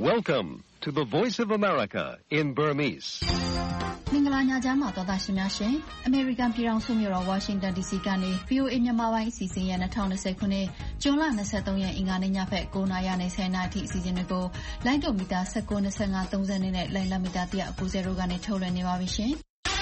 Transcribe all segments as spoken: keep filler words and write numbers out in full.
Welcome to the Voice of America in Burmese. မင်္ဂလာညချမ်းပါတော်သားရှင်များရှင်။ American ပြည်ထောင်စုမြို့တော် Washington ဒီ စီ ကနေ ဗွီအိုအေ မြန်မာပိုင်းအစီအစဉ်ရဲ့twenty twentyခုနှစ်ဇွန်လ၂၃ရက်အင်္ဂါနေ့ညဘက်nineနာရီကနေtenနာရီထိအစီအစဉ်တွေကိုလိုင်းဒိုမီတာnineteen, twenty-five, thirtyနဲ့လိုင်းလမီတာone ninetyတို့ကနေထုတ်လွှင့်နေပါပြီရှင်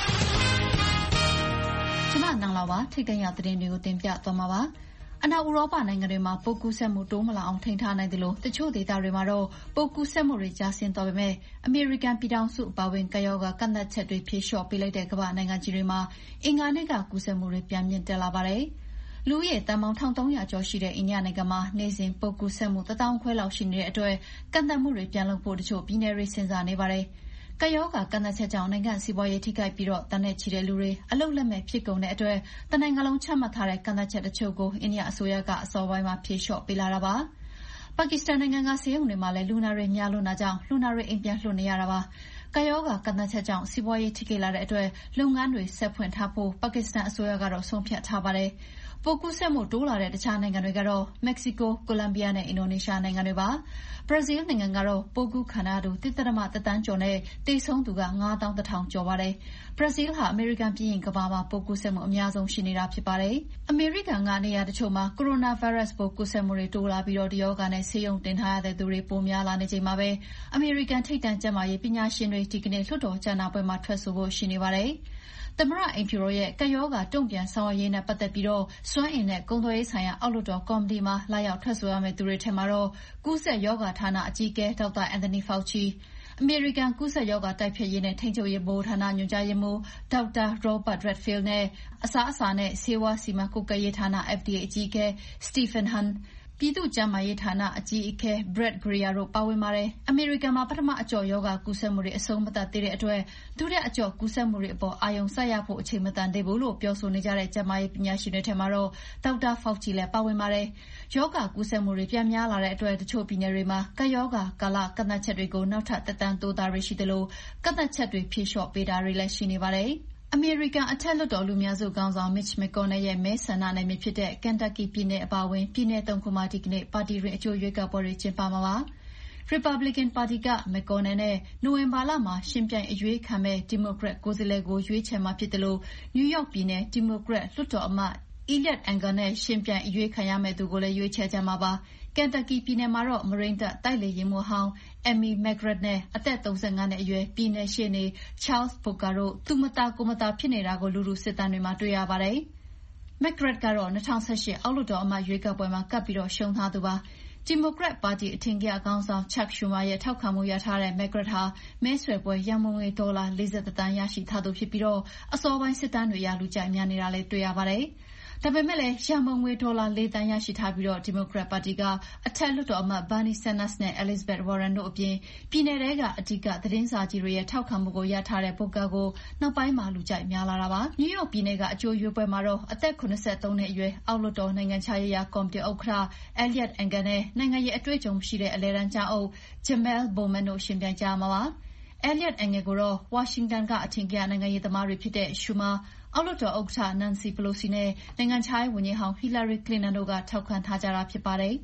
။ကျွန်မနန်းလာပါထိတ်တန့်ရသတင်းတွေကိုတင်ပြသွားမှာပါ။အနောက်ဥရောပနိုင်ငံတွေမှာပိုးကူးစက်မှုတိုးမလာအောင်ထိန်းထားနိုင်တယ်လို့တချို့ဒေသတွေမှာတော့ပိုးကူးစက်မှုတွေကျဆင်းသွားပေမဲ့အမေရိကန်ပြည်ထောင်စုအပါအဝင်ကရောဂါကန့်သတ်ချက်တွေဖြေလျှော့ပေးလိုက်တဲ့ကမ္ဘာနိုင်ငံကြီးတွေမှာအင်္ဂါနေ့ကကူးစက်မှုတွေပြန်မြင့်တက်လာပါတယ်။လူဦးရေတန်ပေါင်းone thousand three hundredကျော်ရှိတဲ့အိန္ဒိယနိုင်ငံမှာနေ့စဉ်ပိုးကူးစက်မှုone thousand five hundredလောက်ရှိနေတဲ့အတွက်ကန့်သတ်မှုတွေပြန်လုပ်ဖို့တချို့ပြည်နယ်တွေစဉ်းစားနေပါတယ်။ကရောဂါကန့်သတ်ချက်ကြောင့်နိုင်ငံစီးပွားရေးထိခိုက်ပြီးတော့တန်းနဲ့ချီတဲ့လူတွေအလုပ်လက်မဲ့ဖြစ်ကုန်တဲ့အတွက်တနိုင်ငံလုံးချမှတ်ထားတဲ့ကန့်သတ်ချက်တချို့ကိုအိန္ဒိယအစိုးရကအစောပိုင်းမှာဖြေလျှော့ပေးလာတာပါ။ပါကစ္စတန်နိုင်ငံကဆေးရုံတွေမှာလည်းလူနာတွေများလွန်းတာကြောင့်လူနာတွေအိမ်ပြန်လွှတ်နေရတာပါ။ကရောဂါကန့်သတ်ချက်ကြောင့်စီးပွားရေးထိခိုက်လာတဲ့အတွက်လုပ်ငန်းတွေဆက်ဖွင့်ထားဖို့ပါကစ္စတန်အစိုးရကတော့ဆုံးဖြတ်ထားပါတယ်။ပိုးကူးစက်မှုတိုးလာတဲ့တခြားနိုင်ငံတွေကတော့မက္ကဆီကို၊ကိုလံဘီယာနဲ့အင်ဒိုနီးရှားနိုင်ငံတွေပါ။ဘရာဇီးနိုင်ငံကတော့ပိုးကူးခံရသူone point oneသန်းကျော်နဲ့သေဆုံးသူကfive thousand one hundredကျော်ပါတယ်။ဘရာဇီးဟာအမေရိကန်ပြည်ရင်ကမ္ဘာမှာပိုးကူးစက်မှုအများဆုံးရှိနေတာဖြစ်ပါတယ်။အမေရိကန်ကနေရာတချို့မှာကိုရိုနာဗိုင်းရပ်စ်ပိုးကူးစက်မှုတွေတိုးလာပြီးတော့ဒီရောဂါနဲ့ဆေးရုံတင်ထားရတဲ့သူတွေပိုများလာနေချိန်မှာပဲအမေရိကန်ထိပ်တန်းကျန်းမာရေးပညာရှင်တွေဒီကနေ့လွှတ်တော်ကြားနာပွဲမှာထွက်ဆိုဖို့ရှိနေပါတယ်။သမ္မတအိမ်ဖြူတော်ရဲ့ကရောဂါတုံ့ပြန်ဆောင်ရွက်ရေးနဲ့ပတ်သက်ပြီးတော့စွမ်းအင်နဲ့ကုန်သွယ်ရေးဆိုင်ရာအောက်လွှတ်တော်ကော်မတီမှာလာရောက်ထွက်ဆိုရမယ့်သူတွေထဲမှာတော့ကူးစက်ရောဂါဌာနအကြီးအကဲဒေါက်တာအန်တိုနီဖာဥချီအမေရိကန်ကူးစက်ရောဂါတိုက်ဖျက်ရေးနဲ့ထိန်းချုပ်ရေးဗဟိုဌာနညွှန်ကြားရေးမှူးဒေါက်တာရောဘတ်ရက်ဖီးလ်နဲ့အစားအစာနဲ့ဆေးဝါးစီမံကွပ်ကဲရေးဌာန F D A အကြီးအကဲစတီဖန်ဟန်ပြည်သူ့ကျန်းမာရေးဌာနအကြီးအကဲ Brett Greer တို့ပါဝင်ပါတယ်။အမေရိကန်မှာပထမအကျော့ရောဂါကူးစက်မှုတွေအဆုံးမသတ်သေးတဲ့အတွက်ဒုတိယအကျော့ကူးစက်မှုတွေအပေါ်အာရုံစိုက်ရဖို့အချိန်မတန်သေးဘူးလို့ပြောဆိုနေကြတဲ့ကျန်းမာရေးပညာရှင်တွေထဲမှာတော့ဒေါက်တာဖောက်ချီလည်းပါဝင်ပါတယ်။ရောဂါကူးစက်မှုတွေပြန်များလာတဲ့အတွက်တချို့ပြည်နယ်တွေမှာကပ်ရောဂါကာလကန့်သတ်ချက်တွေကိုနောက်ထပ်သက်တမ်းတိုးတာတွေရှိသလိုကန့်သတ်ချက်တွေဖြေလျှော့ပေးတာတွေလည်းရှိနေပါတယ်။အမေရိကန်အထက်လွှတ်တော်လူများစုခေါင်းဆောင် Mitch McConnell ရဲ့မဲဆန္ဒနယ်မြေဖြစ်တဲ့ Kentucky ပြည်နယ်အပါအဝင်ပြည်နယ်သုံးခုမှာဒီကနေ့ပါတီတွင်းအကျိုးရွေးကောက်ပွဲတွေကျင်းပမှာပါ။ Republican ပါတီက McConnell နဲ့နိုဝင်ဘာလမှာရှင်ပြိုင်အရွေးခံမဲ့ Democrat ကိုယ်စားလှယ်ကိုရွေးချယ်မှာဖြစ်တယ်လို့ New York ပြည်နယ် Democrat လွှတ်တော်အမတ် Eliot Engel နဲ့ရှင်ပြိုင်အရွေးခံရမယ့်သူကိုလည်းရွေးချယ်ကြမှာပါ။ Kentucky ပြည်နယ်မှာတော့မရိန်းတပ်တိုက်လေယာဉ်မှူးဟောင်း Amy McGrath နဲ့အသက်thirty-fiveနှစ်အရွယ်ပြည်နယ်ရှေ့နေ Charles Booker တို့သူမတာကိုယ်မတာဖြစ်နေတာကိုလူထုစစ်တမ်းတွေမှာတွေ့ရပါတယ်။ McGrath ကတော့two thousand eighteenအောက်လွှတ်တော်အမတ်ရွေးကောက်ပွဲမှာကပ်ပြီးတော့ရှုံးထားသူပါ။ ဒီမိုကရက်ပါတီအထင်ကရခေါင်းဆောင် Chuck Schumer ရဲ့ထောက်ခံမှုရထားတဲ့ McGrath ဟာမဲဆွယ်ပွဲရန်ပုံငွေဒေါ်လာforty-oneသန်းရရှိထားသူဖြစ်ပြီးတော့အစောပိုင်းစစ်တမ်းတွေအရလူကြိုက်များနေတာလည်းတွေ့ရပါတယ်။ဒါပေမဲ့လည်းရန်ပုံငွေဒေါ်လာfourသန်းရရှိထားပြီးတော့ဒီမိုကရက်ပါတီကအထက်လွှတ်တော်အမတ် Bernie Sanders နဲ့ Elizabeth Warren တို့အပြင်ပြည်နယ်ထဲကအဓိကသတင်းစာကြီးတွေရဲ့ထောက်ခံမှုကိုရထားတဲ့ Booker ကိုနောက်ပိုင်းမှာလူကြိုက်များလာတာပါ။ New York ပြည်နယ်ကအကျိုးရွေးပွဲမှာတော့အသက်seventy-threeနှစ်အရွယ်အောက်လွှတ်တော်နိုင်ငံခြားရေးရာကော်မတီဥက္ကဋ္ဌ Eliot Engel နဲ့နိုင်ငံရေးအတွေ့အကြုံရှိတဲ့အလယ်တန်းကျောင်းအုပ် Jamelle Bowman တို့ယှဉ်ပြိုင်ကြမှာပါ။ Eliot Engel ကိုတော့ဝါရှင်တန်ကအထင်ကရနိုင်ငံရေးသမားတွေဖြစ်တဲ့ Schumerအောက်လွှတ်တော်ဥက္ကဋ္ဌ Nancy Pelosi နဲ့နိုင်ငံခြားရေးဝန်ကြီးဟောင်း Hillary Clinton တို့ကထောက်ခံထားကြတာဖြစ်ပါတယ်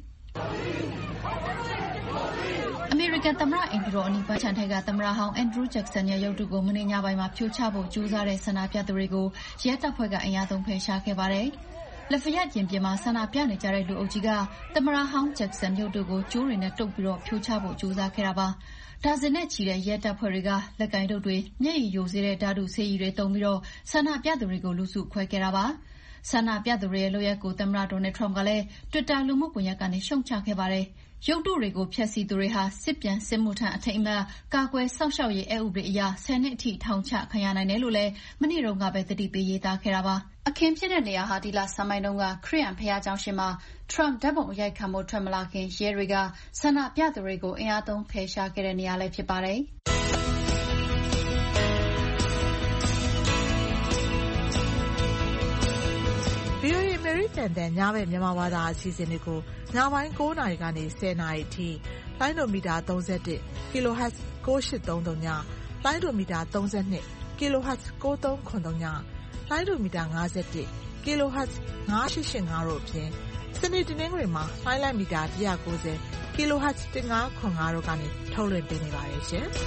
။အမေရိကန်သမ္မတအိမ်ဖြူတော်အနီးပိုင်းခြံထဲကသမ္မတဟောင်း Andrew Jackson ရဲ့ရုပ်တုကိုမနေ့ညပိုင်းမှာဖြိုချဖို့ကြိုးစားတဲ့ဆန္ဒပြသူတွေကိုရဲတပ်ဖွဲ့ကအင်အားသုံးဖယ်ရှားခဲ့ပါတယ်။လက်ဖက်ရည်ရင်ပြင်မှာဆန္ဒပြနေကြတဲ့လူအုပ်ကြီးကသမ္မတဟောင်း Jackson ရုပ်တုကိုကြိုးတွေနဲ့တုပ်ပြီးတော့ဖြိုချဖို့ကြိုးစားခဲ့တာပါ။ဒါဇင်နဲ့ချီတဲ့ရဲတပ်ဖွဲ့တွေကလက်ကင်တုပ်တွေမျက်ရည်ယိုစေတဲ့ဓာတုဆေးရည်တွေသုံးပြီးတော့ဆန္ဒပြသူတွေကိုလူစုခွဲခဲ့တာပါ။ဆန္ဒပြသူတွေရဲ့လုပ်ရပ်ကိုသမ္မတ Donald Trump ကလည်း Twitter လူမှုကွန်ရက်ကနေရှုတ်ချခဲ့ပါတယ်။ရုပ်တုတွေကိုဖျက်ဆီးသူတွေဟာစစ်ပြန်စစ်မှုထမ်းအထိမ်းအမှတ်ကာကွယ်စောင့်ရှောက်ရေးအက်ဥပဒေအရtenနှစ်အထိထောင်ချခံရနိုင်တယ်လို့လည်းမနေ့တုန်းကပဲသတိပေးရေးသားခဲ့တာပါ။အခင်းဖြစ်တဲ့နေရာဟာဒီလဆန်းပိုင်းတုန်းကခရစ်ယာန်ဘုရားကျောင်းရှေ့မှာ Trump ဓာတ်ပုံအရိုက်ခံဖို့ထွက်မလာခင်ရဲတွေကဆန္ဒပြသူတွေကိုအင်အားသုံးဖယ်ရှားခဲ့တဲ့နေရာလည်းဖြစ်ပါတယ်။ VOA အမေရိကန်တန်ညဘက်မြန်မာဘာသာအစီအစဉ်တွေကိုညပိုင်းnineနာရီကနေtenနာရီအထိလိုင်းဒိုမီတာthirty-one kHz nine eight three threeညလိုင်းဒိုမီတာthirty-two kHz nine three seven threeညလိုင်းဒိုမီတာfifty-one kHz nine eight eight fiveတို့အပြင်စနေတနင်္ဂနွေမှာလိုင်းလိုက်မီတာone ninety kilohertz တစ်ငါးခွန်ငါတို့ကနေထုတ်လွှင့်ပေးနေပါတယ်ရှင်။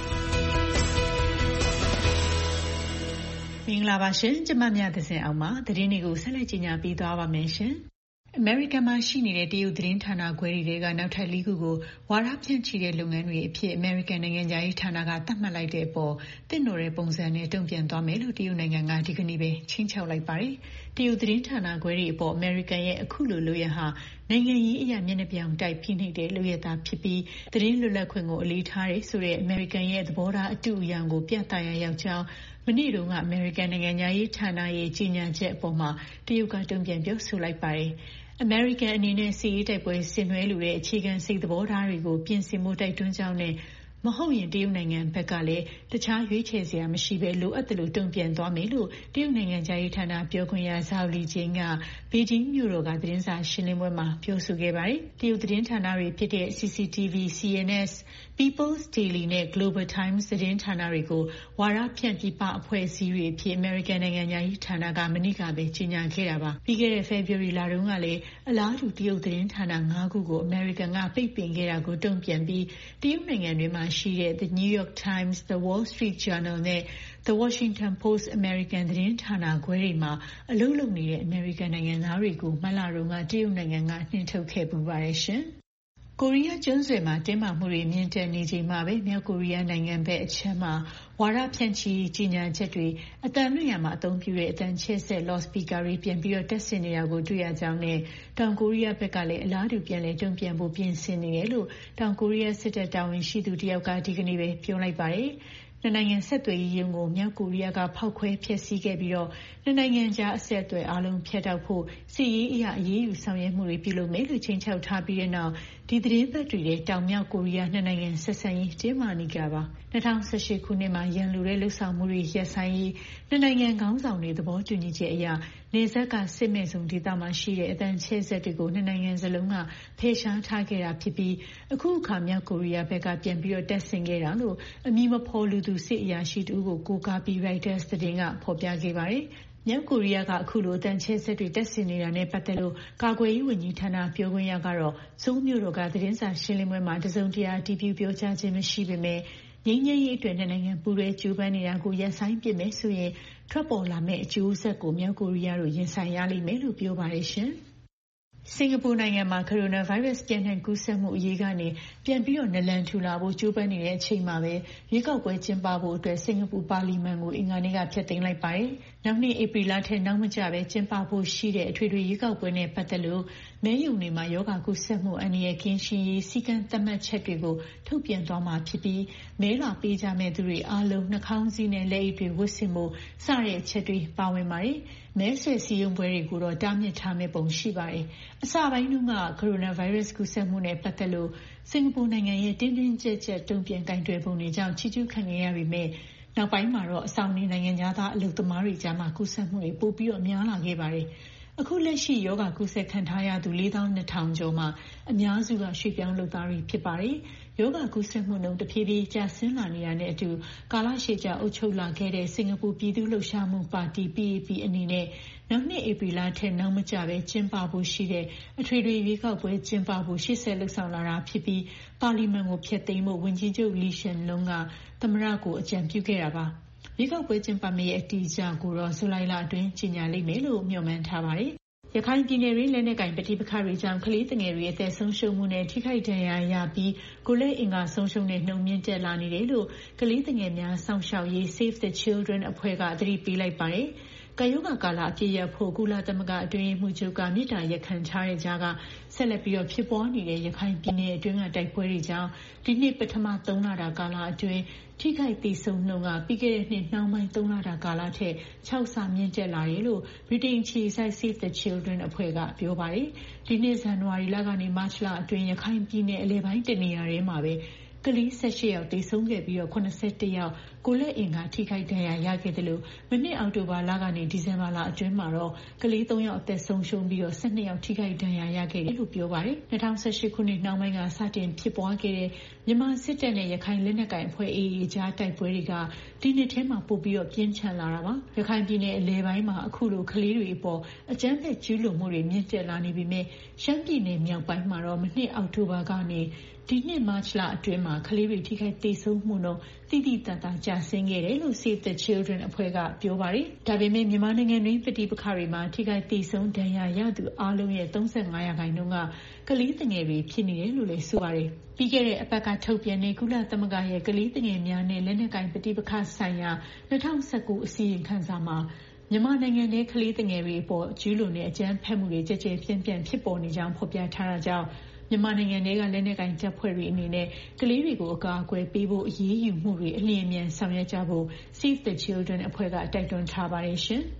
မင်္ဂလာပါရှင်။ကျမမြတ်သဇင်အောင်ပါ။သတင်းတွေကိုဆက်လက်ကြီးညာပေးသွားပါမယ်ရှင်။အမေရိကန်မှာရှိနေတဲ့တရုတ်သတင်းဌာနခွဲတွေကနောက်ထပ်လေးခုကိုဝါဒဖြန့်ချီတဲ့လုပ်ငန်းတွေအဖြစ်အမေရိကန်နိုင်ငံသားရေးဌာနကသတ်မှတ်လိုက်တဲ့အပေါ်တင့်တော်တဲ့ပုံစံနဲ့တုံ့ပြန်သွားမယ်လို့တရုတ်နိုင်ငံကဒီကနေ့ပဲချင်းချောက်လိုက်ပါတယ်။တရုတ်သတင်းဌာနခွဲတွေအပေါ်အမေရိကန်ရဲ့အခုလိုလုပ်ရဟာနိုင်ငံရေးအရာမျက်နှာပြောင်တိုက်ဖိနှိပ်တဲ့လုပ်ရတာဖြစ်ပြီးသတင်းလွတ်လပ်ခွင့်ကိုအလေးထားတယ်ဆိုတဲ့အမေရိကန်ရဲ့သဘောထားအတူအယံကိုပြသရရောက်ကြောင်းမနေ့တုန်းကအမေရိကန်နိုင်ငံသားရေးဌာနရဲ့ကြီးညာချက်အပေါ်မှာတရုတ်ကတုံ့ပြန်ပြောဆိုလိုက်ပါတယ်။အမေရိကန်အနေနဲ့စီးရေးတိုက်ပွဲဆင်နွှဲလိုတဲ့အခြေခံစိတ်သဘောထားတွေကိုပြင်ဆင်မှုတိုက်တွန်းကြောင်းနဲ့မဟုတ်ရင်တရုတ်နိုင်ငံဘက်ကလည်းတခြားရွေးချယ်စရာမရှိဘဲလိုအပ်တယ်လို့တုံ့ပြန်သွားမယ်လို့တရုတ်နိုင်ငံသားရေးဌာနပြောခွင့်ရဇာလီကျင်းကဘေဂျင်းမြို့တော်ကသတင်းစာရှင်းလင်းပွဲမှာပြောဆိုခဲ့ပါတယ်။တရုတ်သတင်းဌာနတွေဖြစ်တဲ့ C C T V, C N S, People's Daily နဲ့ Global Times သတင်းဌာနတွေကိုဝါဒဖြန့်ပြပအဖွဲ့အစည်းတွေအဖြစ်အမေရိကန်နိုင်ငံသားရေးဌာနကမနေ့ကပဲကြီးညာခဲ့တာပါ။ပြီးခဲ့တဲ့ February လတုန်းကလည်းအလားတူတရုတ်သတင်းဌာန၅ခုကိုအမေရိကန်ကပိတ်ပင်ခဲ့တာကိုတုံ့ပြန်ပြီးတရုတ်နိုင်ငံတွေမှာရှိတဲ့The New York Times, The Wall Street Journal နဲ့ The Washington Post အမေရိကန်သတင်းဌာနခွဲတွေမှာအလုပ်လုပ်နေတဲ့အမေရိကန်နိုင်ငံသားတွေကိုမတ်လတုန်းကတရုတ်နိုင်ငံကနှင်ထုတ်ခဲ့ပူပါတယ်ရှင်။ကိုရီးယားကျွန်းဆွယ်မှာတင်းမာမှုတွေမြင့်တက်နေချိန်မှာပဲမြောက်ကိုရီးယားနိုင်ငံဘက်အချမ်းမှာဝါဒဖြန့်ချီကြီးညာချက်တွေအတန်လွှင့်ရမှာအသုံးပြုတဲ့အတန်ချဲ့ဆက် loudspeaker တွေပြန်ပြီးတော့တက်ဆင်နေတာကိုတွေ့ရကြောင်းနဲ့တောင်ကိုရီးယားဘက်ကလည်းအလားတူပြန်လည်တုံ့ပြန်ဖို့ပြင်ဆင်နေတယ်လို့တောင်ကိုရီးယားစစ်တပ်တာဝန်ရှိသူတယောက်ကဒီကနေ့ပဲပြောလိုက်ပါတယ်။နှစ်နိုင်ငံဆက်သွယ်ရေးရုံးကိုမြောက်ကိုရီးယားကဖောက်ခွဲဖျက်ဆီးခဲ့ပြီးတော့နှစ်နိုင်ငံကြားအဆက်အသွယ်အလုံးဖြတ်တောက်ဖို့စစ်ရေးအရာအရေးယူဆောင်ရွက်မှုတွေပြုလုပ်မယ်လို့ချိန်ချောက်ထားပြီးတဲ့နောက်ဒီသတင်းပတ်တွေတဲ့တောင်မြောက်ကိုရီးယားနှစ်နိုင်ငံဆက်ဆံရေးတင်းမာနေကြပါ၂၀၁၈ခုနှစ်မှာရန်လိုတဲ့လှုပ်ဆောင်မှုတွေရပ်ဆိုင်းရေးနှစ်နိုင်ငံခေါင်းဆောင်တွေသဘောတူညီချက်အရနေဆက်ကစစ်မဲ့စုံဒေသမှာရှိတဲ့အတန်ချဲ့ဆက်တွေကိုနှစ်နိုင်ငံစလုံးကဖယ်ရှားထားခဲ့တာဖြစ်ပြီးအခုအခါမြောက်ကိုရီးယားဘက်ကပြန်ပြီးတော့တက်ဆင်ခဲ့တာလို့အမည်မဖော်လူသူစစ်အရာရှိတူကိုကိုကာပီရိုက်တာသတင်းကဖော်ပြခဲ့ပါတယ်။မြောက်ကိုရီးယားကအခုလိုအတန်ချဲ့ဆက်တွေတက်ဆင်နေတာနဲ့ပတ်သက်လို့ကာကွယ်ရေးဝန်ကြီးဌာနပြောခွင့်ရကတော့စိုးမျိုးတော်ကသတင်းစာရှင်းလင်းပွဲမှာတစုံတရာအတည်ပြုပြောကြားခြင်းမရှိပေမဲ့ငြိမ်းချမ်းရေးအတွက်နှစ်နိုင်ငံပူးတွဲကြိုးပမ်းနေတာကိုရပ်ဆိုင်းပစ်မယ်ဆိုရင်ထွက်ပေါ်လာမယ့်အကျိုးဆက်ကိုမြောက်ကိုရီးယားတို့ရင်ဆိုင်ရလိမ့်မယ်လို့ပြောပါတယ်ရှင်။စင်ကာပူနိုင်ငံမှာကိုရိုနာဗိုင်းရပ်စ်ပြန့်နှံ့ကူးစက်မှုအရေးကနေပြန်ပြီးတော့နလန်ထူလာဖို့ကြိုးပမ်းနေတဲ့အချိန်မှာပဲရွေးကောက်ပွဲကျင်းပဖို့အတွက်စင်ကာပူပါလီမန်ကိုအင်္ဂါနေ့ကဖျက်သိမ်းလိုက်ပါတယ်။နောက်နှစ်ဧပြီလထဲနောက်မကျပဲကျင်းပဖို့ရှိတဲ့အထွေထွေရွေးကောက်ပွဲနဲ့ပတ်သက်လို့မဲရုံတွေမှာရောဂါကူးစက်မှုအန္တရာယ်ကင်းရှင်းရေးစည်းကမ်းသတ်မှတ်ချက်တွေကိုထုတ်ပြန်သွားမှာဖြစ်ပြီးမဲလာပေးကြမဲ့သူတွေအားလုံးနှာခေါင်းစည်းနဲ့လက်အိတ်တွေဝတ်ဆင်ဖို့စတဲ့အချက်တွေပါဝင်ပါတယ်။မဲဆွယ်စည်းရုံးပွဲတွေကိုတော့တားမြစ်ထားမယ့်ပုံရှိပါတယ်။အစပိုင်းတုန်းကကိုရိုနာဗိုင်းရပ်စ်ကူးစက်မှုနဲ့ပတ်သက်လို့စင်ကာပူနိုင်ငံရဲ့တင်းတင်းကြပ်ကြပ်တုံ့ပြန်ကိုင်တွယ်ပုံတွေကြောင့်ချီးကျူးခံခဲ့ရပေမဲ့နောက်ပိုင်းမှာတော့အဆောင်နေနိုင်ငံသားအလုပ်သမားတွေကြားမှာကူးစက်မှုတွေပိုပြီးတော့များလာခဲ့ပါတယ်။အခုလက်ရှိယောဂကူးစက်ခံထားရသူလေးသောင်းနှစ်ထောင်ကျော်မှာအများစုကရွှေ့ပြောင်းလုပ်သားတွေဖြစ်ပါတယ်။ယောဂကူးစက်မှုနှုန်းတဖြည်းဖြည်းကျဆင်းလာနေတာနဲ့အတူကာလရှည်ကြာအုပ်ချုပ်လာခဲ့တဲ့စင်ကာပူပြည်သူ့လှုပ်ရှားမှုပါတီ P A P အနေနဲ့နောက်နှစ်ဧပြီလထဲနောက်မကျပဲကျင်းပဖို့ရှိတဲ့အထွေထွေရွေးကောက်ပွဲကျင်းပဖို့ရှေ့ဆက်လှုပ်ဆောင်လာတာဖြစ်ပြီးပါလီမန်ကိုဖျက်သိမ်းဖို့ဝန်ကြီးချုပ်လီရှင်လုံးကသမ္မတကိုအကြံပြုခဲ့တာပါ။ရွေးကောက်ပွဲကျင်းပမယ့်အတီးအကျကိုတော့ဇူလိုင်လအတွင်းကြေညာလိမ့်မယ်လို့မျှော်မှန်းထားပါတယ်။ရခိုင်ပြည်နယ်တွင်းလက်နက်ကိုင်ပဋိပက္ခတွေကြောင့်ကလေးငယ်တွေအသက်ဆုံးရှုံးမှုနဲ့ထိခိုက်ဒဏ်ရာရပြီးကိုယ်လက်အင်္ဂါဆုံးရှုံးတဲ့နှုန်းမြင့်တက်လာနေတယ်လို့ကလေးငယ်များစောင့်ရှောက်ရေး Save the Children အဖွဲ့ကသတိပေးလိုက်ပါတယ်။ကာယုကကာလအပြည့်ရဖို့ကုလသမဂ္ဂအတွင်းရေးမှူးချုပ်ကမြစ်တာရက်ခံထားတဲ့ကြားကဆက်လက်ပြီးတော့ဖြစ်ပွားနေတဲ့ရခိုင်ပြည်နယ်အတွင်းကတိုက်ပွဲတွေကြောင့်ဒီနှစ်ပထမသုံးလတာကာလအတွင်းထိခိုက်သေးဆုံးနှုန်းကပြီးခဲ့တဲ့နှစ်နှောင်းပိုင်းသုံးလတာကာလထက်ခြောက်ဆမြင့်တက်လာတယ်လို့ဗြိတိန်အခြေစိုက် Save the Children အဖွဲ့ကပြောပါတယ်။ဒီနှစ်ဇန်နဝါရီလကနေမတ်လအတွင်းရခိုင်ပြည်နယ်အလဲပိုင်းတနေရာထဲမှာပဲကလေး၁၈ယောက်သေဆုံးခဲ့ပြီးတော့ခုနှစ်၁၁ယောက်ကိုလက်အင်ကထိခိုက်ဒဏ်ရာရခဲ့တယ်လို့မနှစ်အောက်တိုဘာလကနေဒီဇင်ဘာလအတွင်းမှာတော့ကလေးသုံးယောက်အသက်ဆုံးရှုံးပြီးတော့ဆယ်နှစ်ယောက်ထိခိုက်ဒဏ်ရာရခဲ့တယ်လို့ပြောပါတယ်။၂၀၁၈ခုနှစ်နှောင်းပိုင်းကစတင်ဖြစ်ပွားခဲ့တဲ့မြန်မာစစ်တပ်နဲ့ရခိုင်လက်နက်ကိုင်အဖွဲ့ အေအေ ကြားတိုက်ပွဲတွေကဒီနှစ်ထဲမှာပိုပြီးတော့ပြင်းထန်လာတာပါ။ရခိုင်ပြည်နယ်အလဲပိုင်းမှာအခုလိုကလေးတွေအပေါ်အကြမ်းဖက်ကျူးလွန်မှုတွေမြင့်တက်လာနေပေမဲ့ရှမ်းပြည်နယ်မြောက်ပိုင်းမှာတော့မနှစ်အောက်တိုဘာကနေဒီနှစ်မတ်လအတွင်းမှာကလေးတွေထိခိုက်သေဆုံးမှုနှုန်းတိတိတတ်တာကျဆင်းခဲ့တယ်လို့ Save the Children အဖွဲ့ကပြောပါတယ်။ဒါပေမဲ့မြန်မာနိုင်ငံတွင်းပဋိပက္ခတွေမှာထိခိုက်သေဆုံးဒဏ်ရာရသူအားလုံးရဲ့၃၅ရာခိုင်နှုန်းကကလေးငယ်တွေဖြစ်နေတယ်လို့လည်းဆိုပါတယ်။ပြီးခဲ့တဲ့အပတ်ကထုတ်ပြန်တဲ့ကုလသမဂ္ဂရဲ့ကလေးငယ်များနဲ့လက်နက်ကိုင်ပဋိပက္ခဆိုင်ရာ၂၀၁၉အစီရင်ခံစာမှာမြန်မာနိုင်ငံထဲကလေးငယ်တွေအပေါ်ကျူးလွန်တဲ့အကြမ်းဖက်မှုတွေကြကြပြန့်ပြန့်ဖြစ်ပေါ်နေကြောင်းဖော်ပြထားတာကြောင့်မြန်မာနိုင်ငံထဲကလက်နက်ကိုင်တပ်ဖွဲ့တွေအနေနဲ့ကလေးတွေကိုအကာအကွယ်ပေးဖို့အရေးယူမှုတွေအလျင်အမြန်ဆောင်ရွက်ကြဖို့ Save the Children အဖွဲ့ကတိုက်တွန်းထားပါတယ်ရှင်။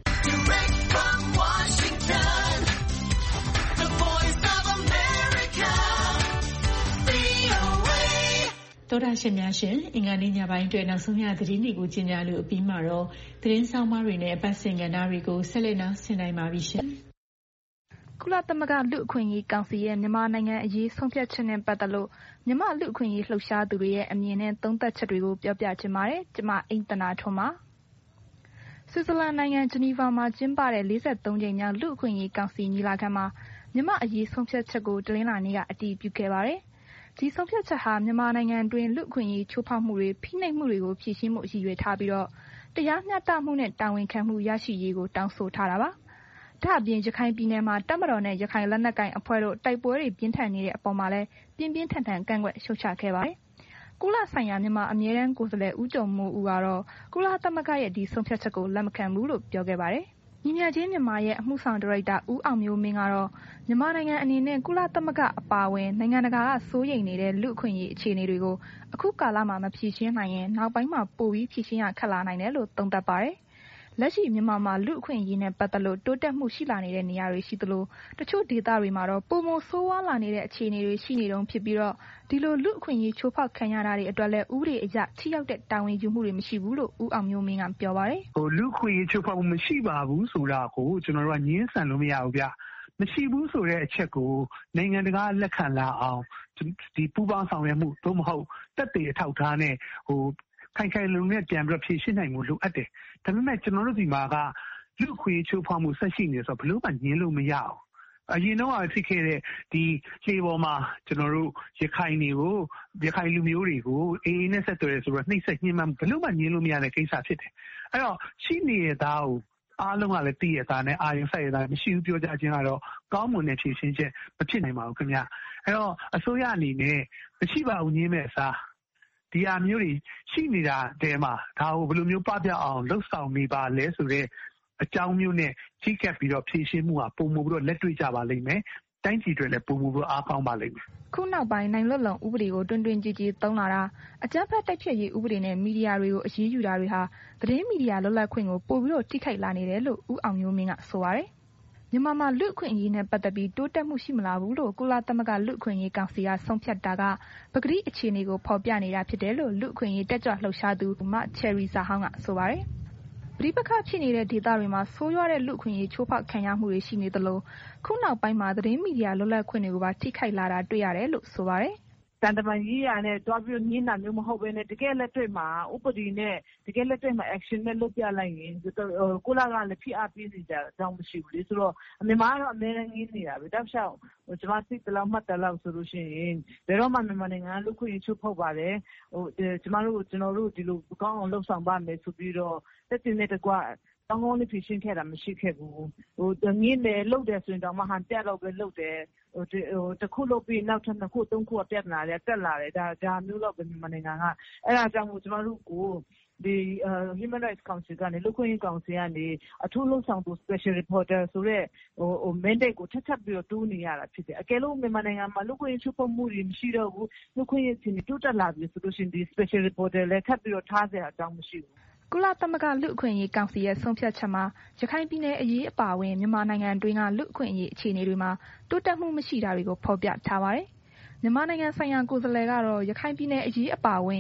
သောတာရှင်များရှင်အင်္ဂါနေ့ညပိုင်းအတွက်နောက်ဆုံးရသတင်းတွေကိုကြီးညာလို့အပြီးမှာတော့သတင်းဆောင်မတွေနဲ့အပတ်စဉ်ကဏ္ဍတွေကိုဆက်လက်နားဆင်နိုင်ပါပြီရှင်။ကုလသမဂ္ဂလူ့အခွင့်အရေးကောင်စီရဲ့မြန်မာနိုင်ငံအရေးဆုံးဖြတ်ချက်နဲ့ပတ်သက်လို့မြန်မာလူ့အခွင့်အရေးလှုပ်ရှားသူတွေရဲ့အမြင်နဲ့သုံးသပ်ချက်တွေကိုပြောပြချင်ပါတယ်။ကျွန်မအိမ်တနာထွန်းပါ။ဆွစ်ဇာလန်နိုင်ငံဂျနီဗာမှာကျင်းပတဲ့၄၃ကြိမ်မြောက်လူ့အခွင့်အရေးကောင်စီညီလာခံမှာမြန်မာအရေးဆုံးဖြတ်ချက်ကိုတနင်္လာနေ့ကအတည်ပြုခဲ့ပါတယ်။ဒီဆုံးဖြတ်ချက်ဟာမြန်မာနိုင်ငံတွင်လူ့အခွင့်အရေးချိုးဖောက်မှုတွေဖိနှိပ်မှုတွေကိုဖြေရှင်းမှုအရည်ရွယ်ထားပြီးတော့တရားမျှတမှုနဲ့တာဝန်ခံမှုရရှိရေးကိုတောင်းဆိုထားတာပါ။ဒါ့အပြင်ရခိုင်ပြည်နယ်မှာတပ်မတော်နဲ့ရခိုင်လက်နက်ကိုင်အဖွဲ့တို့တိုက်ပွဲတွေပြင်းထန်နေတဲ့အပေါ်မှာလည်းပြင်းပြင်းထန်ထန်ကန့်ကွက်ရှုတ်ချခဲ့ပါတယ်။ကုလဆိုင်ရာမြန်မာအမြဲတမ်းကိုယ်စားလှယ်ဦးကျော်မိုးဦးကတော့ကုလသမဂ္ဂရဲ့ဒီဆုံးဖြတ်ချက်ကိုလက်မခံဘူးလို့ပြောခဲ့ပါတယ်။ညီမျှခြင်းမြန်မာရဲ့အမှုဆောင်ဒါရိုက်တာဦးအောင်မျိုးမင်းကတော့မြန်မာနိုင်ငံအနေနဲ့ကုလသမဂ္ဂအပါအဝင်နိုင်ငံတကာကစိုးရိမ်နေတဲ့လူ့အခွင့်အရေးအခြေအနေတွေကိုအခုကာလမှာမဖြေရှင်းနိုင်ရင်နောက်ပိုင်းမှာပိုပြီးဖြေရှင်းရခက်လာနိုင်တယ်လို့သုံးသပ်ပါတယ်။လက်ရှိမြန်မာမှာလူ့အခွင့်အရေးနဲ့ပတ်သက်လို့တိုးတက်မှုရှိလာနေတဲ့နေရာတွေရှိသလိုတချို့ဒေသတွေမှာတော့ပုံမဆိုးဝါးလာနေတဲ့အခြေအနေတွေရှိနေတုန်းဖြစ်ပြီးတော့ဒီလိုလူ့အခွင့်အရေးချိုးဖောက်ခံရတာတွေအတွက်လည်းဥပဒေအရထိရောက်တဲ့တာဝန်ယူမှုတွေမရှိဘူးလို့ဦးအောင်မျိုးမင်းကပြောပါတယ်။ဟိုလူ့အခွင့်အရေးချိုးဖောက်မှုမရှိပါဘူးဆိုတာကိုကျွန်တော်တို့ကငြင်းဆန်လို့မရဘူးဗျ။မရှိဘူးဆိုတဲ့အချက်ကိုနိုင်ငံတကာလက်ခံလာအောင်ဒီပူးပေါင်းဆောင်ရွက်မှုသို့မဟုတ်တက်တည်အထောက်ထားနဲ့ဟိုခိုင်ခိုင်လုံနဲ့ပြန်ပြီးဖြည့်ရှင်းနိုင်မှုလိုအပ်တယ်။ဒါပေမဲ့ကျွန်တော်တို့ဒီမှာကလူ့အခွင့်အရေးချိုးဖောက်မှုဆက်ရှိနေဆိုဘလို့မှညင်းလို့မရအောင်အရင်တော့ဖြစ်ခဲ့တဲ့ဒီခြေပေါ်မှာကျွန်တော်တို့ရခိုင်တွေကိုရခိုင်လူမျိုးတွေကိုအေးအေးနဲ့ဆက်သွယ်ဆိုတော့နှိမ့်ဆက်ညှင်းမှဘလို့မှညင်းလို့မရတဲ့ကိစ္စဖြစ်တယ်။အဲ့တော့ရှိနေတဲ့သားကိုအားလုံးကလည်းတည်ရတာနဲ့အာရုံစိုက်ရတာမရှိဘူးပြောကြခြင်းကတော့ကောင်းမွန်တဲ့ဖြည့်ရှင်းချက်မဖြစ်နိုင်ပါဘူးခင်ဗျ။အဲ့တော့အစိုးရအနေနဲ့မရှိပါဘူးညင်းမဲ့အစားဒီအမျိုးတွေရှိနေတာတဲမှာဒါကိုဘယ်လိုမျိုးပပျောက်အောင်လှုပ်ဆောင်နေပါလဲဆိုတဲ့အကြောင်းမျိုးနဲ့ထိကပ်ပြီးတော့ဖြည့်ရှင်းမှုကပုံမှုပြီးတော့လက်တွေ့ကြပါလိမ့်မယ်။တိုင်းပြည်တွေလည်းပုံမှုပြီးအားကောင်းပါလိမ့်မယ်။ခုနောက်ပိုင်းနိုင်လွတ်လုံဥပဒေကိုတွင်တွင်ကြည်ကြည်သုံးလာတာအကြမ်းဖက်တိုက်ဖျက်ရေးဥပဒေနဲ့မီဒီယာတွေကိုအရေးယူတာတွေဟာသတင်းမီဒီယာလွတ်လပ်ခွင့်ကိုပိုပြီးတော့ထိခိုက်လာနေတယ်လို့ဦးအောင်မျိုးမင်းကဆိုပါတယ်။မြန်မာမှာလူ့အခွင့်အရေးနဲ့ပတ်သက်ပြီးတိုးတက်မှုရှိမလာဘူးလို့ကုလသမဂ္ဂလူ့အခွင့်အရေးကောင်စီကဆုံးဖြတ်တာကပကတိအခြေအနေကိုဖော်ပြနေတာဖြစ်တယ်လို့လူ့အခွင့်အရေးတက်ကြွလှုပ်ရှားသူမချယ်ရီဇာဟောင်းကဆိုပါတယ်။ပဋိပက္ခဖြစ်နေတဲ့ဒေသတွေမှာဆိုးရွားတဲ့လူ့အခွင့်အရေးချိုးဖောက်ခံရမှုတွေရှိနေသလိုခုနောက်ပိုင်းမှာသတင်းမီဒီယာလွတ်လပ်ခွင့်တွေကိုပါထိခိုက်လာတာတွေ့ရတယ်လို့ဆိုပါတယ်။တန်တမာရေးရနဲ့တွားပြီးညင်းတာမျိုးမဟုတ်ဘဲနဲ့တကယ်လက်တွေ့မှာဥပဒေနဲ့တကယ်လက်တွေ့မှာ action နဲ့လုပ်ပြလိုက်ရင်ကိုလာကလည်းဖိအားပေးနေကြအကြောင်းမရှိဘူးလေဆိုတော့အမြန်မာကတော့အများကြီးညင်းနေတာပဲတောက်လျှောက်ဟိုကျွန်မသိတယ်လို့မှတ်တယ်လို့ဆိုလို့ရှိရင်ဘယ်တော့မှမြန်မာနိုင်ငံလူ့ခွင့်ရေးချုပ်ဖောက်ပါတယ်ဟိုကျွန်မတို့ကျွန်တော်တို့ဒီလိုကောင်းအောင်လှုပ်ဆောင်ပါမယ်ဆိုပြီးတော့တက်တင်တဲ့ကွာတောင်းကောင်းလေးဖြည့်ရှင်းခဲ့တာမရှိခဲ့ဘူးဟိုငင်းတယ်လှုပ်တယ်ဆိုရင်တော့မဟန်ပြတော့ပဲလှုပ်တယ်ဟိုတခုလုပ်ပြီးနောက်ထပ်နှစ်ခုသုံးခုပြတ်လာတယ်တက်လာတယ်ဒါဒါမျိုးတော့မြန်မာနိုင်ငံကအဲ့ဒါကြောင့်မို့ကျွန်တော်တို့ကိုဒီ Human Rights Council ကနေလူ့ခွင့်ရေးကောင်စီကနေအထူးလုံဆောင်သူ Special Reporter ဆိုတဲ့ဟိုဟို mandate ကိုထပ်ထပ်ပြီးတော့တူးနေရတာဖြစ်တယ်အကယ်လို့မြန်မာနိုင်ငံမှာလူ့ခွင့်ရေးချုပ်ဖောက်မှုတွေမရှိတော့ဘူးလူ့ခွင့်ရေးချင်းတိုးတက်လာပြီဆိုလို့ရှိရင်ဒီ Special Reporter လည်းထပ်ပြီးတော့ထားကြအကြောင်းမရှိဘူးကုလသမဂ္ဂလူ့အခွင့်အရေးကောင်စီရဲ့ဆုံးဖြတ်ချက်မှာရခိုင်ပြည်နယ်အရေးအပါအဝင်မြန်မာနိုင်ငံတွင်းကလူ့အခွင့်အရေးအခြေအနေတွေမှာတိုးတက်မှုမရှိတာတွေကိုဖော်ပြထားပါတယ်။မြန်မာနိုင်ငံဆိုင်ရာကိုယ်စားလှယ်ကတော့ရခိုင်ပြည်နယ်အရေးအပါအဝင်ရ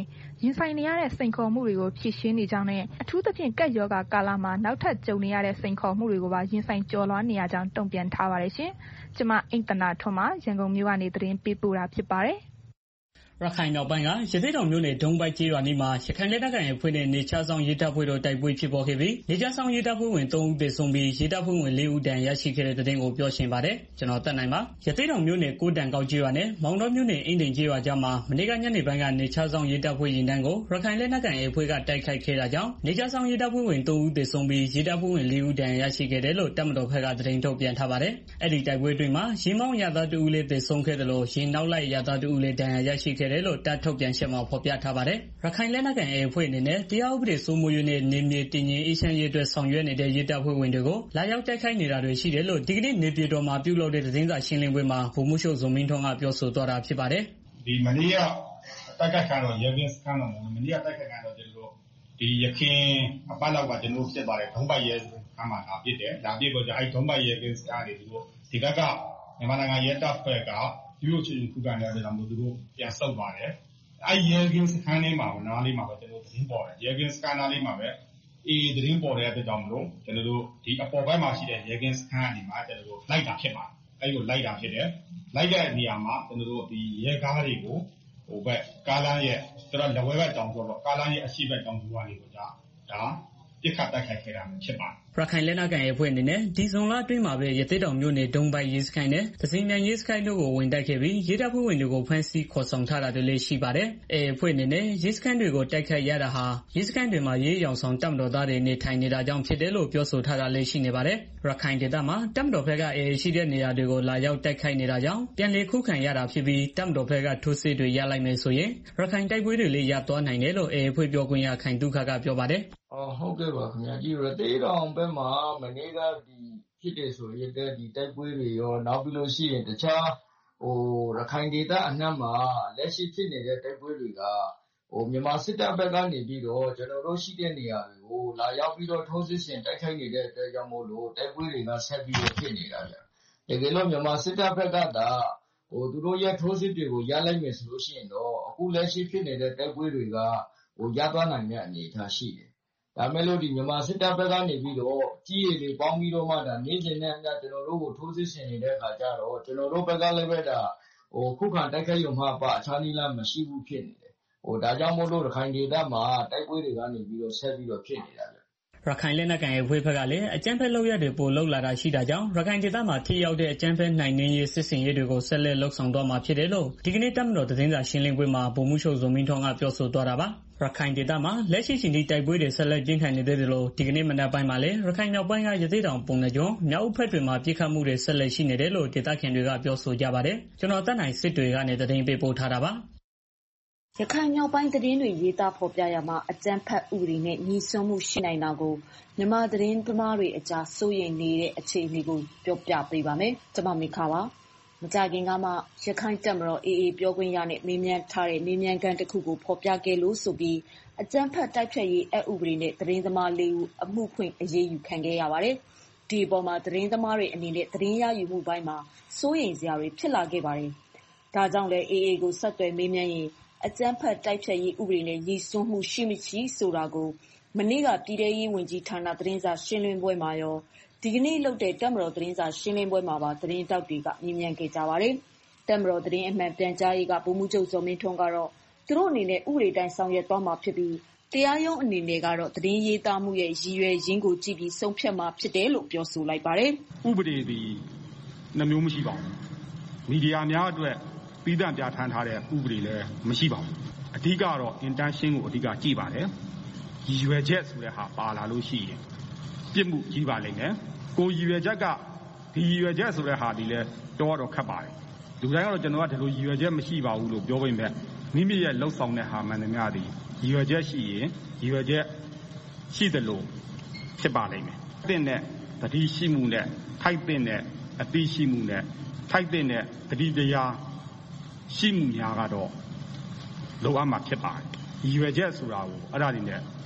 ရင်ဆိုင်နေရတဲ့စိန်ခေါ်မှုတွေကိုဖြေရှင်းနေကြောင်းနဲ့အထူးသဖြင့်ကပ်ရောဂါကာလမှာနောက်ထပ်ကြုံနေရတဲ့စိန်ခေါ်မှုတွေကိုပါရင်ဆိုင်ကျော်လွှားနေရကြောင်းတုံ့ပြန်ထားပါတယ်ရှင်။ကျွန်မအိမ့်သနာထွန်းမှရန်ကုန်မြို့ကနေသတင်းပေးပို့တာဖြစ်ပါတယ်။ရခိုင်မြောက်ပိုင်းကရသေ့တောင်မြို့နယ်ဒုံပိုက်ကျေးရွာနီးမှာရခိုင်လက်နက်ကိုင်အဖွဲ့နဲ့နေချဆောင်ရေးတပ်ဖွဲ့တို့တိုက်ပွဲဖြစ်ပေါ်ခဲ့ပြီးနေချဆောင်ရေးတပ်ဖွဲ့ဝင်သုံးဦးသေဆုံးပြီးရေးတပ်ဖွဲ့ဝင်လေးဦးဒဏ်ရာရရှိခဲ့တဲ့တဲ့တင်ကိုပြောရှင်းပါတယ်ကျွန်တော်တက်နိုင်ပါရသေ့တောင်မြို့နယ်ကိုတန်ကောက်ကျေးရွာနဲ့မောင်တော်မြို့နယ်အင်းတိန်ကျေးရွာကြားမှာမနေ့ကညနေပိုင်းကနေချဆောင်ရေးတပ်ဖွဲ့ရင်တန်းကိုရခိုင်လက်နက်ကိုင်အဖွဲ့ကတိုက်ခိုက်ခဲ့တာကြောင့်နေချဆောင်ရေးတပ်ဖွဲ့ဝင်သုံးဦးသေဆုံးပြီးရေးတပ်ဖွဲ့ဝင်လေးဦးဒဏ်ရာရရှိခဲ့တယ်လို့တပ်မတော်ဘက်ကသတင်းထုတ်ပြန်ထားပါတယ်အဲ့ဒီတိုက်ပွဲတွင်မှာရင်မောင်းရသားတဦးလေးသေဆုံးခဲ့တယ်လို့ရင်နောက်လိုက်ရသားတဦးလေးဒဏ်ရာရရှိခဲ့တယ်လို့တပ်ထုတ်ပြန်ချက်မှာဖော်ပြထားပါတယ်။ရခိုင်လက်နက်ကိုင်အဖွဲ့အနေနဲ့တရားဥပဒေစိုးမိုးရေးနဲ့နေမြေတည်ငြိမ်အေးချမ်းရေးအတွက်ဆောင်ရွက်နေတဲ့ရေးတပ်ဖွဲ့ဝင်တွေကိုလာရောက်တိုက်ခိုက်နေတာတွေရှိတယ်လို့ဒီကနေ့နေပြည်တော်မှာပြုလုပ်တဲ့သတင်းစာရှင်းလင်းပွဲမှာဗိုလ်မှူးချုပ်ဇော်မင်းထွန်းကပြောဆိုသွားတာဖြစ်ပါတယ်။ဒီမနေ့ကတိုက်ခိုက်ခံတော့ရဲကင်းစခန်းတော်မှာမနေ့ကတိုက်ခိုက်ခံတော့ကျွန်တော်တို့ဒီရခင်အပတ်လောက်ကကျွန်တော်ဖြစ်ပါတယ်ဒုံးပိုက်ရဲစခန်းမှာလာပြစ်တယ်။လာပြစ်တော့အဲ့ဒုံးပိုက်ရဲကင်းစခန်းတွေသူတို့ဒီကကမြန်မာနိုင်ငံရဲတပ်ဖွဲ့ကဒီလိုချင်းခုခံရတဲ့တော့သူတို့ပြန်ဆုတ်သွားတယ်။အဲ့ရဲကင်းစခန်းလေးမှာနားလေးမှာပဲကျွန်တော်သတင်းပေါ်တယ်ရဲကင်းစခန်းနားလေးမှာပဲအေးသတင်းပေါ်တဲ့အတွက်ကြောင့်မလို့ကျွန်တော်တို့ဒီအပေါ်ဘက်မှာရှိတဲ့ရဲကင်းစခန်းအနေမှာကျွန်တော်တို့လိုက်တာဖြစ်ပါတယ်အဲ့လိုလိုက်တာဖြစ်တယ်လိုက်တဲ့နေရာမှာကျွန်တော်တို့ဒီရဲကားတွေကိုဟိုဘက်ကားလမ်းရဲ့ကျွန်တော်လက်ဝဲဘက်တောင်ဆိုတော့ကားလမ်းရဲ့အရှိဘက်တောင်ကျူကနေကိုဒါဒါပြစ်ခတ်တိုက်ခိုက်ခဲ့တာဖြစ်ပါတယ်ရခိုင်လက်နက်ကိုင်အဖွဲ့အနေနဲ့ဒီဇွန်လအတွင်းမှာပဲရသေ့တောင်မြို့နယ်ဒုံပိုက်ရေးစခိုင်းနဲ့သစင်မြန်ရေးစခိုင်းတို့ကိုဝင်တိုက်ခဲ့ပြီးရေးတပ်ဖွဲ့ဝင်တွေကိုဖမ်းဆီးခေါ်ဆောင်ထားတာတွေလည်းရှိပါတယ်။အဲအဖွဲ့အနေနဲ့ရေးစခိုင်းတွေကိုတိုက်ခိုက်ရတာဟာရေးစခိုင်းတွေမှာရေးရောင်ဆောင်တပ်မတော်သားတွေနေထိုင်နေတာကြောင့်ဖြစ်တယ်လို့ပြောဆိုထားတာလည်းရှိနေပါတယ်။ရခိုင်ဒေသမှာတပ်မတော်ဘက်ကအဲရှိတဲ့နေရာတွေကိုလာရောက်တိုက်ခိုက်နေတာကြောင့်ပြန်လည်ခုခံရတာဖြစ်ပြီးတပ်မတော်ဘက်ကထိုးစစ်တွေရလိုက်မယ်ဆိုရင်ရခိုင်တိုက်ပွဲတွေလည်းရသွားနိုင်တယ်လို့အဲအဖွဲ့ပြောခွင့်ရခိုင်ဒုက္ခကပြောပါတယ်။အော်ဟုတ်ကဲ့ပါခင်ဗျာဒီရသေးတောင်ဘက်မှာမနေ့ကဒီဖြစ်တယ်ဆိုရင်ဒီတိုက်ပွဲတွေရောနောက်ပြီးလို့ရှိရင်တခြားဟိုရခိုင်ဒေသအနှံ့မှာလက်ရှိဖြစ်နေတဲ့တိုက်ပွဲတွေကဟိုမြန်မာစစ်တပ်ဘက်ကနေပြီးတော့ကျွန်တော်တို့ရှိတဲ့နေရာတွေကိုလာရောက်ပြီးတော့ထိုးစစ်ဆင်တိုက်ခိုက်နေတဲ့အတွက်ကြောင့်မို့လို့တိုက်ပွဲတွေကဆက်ပြီးတော့ဖြစ်နေတာဗျတကယ်လို့မြန်မာစစ်တပ်ဘက်ကသာဟိုသူတို့ရဲ့ထိုးစစ်တွေကိုရလိုက်မယ်ဆိုလို့ရှိရင်တော့အခုလက်ရှိဖြစ်နေတဲ့တိုက်ပွဲတွေကဟိုရသွားနိုင်တဲ့အနေအထားရှိတယ်ဒါမဲ့လို့ဒီမြန်မာစစ်တပ်ဘက်ကနေပြီးတော့ကြီးရည်တွေပေါင်းပြီးတော့မှဒါနေကျင်တဲ့အမြတ်ကျွန်တော်တို့ကိုထိုးစစ်ဆင်နေတဲ့အခါကျတော့ကျွန်တော်တို့ဘက်ကလည်းပဲဒါဟိုခုခံတိုက်ခိုက်ရုံမှပါအခြားနည်းလမ်းမရှိဘူးဖြစ်နေတယ်ဟိုဒါကြောင့်မို့လို့ရခိုင်ဒေသမှာတိုက်ပွဲတွေကနေပြီးတော့ဆက်ပြီးတော့ဖြစ်နေတာဗျရခိုင်လက်နက်ကိုင်အဖွဲ့ဘက်ကလည်းအကြမ်းဖက်လုပ်ရတဲ့ပိုလောက်လာတာရှိတာကြောင့်ရခိုင်ဒေသမှာထိရောက်တဲ့အကြမ်းဖက်နိုင်နှင်းရေးစစ်စင်ရေးတွေကိုဆက်လက်လှုပ်ဆောင်သွားမှာဖြစ်တယ်လို့ဒီကနေ့တပ်မတော်သတင်းစာရှင်းလင်းပွဲမှာဗိုလ်မှူးချုပ်ဇော်မင်းထွန်းကပြောဆိုသွားတာပါရခိုင်ဒေသမှာလက်ရှိချိန်ထိတိုက်ပွဲတွေဆက်လက်ကျင်းထန်နေသေးတယ်လို့ဒီကနေ့မနက်ပိုင်းမှာလည်းရခိုင်မြောက်ပိုင်းကရသေ့တောင်ပုံနှကျွန်းမြောက်ဦးဖက်တွေမှာပြစ်ခတ်မှုတွေဆက်လက်ရှိနေတယ်လို့ဒေသခံတွေကပြောဆိုကြပါတယ်ကျွန်တော်တက်နိုင်စစ်တွေကနေသတင်းပေးပို့ထားတာပါရခိုင်မြောက်ပိုင်းသတင်းတွေရေးသားဖော်ပြရမှာအကြမ်းဖက်ဥပဒေနဲ့ညီစွန်းမှုရှိနိုင်တာကိုမြန်မာသတင်းသမားတွေအကြားစိုးရိမ်နေတဲ့အခြေအနေကိုပြောပြပေးပါမယ်။ကျွန်မမိခါပါ။မကြခင်ကမှရခိုင်တပ်မတော် အေးအေးပြောခွင့်ရနဲ့မေးမြန်းထားတဲ့မေးမြန်းခန်းတစ်ခုကိုဖော်ပြခဲ့လို့ဆိုပြီးအကြမ်းဖက်တိုက်ဖျက်ရေးအဥပဒေနဲ့သတင်းသမားလေးဦးအမှုဖွင့်အရေးယူခံခဲ့ရပါတယ်။ဒီပေါ်မှာသတင်းသမားတွေအနေနဲ့သတင်းရယူမှုပိုင်းမှာစိုးရိမ်စရာတွေဖြစ်လာခဲ့ပါတယ်။ဒါကြောင့်လည်း အေးအေးကိုဆက်သွယ်မေးမြန်းရင်အကြမ်းဖက်တိုက်ဖျက်ရေးဥပဒေနဲ့ရည်စွန်းမှုရှိမရှိဆိုတာကိုမနေ့ကပြည်ထရေးဝန်ကြီးဌာနသတင်းစာရှင်းလင်းပွဲမှာရောဒီကနေ့လုပ်တဲ့တပ်မတော်သတင်းစာရှင်းလင်းပွဲမှာပါသတင်းတောက်တွေကမြင်မြန်ခဲ့ကြပါတယ်။တပ်မတော်သတင်းအမှန်ပြန်ကြားရေးကဗိုလ်မှူးချုပ်ဇော်မင်းထွန်းကတော့သူတို့အနေနဲ့ဥပဒေတိုင်းဆောင်ရွက်သွားမှာဖြစ်ပြီးတရားရုံးအနေနဲ့ကတော့သတင်းရေးသားမှုရဲ့ရည်ရွယ်ရင်းကိုကြည့်ပြီးဆုံးဖြတ်မှာဖြစ်တယ်လို့ပြောဆိုလိုက်ပါတယ်။ဥပဒေသည်နှမျိုးမရှိပါဘူး။မီဒီယာများအတွက်ပြီးသန့်ပြဋ္ဌာန်းထားတဲ့ဥပဒေလည်းမရှိပါဘူးအဓိကတော့ intention ကိုအဓိကကြည့်ပါတယ်ရည်ရွယ်ချက်ဆိုတဲ့ဟာပါလာလို့ရှိရင်ပြစ်မှုကြီးပါလိမ့်မယ်ကိုရည်ရွယ်ချက်ကဒီရည်ရွယ်ချက်ဆိုတဲ့ဟာဒီလဲတော့တော့ခတ်ပါတယ်လူတိုင်းကတော့ကျွန်တော်ကဒီလိုရည်ရွယ်ချက်မရှိပါဘူးလို့ပြောပေမဲ့မိမိရဲ့လှုပ်ဆောင်တဲ့ဟာမှန်သမျှဒီရည်ရွယ်ချက်ရှိရင်ရည်ရွယ်ချက်ရှိတယ်လို့ဖြစ်ပါလိမ့်မယ်တင့်တဲ့တတိရှိမှုနဲ့ထိုက်တဲ့အသိရှိမှုနဲ့ထိုက်တဲ့တတိတရားရှိမှုများကတော့လိုအပ်မှာဖြစ်ပါတယ်ရည်ရွယ်ချက်ဆိုတာကိုအဲ့ဒါတွေနဲ့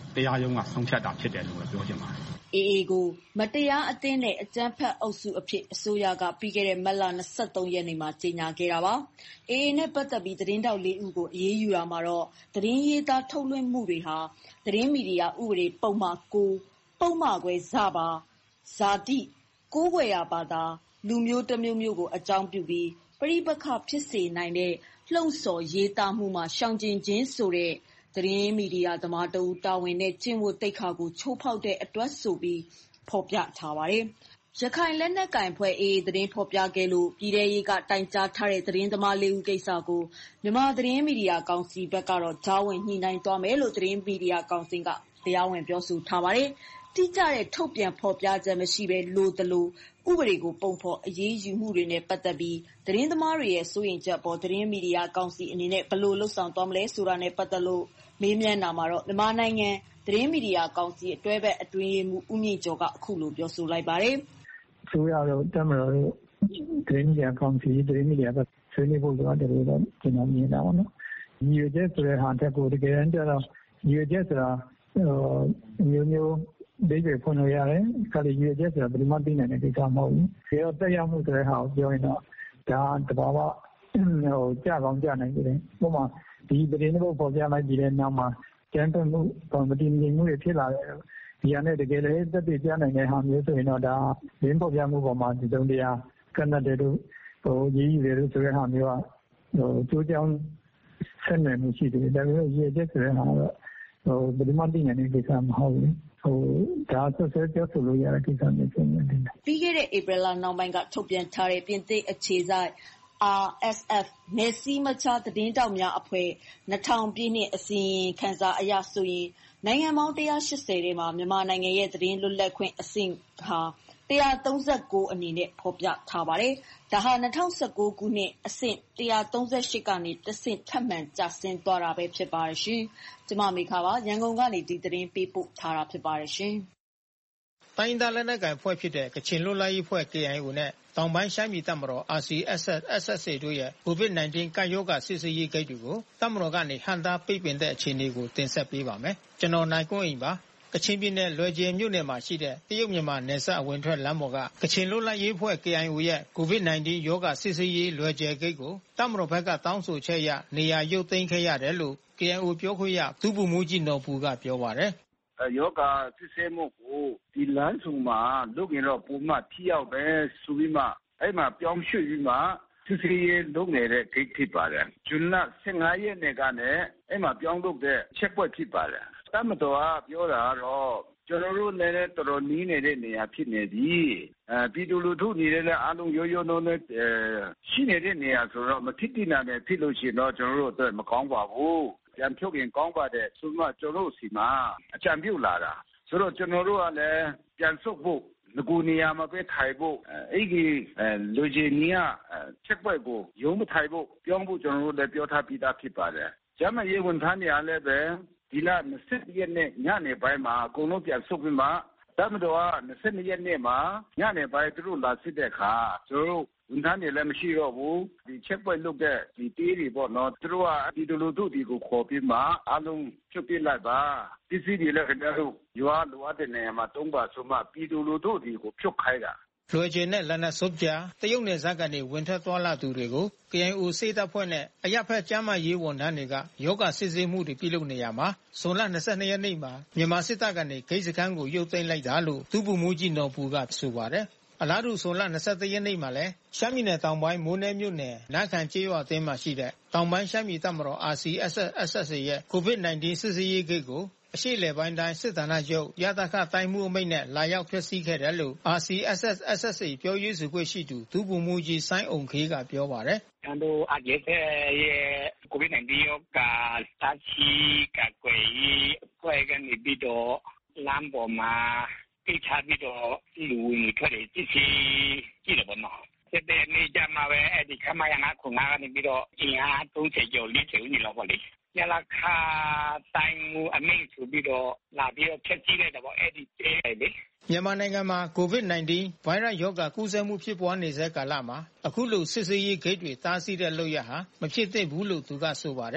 တရားရုံးကဆုံးဖြတ်တာဖြစ်တယ်လို့ပြောချင်ပါတယ်။ အေအေ ကိုမတရားအသင်းနဲ့အကြမ်းဖက်အုပ်စုအဖြစ်အစိုးရကပြီးခဲ့တဲ့မတ်လ၂၃ရက်နေ့မှာကြေညာခဲ့တာပါ။ အေအေ နဲ့ပတ်သက်ပြီးသတင်းထောက်လေးဦးကိုအရေးယူတာမှာတော့သတင်းရေးသားထုတ်လွှင့်မှုတွေဟာသတင်းမီဒီယာဥပဒေပုဒ်မ၉ပုဒ်မခွဲ ဇပါ ဇာတိကိုးကွယ်ရာဘာသာလူမျိုးတစ်မျိုးမျိုးကိုအကြောင်းပြုပြီးပဋိပက္ခဖြစ်စေနိုင်တဲ့လှုံ့ဆော်ရေးသားမှုမှာရှောင်ကျဉ်ခြင်းဆိုတဲ့သတင်းမီဒီယာသမားတဦးတာဝန်နဲ့ကျင့်ဝတ်သိက္ခာကိုချိုးဖောက်တဲ့အတွက်ဆိုပြီးဖော်ပြထားပါတယ်။ရခိုင်လက်နက်ကိုင်အဖွဲ့ အေအေ သတင်းဖော်ပြခဲ့လို့ပြည်ထဲရေးကတိုင်ကြားထားတဲ့သတင်းသမားလေးဦးကိစ္စကိုမြန်မာသတင်းမီဒီယာကောင်စီဘက်ကတော့ကြားဝင်ညှိနှိုင်းသွားမယ်လို့သတင်းမီဒီယာကောင်စီကတရားဝင်ပြောဆိုထားပါတယ်။တိကျတဲ့ထုတ်ပြန်ဖော်ပြချက်မရှိဘဲလိုသလိုဥပဒေကိုပုံဖော်အရေးယူမှုတွေနဲ့ပတ်သက်ပြီးသတင်းသမားတွေရဲ့စိုးရိမ်ချက်ပေါ်သတင်းမီဒီယာကောင်စီအနေနဲ့ဘယ်လိုလှုပ်ဆောင်သွားမလဲဆိုတာနဲ့ပတ်သက်လို့မေးမြန်းတာမှာတော့မြန်မာနိုင်ငံသတင်းမီဒီယာကောင်စီအတွဲဘက်အတွင်းရေးမှူးဦးမြင့်ကျော်ကအခုလိုပြောဆိုလိုက်ပါတယ်။အစိုးရတော့တမတော်တို့သတင်းမီဒီယာကောင်စီသတင်းမီဒီယာကဆွေးနွေးဖို့ဆိုတာတို့တော့ကျွန်တော်မြင်တာပေါ့နော်။ညီရွယ်ချက်ဆိုတဲ့ဟာတက်ကိုတကယ်တမ်းကျတော့ညီရွယ်ချက်ဆိုတာမျိုးမျိုးဒိတ်တွေဖွင့်လို့ရတယ်။ခါလေးရွေးချက်ဆိုတာဘယ်မှသိနိုင်တဲ့ကိစ္စမဟုတ်ဘူး။ဒါတော့တက်ရောက်မှုဆိုတဲ့ဟာကိုပြောရင်တော့ဒါတဘာဝဟိုကြကောင်းကြနိုင်တယ်။ဥပမာဒီသတင်းတွေပေါ်ပြလိုက်ပြီးတဲ့နောက်မှာကျန်းမာမှုကော်မတီမြင်မှုတွေဖြစ်လာတယ်။ဒီအနေနဲ့တကယ်လည်းတက်ပြကြနိုင်တဲ့ဟာမျိုးဆိုရင်တော့ဒါရင်းပေါ်ပြမှုပေါ်မှာဒီတုံးတရားကန့်တဲ့တို့ဟိုရေးယူတယ်လို့ဆိုတဲ့ဟာမျိုးကဟိုကြိုးကြောင်းဆက်နေမှုရှိတယ်။ဒါပေမဲ့ရွေးချက်ဆိုတဲ့ဟာတော့ဟိုဘယ်မှသိနိုင်တဲ့ကိစ္စမဟုတ်ဘူး။ဟိုဒါဆက်ဆက်ပြောဆိုလို့ရတဲ့ကိစ္စမျိုးဖြစ်နေတယ်။ပြီးခဲ့တဲ့ဧပြီလနောက်ပိုင်းကထုတ်ပြန်ထားတဲ့ပြင်သစ်အခြေစိုက် အာရ် အက်စ် အက်ဖ် နယ်စည်းမခြားသတင်းတောက်များအဖွဲ့၂၀၀၀ပြည့်နှစ်အစီရင်ခံစာအရဆိုရင်နိုင်ငံပေါင်း၁၈၀ထဲမှာမြန်မာနိုင်ငံရဲ့သတင်းလွတ်လပ်ခွင့်အဆင့်ဟာ၁၃၉အနေနဲ့ဖော်ပြထားပါတယ်။ဒါဟာ၂၀၁၉ခုနှစ်အဆင့်၁၃၈ကနေတဆင့်ထပ်မံကျဆင်းသွားတာပဲဖြစ်ပါတယ်ရှင်။ကျွန်မမေခပါရန်ကုန်ကနေဒီသတင်းပေးပို့ထားတာဖြစ်ပါတယ်ရှင်။တိုင်းဒေသလက်နက်ကိုင်အဖွဲ့ဖြစ်တဲ့ကချင်လွတ်လပ်ရေးအဖွဲ့ ကေအိုင်အို နဲ့တောင်ပိုင်းရှမ်းပြည်တပ်မတော် အာစီ အက်စ် အက်စ် အေ တို့ရဲ့ ကိုဗစ်-၁၉ ကပ်ရောဂါစစ်ဆေးရေးဂိတ်တွေကိုတပ်မတော်ကနေဟန့်တားပိတ်ပင်တဲ့အခြေအနေကိုတင်ဆက်ပေးပါမယ်။ကျွန်တော်နိုင်ကွန်းအိမ်ပါ။ကချင်ပြည်နယ်လွယ်ဂျယ်မြို့နယ်မှာရှိတဲ့တရုတ်မြန်မာနယ်စပ်အဝင်ထွက်လမ်းပေါ်ကကချင်လွတ်လပ်ရေးအဖွဲ့ ကေအိုင်အို ရဲ့ကိုဗစ်-၁၉ ရောဂါစစ်ဆေးရေးလွယ်ဂျယ်ဂိတ်ကိုတပ်မတော်ဘက်ကတောင်းဆိုချက်အရနေရာရုပ်သိမ်းခဲ့ရတယ်လို့ ကေအိုင်အို ပြောခွင့်ရဒုဗိုလ်မှူးကြီးနော်ဘူကပြောပါတယ်။ယောဂစစ်ဆေးမှုကိုဒီလမ်းဆုံမှာလုပ်ရင်တော့ပုံမှန်ထိရောက်ပဲဆိုပြီးမှအဲ့မှာပြောင်းရွှေ့ပြီးမှစစ်ဆေးရေးလုပ်နေတဲ့ဂိတ်ဖြစ်ပါတယ်။ဇွန်လ၁၅ရက်နေ့ကနေအဲ့မှာပြောင်းလုပ်တဲ့ချက်ပွက်ဖြစ်ပါတယ်။တပ်မတော်ကပြောတာကတော့ကျွန်တော်တို့လည်းတော်တော်နီးနေတဲ့နေရာဖြစ်နေပြီ။အဲပြည်သူလူထုနေလည်းအားလုံးရိုးရိုးနှုန်းနဲ့ရှိနေတဲ့နေရာဆိုတော့မဖြစ်တည်နိုင်တယ်ဖြစ်လို့ရှိရင်တော့ကျွန်တော်တို့အတွက်မကောင်းပါဘူး။ပြန်ဖြုတ်ရင်ကောင်းပါတယ်ဆိုမှကျွန်တော်တို့စီမှာအကြံပြုလာတာဆိုတော့ကျွန်တော်တို့ကလည်းပြန်ဆုတ်ဖို့ငကူနေရာမှာပဲထိုင်ဖို့အဲ့ဒီလူကြီးနီးကချက်ပွက်ကိုရုံးမထိုင်ဖို့ပြောင်းဖို့ကျွန်တော်တို့လည်းပြောထားပြီးသားဖြစ်ပါတယ်။ကျမရေးဝန်ထမ်းတွေအားလည်းပဲဒီလ၂၁ရက်နေ့ညနေပိုင်းမှာအကုန်လုံးပြန်ဆုတ်ပြီးမှတမတော်က၂၂ရက်နေ့မှာညနေပိုင်းသူတို့လာစစ်တဲ့အခါကျွန်တော်တို့ဝန်ထမ်းတွေလည်းမရှိတော့ဘူးဒီချက်ပွက်လုပ်တဲ့ဒီတေးတွေပေါ့နော်သူတို့ကဒီလိုလိုတို့ဒီကိုခေါ်ပြီးမှအားလုံးချုပ်ပြလိုက်ပါပစ္စည်းတွေလည်းခင်ဗျားတို့ရွာလိုအပ်တဲ့နေရာမှာတုံးပါဆိုမှပြည်သူလူထုဒီကိုဖြုတ်ခိုင်းတာလွယ်ဂျယ်နဲ့လက်နက်စုပ်ပြတရုတ်နယ်စပ်ကနေဝင်ထွက်သွားလာသူတွေကို ကေအိုင်အို စေတပ်ဖွဲ့နဲ့အရပ်ဖက်ကျန်းမာရေးဝန်ထမ်းတွေကယောဂစစ်ဆေးမှုတွေပြုလုပ်နေရမှာဇွန်လ၂၂ရက်နေ့မှာမြန်မာစစ်တပ်ကနေဂိတ်စခန်းကိုရုပ်သိမ်းလိုက်တာလို့ဒုဗိုလ်မှူးကြီးနော်ဘူကဆိုပါတယ်။အလားတူဇွန်လ၂၁ရက်နေ့မှာလည်းရှမ်းပြည်နယ်တောင်ပိုင်းမိုးနဲမြို့နယ်နားခံကျေးရွာအသင်းမှာရှိတဲ့တောင်ပိုင်းရှမ်းပြည်တပ်မတော် အာစီ အက်စ် အက်စ် အေ ရဲ့ကိုဗစ်-၁၉ စစ်ဆေးရေးဂိတ်ကိုအရှေ့လယ်ပိုင်းတိုင်းစစ်ဌာနချုပ်ရတခတိုင်းမှုအမိန့်နဲ့လာရောက်ဖျက်ဆီးခဲ့တယ်လို့ အာစီ အက်စ် အက်စ် အေ ပြောရေးဆိုခွင့်ရှိသူဒုဗိုလ်မှူးကြီးစိုင်းအုံခေးကပြောပါတယ်။ကျွန်တော်အကြည့်ရဲ့ကိုဗစ်-၁၉ ရောဂါတားဆီးကာကွယ်ရေးအဖွဲ့ကနေပြီးတော့လမ်းပေါ်မှာကိစ္စပြီးတော့လူဝင်ထွက်တွေစစ်ဆေးကြည့်တယ်ပေါ့နော်။စစ်တဲ့နေကြမှာပဲအဲ့ဒီခမရငါခုငါကနေပြီးတော့အင်အား၃၀ကျော်၄၀ဦးနေလောက်ပေါ့လေ။ရလာခါတိုင်းမှုအမိန့်ဆိုပြီးတော့လာပြီးတော့ဖြတ်ကြည့်လိုက်တော့အဲ့ဒီတဲလေမြန်မာနိုင်ငံမှာကိုဗစ်-၁၉ ဗိုင်းရပ်ရောဂါကူးစက်မှုဖြစ်ပွားနေဆဲကာလမှာအခုလိုစစ်ဆေးရေးဂိတ်တွေတားဆီးတဲ့လုပ်ရဟာမဖြစ်သင့်ဘူးလို့သူကဆိုပါတယ်။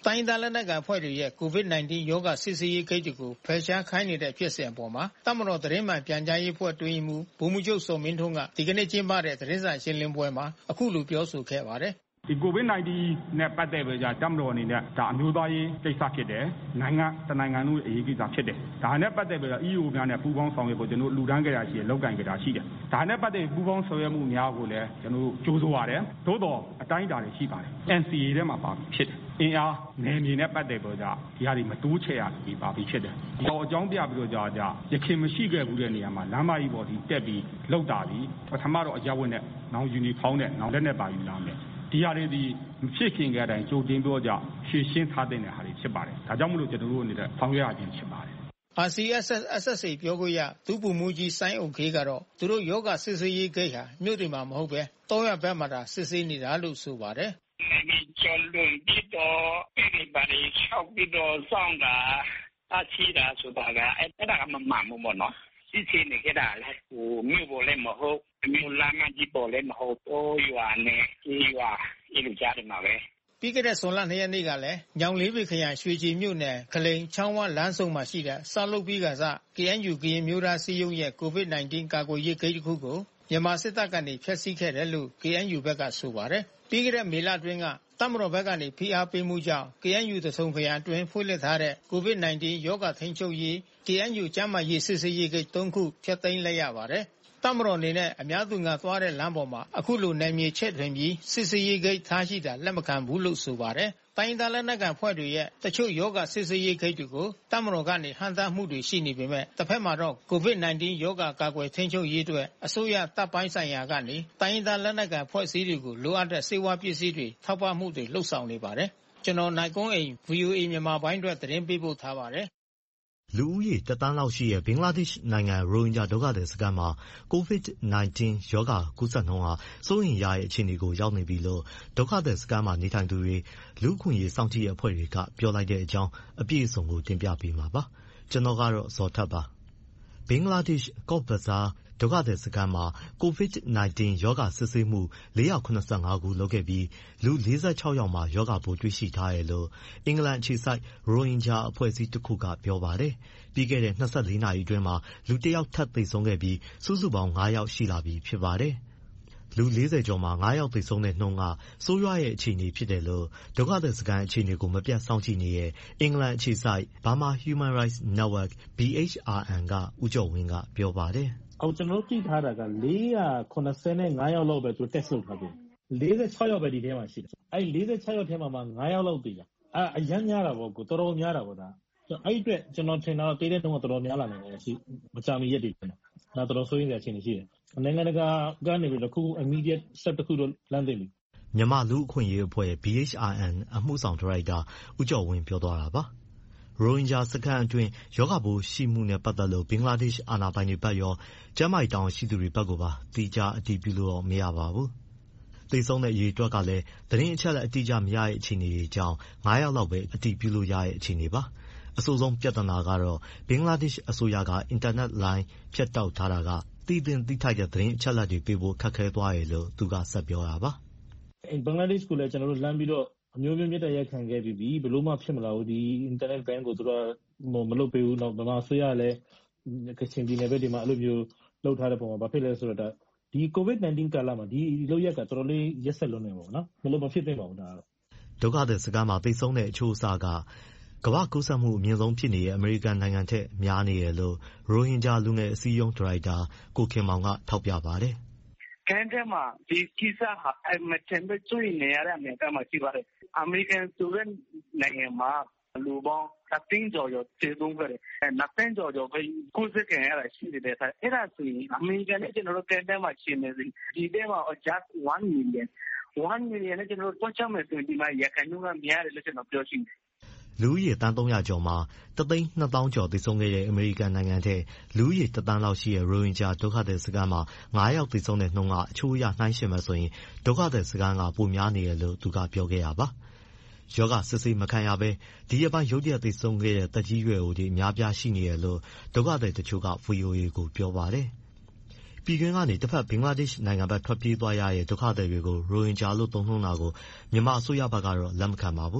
တိုင်းဒေသလက်နက်ကိုင်အဖွဲ့တွေရဲ့ ကိုဗစ်-၁၉ ရောဂါစစ်ဆေးရေးဂိတ်တွေကိုဖယ်ရှားခိုင်းနေတဲ့ဖြစ်စဉ်အပေါ်မှာတပ်မတော်သတင်းမှန်ပြန်ကြားရေးအဖွဲ့အတွင်းမှူးဗိုလ်မှူးချုပ်စောမင်းထွန်းကဒီကနေ့ကျင်းပတဲ့သတင်းစာရှင်းလင်းပွဲမှာအခုလိုပြောဆိုခဲ့ပါတယ်ဒီ ကိုဗစ်-၁၉ နဲ့ပတ်သက်ပြီးတော့တပ်မတော်အနေနဲ့ဒါအမျိုးသားရေးကိစ္စဖြစ်တယ်နိုင်ငံတနိုင်ငံလုံးအရေးကိစ္စဖြစ်တယ်ဒါနဲ့ပတ်သက်ပြီးတော့ E U များနဲ့ပူးပေါင်းဆောင်ရွက်ဖို့ကျွန်တော်လူတန်းကြရာရှိရလောက်ကန်ကြတာရှိတယ်ဒါနဲ့ပတ်သက်ပူးပေါင်းဆောင်ရွက်မှုများကိုလည်းကျွန်တော်ကြိုးစားရတယ်သို့တော်အတိုင်းအတာတွေရှိပါတယ် N C A ထဲမှာပါဖြစ်တယ်အင်အားနယ်မြေနဲ့ပတ်သက်ပြီးတော့ဒီဟာတွေမတိုးချဲ့ရပြီးပါပြီးဖြစ်တယ်ဒီတော့အကြောင်းပြပြီးတော့ကြာရခင်မရှိခဲ့ဘူးတဲ့နေရာမှာလမ်းမကြီးပေါ်ဒီတက်ပြီးလောက်တာပြီးပထမတော့အရက်ဝတ်နဲ့နောင်ယူနီဖောင်းနဲ့နောင်လက်နဲ့ပါယူလာမယ်ဒီဟာတွေဒီမဖြစ်ခင်ကအတိုင်းကြိုတင်ပြောကြရှင်းရှင်းထားတဲ့ဟာတွေဖြစ်ပါတယ်ဒါကြောင့်မလို့ကျွန်တော်တို့အနေနဲ့ဆောင်ရွက်ရခြင်းဖြစ်ပါတယ် R C S S S S A ပြောခွင့်ရဒုဗိုလ်မှူးကြီးစိုင်းအုပ်ခေးကတော့သူတို့ယောဂစစ်ဆေးရေးဂိတ်ဟာမြို့တွေမှာမဟုတ်ပဲတောရဘက်မှာသာစစ်ဆေးနေတာလို့ဆိုပါတယ်ဒီကျော်လွန်ပြီးတော့ဒီပါရီချောက်ပြီးတော့စောင်းတာအချီတာဆိုတာကအဲ့ဒါကမမှန်ဘူးပေါ့နော်စစ်ဆေးနေကြတာလေဟိုမြို့ပေါ်လည်းမဟုတ်မြို့လမ်းမကြီးပေါ်လည်းမဟုတ်တော့ရွာနဲ့ရွာအဲ့လိုကြားတယ်မှာပဲပြီးခဲ့တဲ့ဇွန်လ၂ရက်နေ့ကလည်းညောင်လေးပင်ခရိုင်ရွှေကြည်မြို့နယ်ခလိန်ချောင်းဝလမ်းဆုံမှာရှိတဲ့ဆောက်လုပ်ပြီးကစား K N U ကရင်မျိုးသားစီးရုံးရဲ့ ကိုဗစ်-၁၉ ကာကွယ်ရေးဂိတ်တစ်ခုကိုမြန်မာစစ်တပ်ကနေဖျက်ဆီးခဲ့တယ်လို့ K N U ဘက်ကဆိုပါတယ်ပြီးခဲ့တဲ့မေလအတွင်းကတပ်မတော်ဘက်ကနေဖိအားပေးမှုကြောင့် K N U သထုံခရိုင်အတွင်းဖွင့်လှစ်ထားတဲ့ ကိုဗစ်-၁၉ ရောဂါထိန်းချုပ်ရေး K N U ကျန်းမာရေးစစ်ဆေးရေးဂိတ်သုံးခုဖျက်သိမ်းလိုက်ရပါတယ်တပ်မတော်အနေနဲ့အများသူငါသွားတဲ့လမ်းပေါ်မှာအခုလိုနယ်မြေချဲ့ထွင်ပြီးစစ်ဆေးရေးဂိတ်ထားရှိတာလက်မခံဘူးလို့ဆိုပါတယ်။တိုင်းဒေသလက်နက်ကိုင်ဖွဲ့တွေရဲ့တချို့ယောဂစစ်ဆေးရေးဂိတ်တွေကိုတပ်မတော်ကနေဟန်တာမှုတွေရှိနေပေမဲ့တစ်ဖက်မှာတော့ကိုဗစ်-၁၉ ရောဂါကာကွယ်ထိန်းချုပ်ရေးအတွက်အစိုးရတပ်ပိုင်းဆိုင်ရာကနေတိုင်းဒေသလက်နက်ကိုင်ဖွဲ့စည်းတွေကိုလိုအပ်တဲ့စေဝါပစ္စည်းတွေထောက်ပံ့မှုတွေလှုပ်ဆောင်နေပါတယ်။ကျွန်တော်နိုင်ကွန်းအိမ် V O A မြန်မာပိုင်းအတွက်သတင်းပေးပို့ထားပါတယ်။လူဦးရေတစ်သန်းလောက်ရှိတဲ့ဘင်္ဂလားဒေ့ရှ်နိုင်ငံရိုဟင်ဂျာဒုက္ခသည်စခန်းမှာကိုဗစ်-၁၉ ရောဂါကူးစက်နှုန်းဟာစိုးရိမ်ရတဲ့အခြေအနေကိုရောက်နေပြီလို့ဒုက္ခသည်စခန်းမှာနေထိုင်သူတွေလူ့အခွင့်အရေးစောင့်ကြည့်ရေးအဖွဲ့တွေကပြောလိုက်တဲ့အကြောင်းအပြည့်အစုံကိုတင်ပြပေးမှာပါ။ကျွန်တော်ကတော့ဇော်ထက်ပါ။ဘင်္ဂလားဒေ့ရှ်ကော့ဘဇားဒုက္ခသည်စခန်းမှာကိုဗစ်-၁၉ ရောဂါစစ်ဆေးမှု၄၇၅ခုလုပ်ခဲ့ပြီးလူ၄၆ယောက်မှာရောဂါပိုးတွေ့ရှိထားတယ်လို့အင်္ဂလန်အခြေစိုက်ရိုဟင်ဂျာအဖွဲ့အစည်းတစ်ခုကပြောပါတယ်။ပြီးခဲ့တဲ့၂၄နာရီအတွင်းမှာလူတစ်ယောက်ထပ်သေဆုံးခဲ့ပြီးစုစုပေါင်း၅ယောက်ရှိလာပြီဖြစ်ပါတယ်။လူ၄၀ကျော်မှာ၅ယောက်သေဆုံးတဲ့နှုန်းကဆိုးရွားတဲ့အခြေအနေဖြစ်တယ်လို့ဒုက္ခသည်စခန်းအခြေအနေကိုမပြတ်စောင့်ကြည့်နေတဲ့အင်္ဂလန်အခြေစိုက် Burma Human Rights Network B H R N ကဦးကျော်ဝင်းကပြောပါတယ်။အော်ကျွန်တော်တို့ကြည့်ထားတာက၄၇၅ယောက်လောက်ပဲသူ test လုပ်ထားတယ်။၄၆ယောက်ပဲဒီထဲမှာရှိတယ်။အဲဒီ၄၆ယောက်ထဲမှာမှ၅ယောက်လောက်သေတာ။အဲအရင်များတာပေါ့ကိုတော်တော်များတာပေါ့ဒါ။အဲ့အတွက်ကျွန်တော်ထင်တာတေးတဲ့တုန်းကတော်တော်များလာနိုင်တယ်ရှိမကြမီရက်တွေပြန်။ဒါတော်တော်ဆိုရင်လည်းအခြေအနေရှိတယ်။နိုင်ငံတကာကနေပြီးတော့ခု immediate step တစ်ခုတော့လမ်းသင့်ပြီ။မြန်မာလူ့အခွင့်အရေးအဖွဲ့ B H R N အမှုဆောင်ဒါရိုက်တာဦးကျော်ဝင်းပြောသွားတာပါ။ရိုဟင်ဂျာစခန်းအတွင်းရောဂါပိုးရှိမှုနဲ့ပတ်သက်လို့ဘင်္ဂလားဒေ့ရှ်အာဏာပိုင်တွေဘက်ရောကျန်းမာရေးတာဝန်ရှိသူတွေဘက်ကိုပါတိကျအတည်ပြုလို့တော့မရပါဘူး။သေဆုံးတဲ့အရေအတွက်ကလည်းသတင်းအချက်အလက်အတိအကျမရတဲ့အခြေအနေတွေကြောင့်၅ယောက်လောက်ပဲအတည်ပြုလို့ရတဲ့အခြေအနေပါ။အဆိုးဆုံးပြဿနာကတော့ဘင်္ဂလားဒေ့ရှ်အစိုးရကအင်တာနက်လိုင်းဖြတ်တောက်ထားတာကသိသင့်သိထိုက်တဲ့သတင်းအချက်အလက်တွေပေးဖို့ခက်ခဲသွားတယ်လို့သူကဆက်ပြောတာပါ။ဘင်္ဂလားဒေ့ရှ်ကိုလည်းကျွန်တော်တို့လှမ်းပြီးတော့အမျိုးမျိုးမြစ်တရက်ခံခဲ့ပြီးပြီဘယ်လို့မှဖြစ်မလာဘူးဒီ internet ban ကိုသူတို့မလုပ်ပေးဘူးတော့ဗမာအစိုးရလည်းကချင်ပြည်နယ်ဘက်ဒီမှာအဲ့လိုမျိုးလှုပ်ထားတဲ့ပုံမှာဘာဖြစ်လဲဆိုတော့ဒီ ကိုဗစ်-၁၉ ကာလမှာဒီလောက်ရက်ကတော်တော်လေးရက်ဆက်လွန်းနေပါဘူးနော်မလို့မဖြစ်သင့်ပါဘူးဒါကတော့ဒုက္ခသည်စခန်းမှာသိဆုံးတဲ့အချိုးအစားကကမ္ဘာကူးစက်မှုအမြင့်ဆုံးဖြစ်နေတဲ့အမေရိကန်နိုင်ငံထက်များနေတယ်လို့ရိုဟင်ဂျာလူငယ်အစည်းအရုံးဒါရိုက်တာကိုခင်မောင်ကထောက်ပြပါတယ်ကမ်းထဲမှာဒီကိစ္စဟာအမတန်ပဲကျွေးနေရတဲ့အမြင်ကမှရှိပါတယ်အမေရိကန်ဆိုတဲ့နိုင်ငံမှာလူပေါင်းတစ်သိန်းကျော်ကျော်ကျေသုံးခဲ့တယ်။နှစ်သိန်းကျော်ကျော်ပဲကိုယ်စကန်ရတာရှိနေတဲ့အခါအဲ့ဒါဆိုရင်အမေရိကန်နဲ့ကျွန်တော်တို့ကမ်းထဲမှာရှင်းနေစီဒီထဲမှာ just one million one million နဲ့ကျွန်တော်တို့တွက်ချက်မယ်ဆိုရင်ဒီမှာရခိုင်မျိုးကများတယ်လို့ကျွန်တော်ပြောရှိတယ်လူဦးရေတန်း၃၀၀ကျော်မှာတစ်သိန်းနှစ်သောင်းကျော်သေဆုံးခဲ့တဲ့အမေရိကန်နိုင်ငံထက်လူဦးရေတစ်သန်းလောက်ရှိတဲ့ရိုဟင်ဂျာဒုက္ခသည်စခန်းမှာ၅ယောက်သေဆုံးတဲ့နှုန်းကအချိုးအရနှိုင်းယှဉ်မယ်ဆိုရင်ဒုက္ခသည်စခန်းကပိုများနေတယ်လို့သူကပြောခဲ့တာပါ။ရောဂါစစ်ဆေးမခံရဘဲဒီရက်ပိုင်းရုတ်တရက်သေဆုံးခဲ့တဲ့သက်ကြီးရွယ်အိုတွေအများပြားရှိနေတယ်လို့ဒုက္ခသည်တချို့က V O A ကိုပြောပါတယ်။ပြည်တွင်းကနေတစ်ဖက်ဘင်္ဂလားဒေ့ရှ်နိုင်ငံဘက်ထွက်ပြေးသွားရတဲ့ဒုက္ခသည်တွေကိုရိုဟင်ဂျာလို့သုံးနှုန်းတာကိုမြန်မာအစိုးရဘက်ကတော့လက်မခံပါဘူး။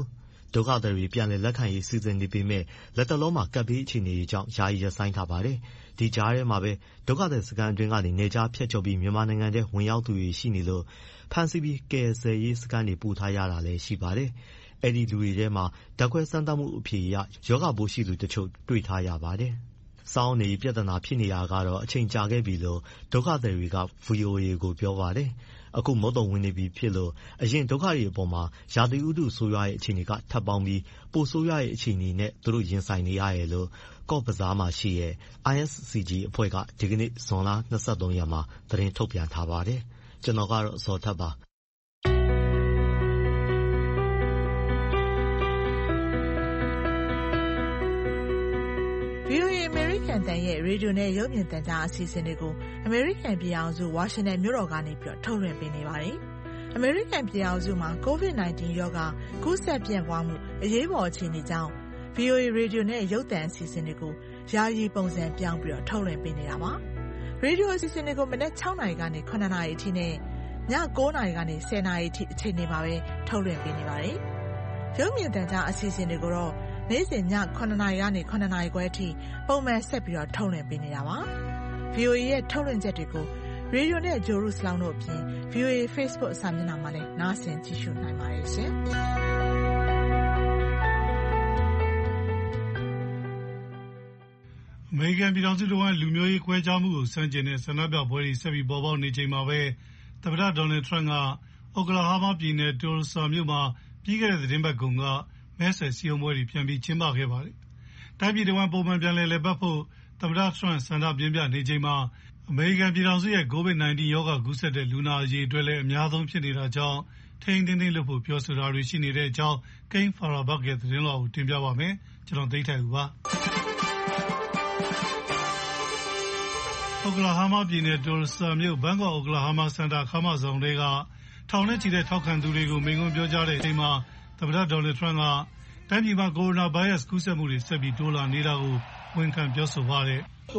ဒုက္ခသည်တွေပြန်လည်လက်ခံရေးစီစဉ်နေပေမဲ့လက်တလုံးမှာကပ်ဘေးအခြေအနေကြောင့်ယာယီရပ်ဆိုင်းထားပါတယ်။ဒီကြားထဲမှာပဲဒုက္ခသည်စခန်းအတွင်းကနေနေကြားဖြတ်ကျော်ပြီးမြန်မာနိုင်ငံထဲဝင်ရောက်သူတွေရှိနေလို့ဖမ်းဆီးပြီးကယ်ဆယ်ရေးစခန်းတွေပို့ထားရတာလည်းရှိပါတယ်။အဲဒီလူတွေထဲမှာဓာတ်ခွဲစမ်းသပ်မှုအဖြေအရရောဂါပိုးရှိသူတချို့တွေ့ထားရပါတယ်။စောင်းနေပြဿနာဖြစ်နေတာကတော့အချိန်ကြာခဲ့ပြီလို့ဒုက္ခသည်တွေက ဗွီအိုအေကိုပြောပါတယ်။အခုမုတ်တုံဝင်နေပြီဖြစ်လို့အရင်ဒုက္ခတွေအပေါ်မှာရာသီဥတုဆိုးရွားရဲ့အခြေအနေကထပ်ပေါင်းပြီးပိုဆိုးရွားရဲ့အခြေအနေနဲ့သူတို့ရင်ဆိုင်နေရတယ်လို့ကော့ဘဇားမှာရှိတဲ့ I S C G အဖွဲ့ကဒီကနေ့ဇွန်လ၂၃ရက်မှာသတင်းထုတ်ပြန်ထားပါတယ်။ကျွန်တော်ကတော့ဇော်ထက်ပါ။ဗွီအိုအေ American တန်ရဲ့ရေဒီယိုနဲ့ရုပ်မြင်သံကြားအစီအစဉ်တွေကို American ပြည်ထောင်စုဝါရှင်တန်မြို့တော်ကနေပြီးထုတ်လွှင့်ပေးနေပါတယ်။ American ပြည်ထောင်စုမှာ ကိုဗစ်၁၉ ရောဂါကူးစက်ပြန့်ပွားမှုအရေးပေါ်အခြေအနေကြောင့် ဗွီအိုအေ ရေဒီယိုနဲ့ရုပ်သံအစီအစဉ်တွေကိုယာယီပုံစံပြောင်းပြီးတော့ထုတ်လွှင့်ပေးနေတာပါ။ရေဒီယိုအစီအစဉ်တွေကိုမနက်၆နာရီကနေ၇နာရီအထိနဲ့ည၉နာရီကနေ၁၀နာရီအထိအချိန်တွေမှာပဲထုတ်လွှင့်ပေးနေပါတယ်။ရုပ်မြင်သံကြားအစီအစဉ်တွေကိုတော့နေ့စဉ်ည၇နာရီကနေ၇နာရီခွဲအထိပုံမှန်ဆက်ပြီးတော့ထုတ်လွှင့်ပေးနေတာပါ။ ဗွီအိုအေရဲ့ထုတ်လွှင့်ချက်တွေကိုရေဒီယိုနဲ့ဂျိုရုစလောင်းတို့အပြင် ဗွီအိုအေ Facebook စာမျက်နှာမှာလည်းနားဆင်ကြည့်ရှုနိုင်ပါတယ်ရှင်။အမေရိကန်ပြည်ထောင်စုတော်ကလူမျိုးရေးခွဲခြားမှုကိုစန့်ကျင်တဲ့ဆန္ဒပြပွဲတွေဆက်ပြီးပေါ်ပေါက်နေချိန်မှာပဲသမ္မတဒေါ်နယ်ထရန့်ကအိုကလာဟာမာပြည်နယ်တိုလ်ဆာမြို့မှာပြီးခဲ့တဲ့သတင်းပတ်ကုန်ကမဲဆွယ်စည်းရုံးပွဲတွေပြန်ပြီးကျင်းပခဲ့ပါတယ်။တိုင်းပြည်တော်ပုံမှန်ပြန်လည်လည်ပတ်ဖို့သမ္မတထရန့်ဆန္ဒပြင်းပြနေချိန်မှာအမေရိကန်ပြည်ထောင်စုရဲ့ကိုဗစ်၁၉ရောဂါကူးစက်တဲ့လူနာအရေအတွက်လည်းအများဆုံးဖြစ်နေတာကြောင့်ထိန်းသိမ်းသိမ်းလုပ်ဖို့ပြောဆိုတာတွေရှိနေတဲ့အကြောင်းကိန်းဖာရာဘတ်ရဲ့သတင်းလွှာကိုတင်ပြပါမယ်။ကျွန်တော်သိထိုက်ဦးပါ။အိုကလာဟာမာပြည်နယ်တိုလ်ဆာမြို့ဘန်ကောက်အိုကလာဟာမာစင်တာခမ်းမဆောင်တွေကထောင်နဲ့ချီတဲ့ထောက်ခံသူတွေကိုမိန့်ခွန်းပြောကြားတဲ့အချိန်မှာသမ္မတဒေါ်နယ်ထရန့်ကတိုင်းပြည်မှာကိုရိုနာဗိုင်းရပ်စ်ကူးစက်မှုတွေဆက်ပြီးတိုးလာနေတာကိုဝန်ခံပြောဆိုပါတယ်။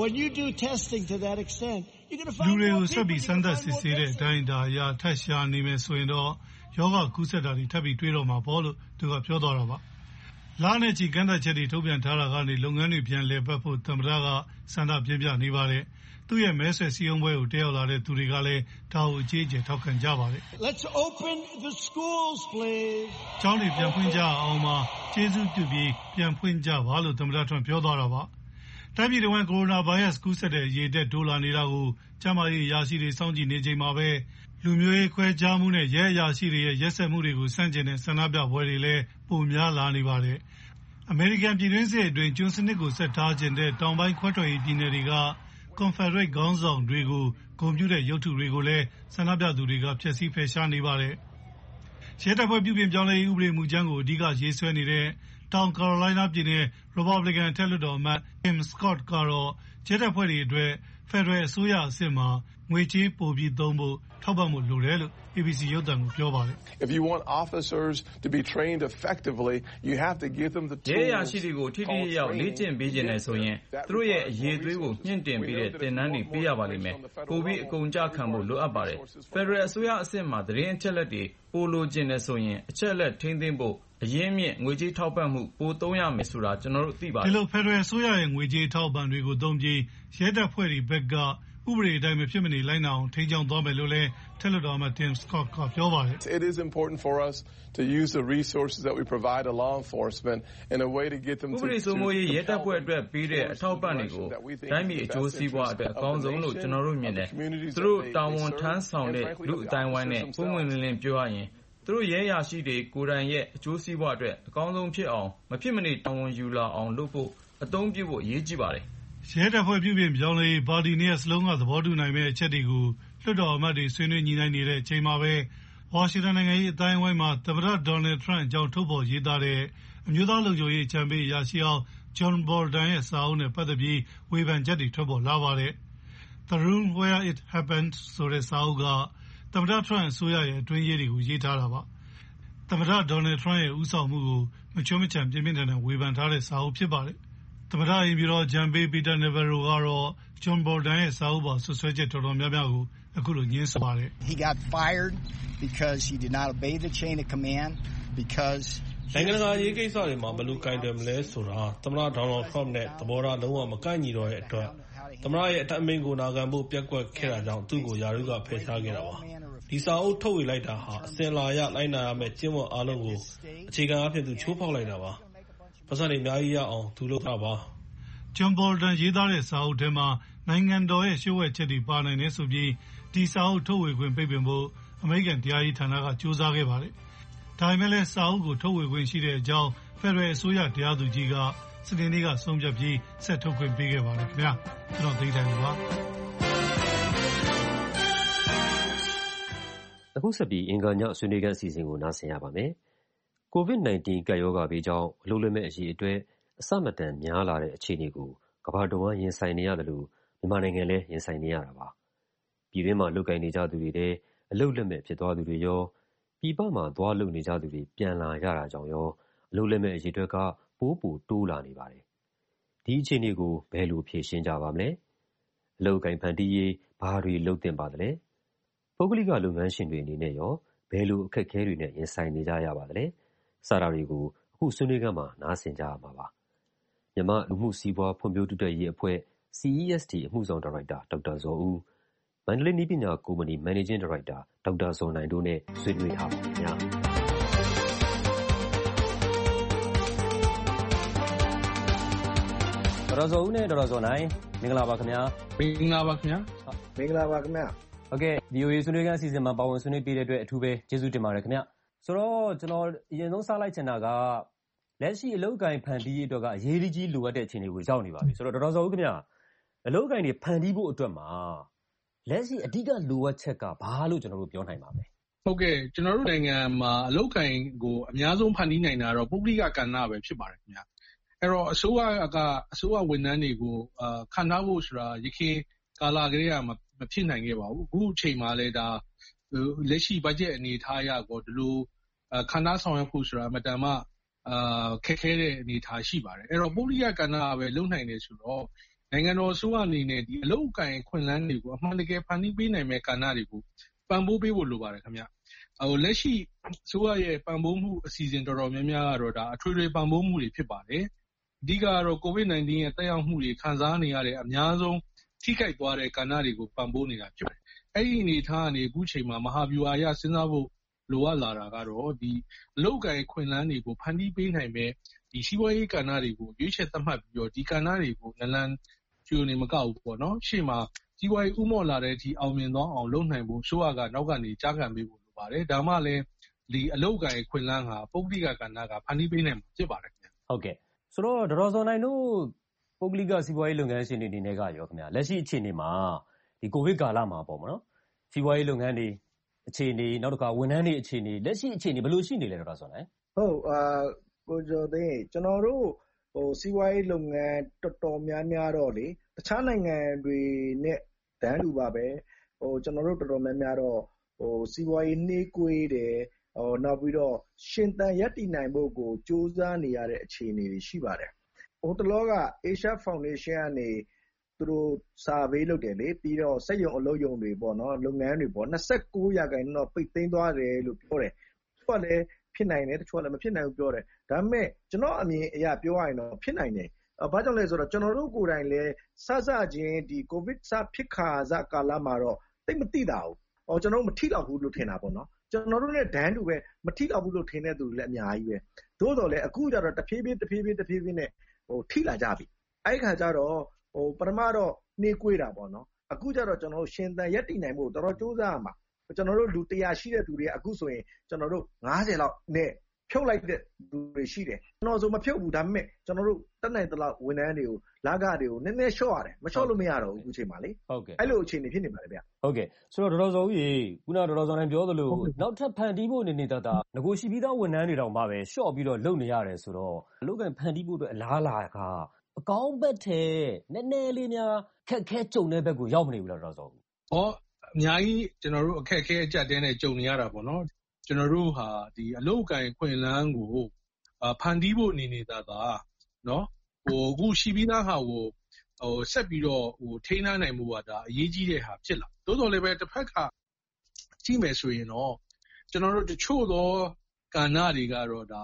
လူတွေကိုဆက်ပြီးစမ်းသပ်စစ်ဆေးတဲ့အတိုင်းအတာအရထပ်ရှာနေမယ်ဆိုရင်တော့ရောဂါကူးစက်တာတွေထပ်ပြီးတွေ့တော့မှာပေါ့လို့သူကပြောသွားတာပါ။လနဲ့ချီကန့်သတ်ချက်တွေထုတ်ပြန်ထားတာကနေလုပ်ငန်းတွေပြန်လည်ပတ်ဖို့သမ္မတကဆန္ဒပြပြနေပါတယ်။သူ့ရဲ့မဲဆွယ်စည်းရုံးပွဲကိုတက်ရောက်လာတဲ့သူတွေကလည်းဒါကိုအကြီးအကျယ်ထောက်ခံကြပါတယ်။ Let's open the schools please. ကျောင်းတွေပြန်ဖွင့်ကြအောင်ပါကျေးဇူးပြုပြီးပြန်ဖွင့်ကြပါလို့သမ္မတထရန့်ပြောသွားတာပါ။တိုင်းပြည်တော်ကိုရိုနာဗိုင်းရပ်စ်ကူးစက်တဲ့အရေးတက်တိုးလာနေတာကိုကျန်းမာရေးရာရှိတွေစောင့်ကြည့်နေချိန်မှာပဲလူမျိုးရေးခွဲခြားမှုနဲ့ရဲအရာရှိတွေရဲ့ရက်စက်မှုတွေကိုစန့်ကျင်တဲ့ဆန္ဒပြပွဲတွေလည်းပိုများလာနေပါတယ်။အမေရိကန်ပြည်တွင်းစစ်အတွင်းကျွန်းစနစ်ကိုဆက်ထားခြင်းတဲ့တောင်ပိုင်းခွဲထွက်ရေးပြည်နယ်တွေကကွန်ဖယ်ဒရိတ်ခေါင်းဆောင်တွေကိုဂုဏ်ပြုတဲ့ရုပ်ထုတွေကိုလည်းဆန္ဒပြသူတွေကဖျက်ဆီးဖယ်ရှားနေပါတယ်။ရဲတပ်ဖွဲ့ပြုပြင်ပြောင်းလဲရေးဥပဒေမူကြမ်းကိုအဓိကရေးဆွဲနေတဲ့တောင်ကာရိုလိုင်းနားပြည်နယ်ရီပတ်ဘလစ်ကန်အထက်လွှတ်တော်အမတ် Tim Scott ကတော့ရဲတပ်ဖွဲ့တွေအတွက်ဖက်ဒရယ်အစိုးရအဆင့်မှာငွေကြေးပိုပြီးသုံးဖို့ထောက်ပံ့ဖို့လိုတယ်လို့ A B C ရုပ်သံကိုပြောပါတယ်။ If you want officers to be trained effectively, you have to give them the tools. ရဲအရာရှိတွေကိုထိထိရောက်လေ့ကျင့်ပေးခြင်းနဲ့ဆိုရင်သူတို့ရဲ့အရေးသွေးကိုမြင့်တင်ပေးတဲ့သင်တန်းတွေပေးရပါလိမ့်မယ်။ပိုပြီးအကုန်ကြခံဖို့လိုအပ်ပါတယ်။ဖက်ဒရယ်အစိုးရအဆင့်မှာသတင်းအချက်အလက်တွေပိုလိုချင်တယ်ဆိုရင်အချက်အလက်ထိန်းသိမ်းဖို့အရင်းမြစ်ငွေကြေးထောက်ပံ့မှုပိုသုံးရမယ်ဆိုတာကျွန်တော်တို့သိပါတယ်။ဒီလိုဖက်ဒရယ်အစိုးရရဲ့ငွေကြေးထောက်ပံ့တွေကိုသုံးပြီးရဲတပ်ဖွဲ့တွေဘက်ကဥပဒေအတိုင်းမဖြစ်မနေလိုက်နာအောင်ထိန်းချောင်းသွားမယ်လို့လည်းထက်လွှတ်တော်အမတ် Tim Scott ကပြောပါတယ်။ It is important for us to use the resources that we provide to law enforcement in a way to get them to ဥပဒေစိုးမိုးရေးရဲတပ်ဖွဲ့အတွက်ပေးတဲ့အထောက်ပံ့တွေကိုတိုင်းပြည်အကျိုးစီးပွားအတွက်အကောင်းဆုံးလို့ကျွန်တော်တို့မြင်တယ်။သူတို့တာဝန်ထမ်းဆောင်တဲ့လူအတိုင်းဝိုင်းနဲ့ပုံမှန်လင်းလင်းပြောရရင်သူတို့ရဲရရှိတွေကိုယ်တိုင်ရဲ့အကျိုးစီးပွားအတွက်အကောင်းဆုံးဖြစ်အောင်မဖြစ်မနေတာဝန်ယူလာအောင်လုပ်ဖို့အသုံးပြုဖို့အရေးကြီးပါတယ်ရဲတပ်ဖွဲ့ပြုပြင်ပြောင်းလဲရေးပါတီနှစ်ရပ်စလုံးကသဘောတူနိုင်မဲ့အချက်တွေကိုလွှတ်တော်အမတ်တွေဆွေးနွေးညှိနှိုင်းနေတဲ့အချိန်မှာပဲဝါရှင်တန်နိုင်ငံရေးအတိုင်းအဝိုင်းမှာသမ္မတဒေါ်နယ်ထရန့်အကြောင်းထုတ်ဖော်ရေးသားတဲ့အမျိုးသားလုံခြုံရေးအကြံပေးအရာရှိအောင်ဂျွန်ဘော်ဒန်ရဲ့စာအုပ်နဲ့ပတ်သက်ပြီးဝေဖန်ချက်တွေထွက်ပေါ်လာပါတယ်။ The Room Where It Happened ဆိုတဲ့စာအုပ်ကသမ္မတထရန့်အစိုးရရဲ့အတွင်းရေးတွေကိုရေးထားတာပါ။သမ္မတဒေါ်နယ်ထရန့်ရဲ့ဦးဆောင်မှုကိုမချွတ်မချံပြင်းပြင်းထန်ထန်ဝေဖန်ထားတဲ့စာအုပ်ဖြစ်ပါတယ်။သမ္မတအိမ်ပြည်တော်အကြံပေးပီတာနေဗယ်ရိုကတော့ဂျွန်ဘော်ဒန်ရဲ့စာအုပ်ပါဆွဆွဲချက်တော်တော်များများကိုအခုလိုညှင်းဆိုပါတယ်။ He got fired because he did not obey the chain of command because နိုင်ငံတကာရေးကိစ္စတွေမှာဘယ်လိုကိုင်တွယ်မလဲဆိုတာသမ္မတဒေါ်နယ်ထရမ့်နဲ့သဘောထားလုံးဝမကိုက်ညီတော့တဲ့အတွက်သမ္မတရဲ့အထက်အမိန့်ကိုနာခံဖို့ပျက်ကွက်ခဲ့တာကြောင့်သူ့ကိုယာရုကဖယ်ရှားခဲ့တာပါ။ဒီစာအုပ်ထုတ်ဝေလိုက်တာဟာအစဉ်အလာအရလိုက်နာရမယ့်ကျင့်ဝတ်အားလုံးကိုအခြေခံအားဖြင့်သူချိုးဖောက်လိုက်တာပါ။ပတ်စံတွေအများကြီးရအောင်သူလုပ်တာပါ။ John Bolton ရေးသားတဲ့စာအုပ်ထဲမှာနိုင်ငံတော်ရဲ့လျှို့ဝှက်ချက်တွေပါနိုင်တယ်ဆိုပြီးဒီစာအုပ်ထုတ်ဝေခွင့်ပိတ်ပင်ဖို့အမေရိကန်တရားရေးဌာနကကြိုးစားခဲ့ပါတယ်။ဒါပေမဲ့လည်းစာအုပ်ကိုထုတ်ဝေခွင့်ရှိတဲ့အကြောင်းဖက်ဒရယ်အစိုးရတရားသူကြီးကစနေနေ့ကဆုံးဖြတ်ပြီးဆက်ထုတ်ခွင့်ပေးခဲ့ပါတယ်ခင်ဗျာ။ကျွန်တော်သိတိုင်းပါအခုဆက်ပြီးအင်္ဂါညဆွေးနွေးခန်းအစီအစဉ်ကိုနားဆင်ရပါမယ်။ ကိုဗစ် ၁၉ ကပ်ရောဂါဘေးကြောင့်အလုပ်လက်မဲ့အရေးအတွက်အဆမတန်များလာတဲ့အခြေအနေကိုကမ္ဘာတဝန်းရင်ဆိုင်နေရတယ်လို့မြန်မာနိုင်ငံလည်းရင်ဆိုင်နေရတာပါ။ပြည်တွင်းမှာလုပ်ကိုင်နေကြသူတွေတဲ့အလုပ်လက်မဲ့ဖြစ်သွားသူတွေရောပြည်ပမှာသွားလုပ်နေကြသူတွေပြန်လာရတာကြောင့်ရောအလုပ်လက်မဲ့အရေးအတွက်ကပိုပိုတိုးလာနေပါတယ်။ဒီအခြေအနေကိုဘယ်လိုဖြေရှင်းကြပါမလဲ။အလုပ်ကိုင်ဖန်တီးရေးဘာတွေလုပ်သင့်ပါသလဲ။ပုဂ္ဂလိကလုပ်ငန်းရှင်တွေအနေနဲ့ရောဘယ်လိုအခက်အခဲတွေနဲ့ရင်ဆိုင်နေကြရပါသလဲ။စတာတွေကိုအခုဆွေးနွေးခန်းမှာနားဆင်ကြရမှာပါ။မြန်မာလူမှုစီးပွားဖွံ့ဖြိုးတိုးတက်ရေးအဖွဲ့ C E S T အမှုဆောင်ဒါရိုက်တာဒေါက်တာဇော်ဦးမန္တလေးနည်းပညာကုမ္ပဏီ Managing Director ဒေါက်တာဇော်နိုင်တို့နဲ့ဆွေးနွေးထားပါခင်ဗျာဒေါက်တာဇော်ဦးနဲ့ဒေါက်တာဇော်နိုင်မင်္ဂလာပါခင်ဗျာမင်္ဂလာပါခင်ဗျာမင်္ဂလာပါခင်ဗျာဟုတ်ကဲ့ V O A ဆွေးနွေးခန်းအစီအစဉ်မှာပါဝင်ဆွေးနွေးပေးတဲ့အတွက်အထူးပဲကျေးဇူးတင်ပါတယ်ခင်ဗျာဆိုတော့ကျွန်တော်အရင်ဆုံးစလိုက်ချင်တာကလက်ရှိအလုပ်ကိုင်ဖန်တီးရေးအတွက်ကအရေးကြီးလိုအပ်တဲ့အခြေအနေကိုရောက်နေပါပြီဆိုတော့ဒေါက်တာဇော်ဦးခင်ဗျာအလုပ်ကိုင်တွေဖန်တီးဖို့အတွက်မှာလက်ရှိအဓိကလိုအပ်ချက်ကဘာလို့ကျွန်တော်တို့ပြောနိုင်ပါမလဲဟုတ်ကဲ့ကျွန်တော်တို့နိုင်ငံမှာအလုပ်ကိုင်ကိုအများဆုံးဖန်တီးနိုင်တာတော့ပုဂ္ဂလိကကဏ္ဍပဲဖြစ်ပါတယ်ခင်ဗျာအဲ့တော့အစိုးရကအစိုးရဝန်ထမ်းတွေကိုအာခံထားဖို့ဆိုတာရခင်ကာလကလေးကမဖြစ်နိုင်ခဲ့ပါဘူးအခုအချိန်မှာလည်းဒါလက်ရှိဘတ်ဂျက်အနေထားရကောဒီလိုခံထားဆောင်ရွက်ဖို့ဆိုတာအမတန်မှအာခက်ခဲတဲ့အနေထားရှိပါတယ်အဲ့တော့ပုဂ္ဂလိကကဏ္ဍပဲလုံနိုင်တယ်ဆိုတော့နိုင်ငံတော်အစိုးရအနေနဲ့ဒီအလုပ်အကိုင်ခွင့်လန်းတွေကိုအမှန်တကယ်ဖန်တီးပေးနိုင်မဲ့ကဏ္ဍတွေကိုပံ့ပိုးပေးဖို့လိုပါတယ်ခင်ဗျဟိုလက်ရှိအစိုးရရဲ့ပံ့ပိုးမှုအစီအစဉ်တော်တော်များများကတော့ဒါအထွေထွေပံ့ပိုးမှုတွေဖြစ်ပါတယ်အဓိကကတော့ ကိုဗစ် ၁၉ ရဲ့တက်ရောက်မှုတွေခံစားနေရတဲ့အများဆုံးထိခိုက်သွားတဲ့ကဏ္ဍတွေကိုပံ့ပိုးနေတာဖြစ်တယ်အဲ့ဒီအနေထားကနေအခုချိန်မှာမဟာဗျူဟာအရစဉ်းစားဖို့လိုအပ်လာတာကတော့ဒီအလုပ်အကိုင်ခွင့်လန်းတွေကိုဖန်တီးပေးနိုင်မဲ့ဒီစီးပွားရေးကဏ္ဍတွေကိုရွေးချယ်သတ်မှတ်ပြီးတော့ဒီကဏ္ဍတွေကိုနလန်ကျိုးနေမကောက်ဘူးပေါ့နော်ရှေ့မှာစီးပွားရေးဥမော့လာတဲ့အထိအောင်မြင်သွားအောင်လုပ်နိုင်ဖို့ဆိုရကနောက်ကနေကြားခံပေးဖို့လိုပါတယ်ဒါမှလည်းဒီအလုပ်ကိုင်ခွင့်လန်းဟာပုဂ္ဂလိကကဏ္ဍကဖန်တီးပေးနိုင်မှာဖြစ်ပါတယ်ခင်ဗျဟုတ်ကဲ့ဆိုတော့ဒေါက်တာဇော်နိုင်တို့ပုဂ္ဂလိကစီးပွားရေးလုပ်ငန်းရှင်တွေအနေနဲ့ကရောခင်ဗျလက်ရှိအခြေအနေမှာဒီကိုဗစ်ကာလမှာပေါ့မနော်စီးပွားရေးလုပ်ငန်းတွေအခြေအနေနောက်တစ်ခါဝန်ထမ်းတွေအခြေအနေလက်ရှိအခြေအနေဘယ်လိုရှိနေလဲဒေါက်တာဇော်နိုင်ဟုတ်အာကိုကျော်သိန်းကျွန်တော်တို့ဟိုစီးပွားရေးလုပ်ငန်းတော်တော်များများတော့လေတခြားနိုင်ငံတွေနဲ့တန်းတူပါပဲဟိုကျွန်တော်တို့တော်တော်များများတော့ဟိုစီးပွားရေးနှေးကွေးတယ်ဟိုနောက်ပြီးတော့ရှင်သန်ရပ်တည်နိုင်ဖို့ကိုစူးစမ်းနေရတဲ့အခြေအနေတွေရှိပါတယ်ဟိုတလောက Asia Foundation ကနေသူတို့ survey လုပ်တယ်လေပြီးတော့စက်ရုံအလုပ်ရုံတွေပေါ့နော်လုပ်ငန်းတွေပေါ့နှစ်ဆယ့်ကိုးရာခိုင်နှုန်းတော့ပိတ်သိမ်းသွားတယ်လို့ပြောတယ်သူကလည်းဖြစ်နိုင်တယ်တချို့ကလည်းမဖြစ်နိုင်ဘူးပြောတယ်ဒါပေမဲ့ကျွန်တော်အမြင်အရပြောရရင်တော့ဖြစ်နိုင်တယ်ဘာကြောင့်လဲဆိုတော့ကျွန်တော်တို့ကိုယ်တိုင်လည်းစစချင်းဒီကိုဗစ်စဖြစ်ခါစကာလမှာတော့သိမသိတာဘူးဟောကျွန်တော်တို့မထိတော့ဘူးလို့ထင်တာပေါ့နော်ကျွန်တော်တို့နဲ့ဒန်းတူပဲမထိတော့ဘူးလို့ထင်တဲ့သူတွေလည်းအများကြီးပဲသို့တော်လည်းအခုကျတော့တဖြည်းဖြည်းတဖြည်းဖြည်းတဖြည်းဖြည်းနဲ့ဟိုထိလာကြပြီအဲ့ခါကျတော့ဟိုပထမတော့နှေးကွေးတာပေါ့နော်အခုကျတော့ကျွန်တော်တို့ရှင်သန်ရက်တည်နိုင်ဖို့တော်တော်ကြိုးစားရမှာကျွန်တော်တို့လူတရာရှိတဲ့သူတွေအခုဆိုရင်ကျွန်တော်တို့ငါးဆယ်လောက်နဲ့ဖြုတ်လိုက်တဲ့သူတွေရှိတယ်ကျွန်တော်ဆိုမဖြုတ်ဘူးဒါပေမဲ့ကျွန်တော်တို့တက်နိုင်တဲ့လောက်ဝန်ထမ်းတွေကိုလာကတွေကိုနည်းနည်းလျှော့ရတယ်မလျှော့လို့မရတော့ဘူးအခုချိန်မှာလေဟုတ်ကဲ့အဲ့လိုအခြေအနေဖြစ်နေပါတယ်ဗျဟုတ်ကဲ့ဆိုတော့ဒေါက်တာဇော်ဦးရေခုနဒေါက်တာဇော်နိုင်ပြောသလိုနောက်ထပ်ဖန်တီးဖို့နေနေတာတာငကိုရှိပြီးသားဝန်ထမ်းတွေတောင်မှပဲလျှော့ပြီးတော့လုပ်နေရတယ်ဆိုတော့အလုပ်ကဖန်တီးဖို့အတွက်အလားလာကအကောင်းဘက်ထဲနည်းနည်းလေးများခက်ခဲကြုံတဲ့ဘက်ကိုရောက်မနေဘူးလားဒေါက်တာဇော်ဦးဟောအများကြီးကျွန်တော်တို့အခက်ခဲအကြက်တဲနဲ့ကြုံနေရတာပေါ့နော်ကျွန်တော်တို့ဟာဒီအလုပ်ကိုင်ခွင့်လန်းကိုဖန်တီးဖို့အနေနေတာသာနော်ဟိုအခုရှိပြီးသားဟာကိုဟိုဆက်ပြီးတော့ဟိုထိန်းထားနိုင်မှုကဒါအရေးကြီးတဲ့ဟာဖြစ်လာတိုးတော်လည်းပဲတစ်ဖက်ကကြည့်မယ်ဆိုရင်တော့ကျွန်တော်တို့တချို့သောကဏ္ဍတွေကတော့ဒါ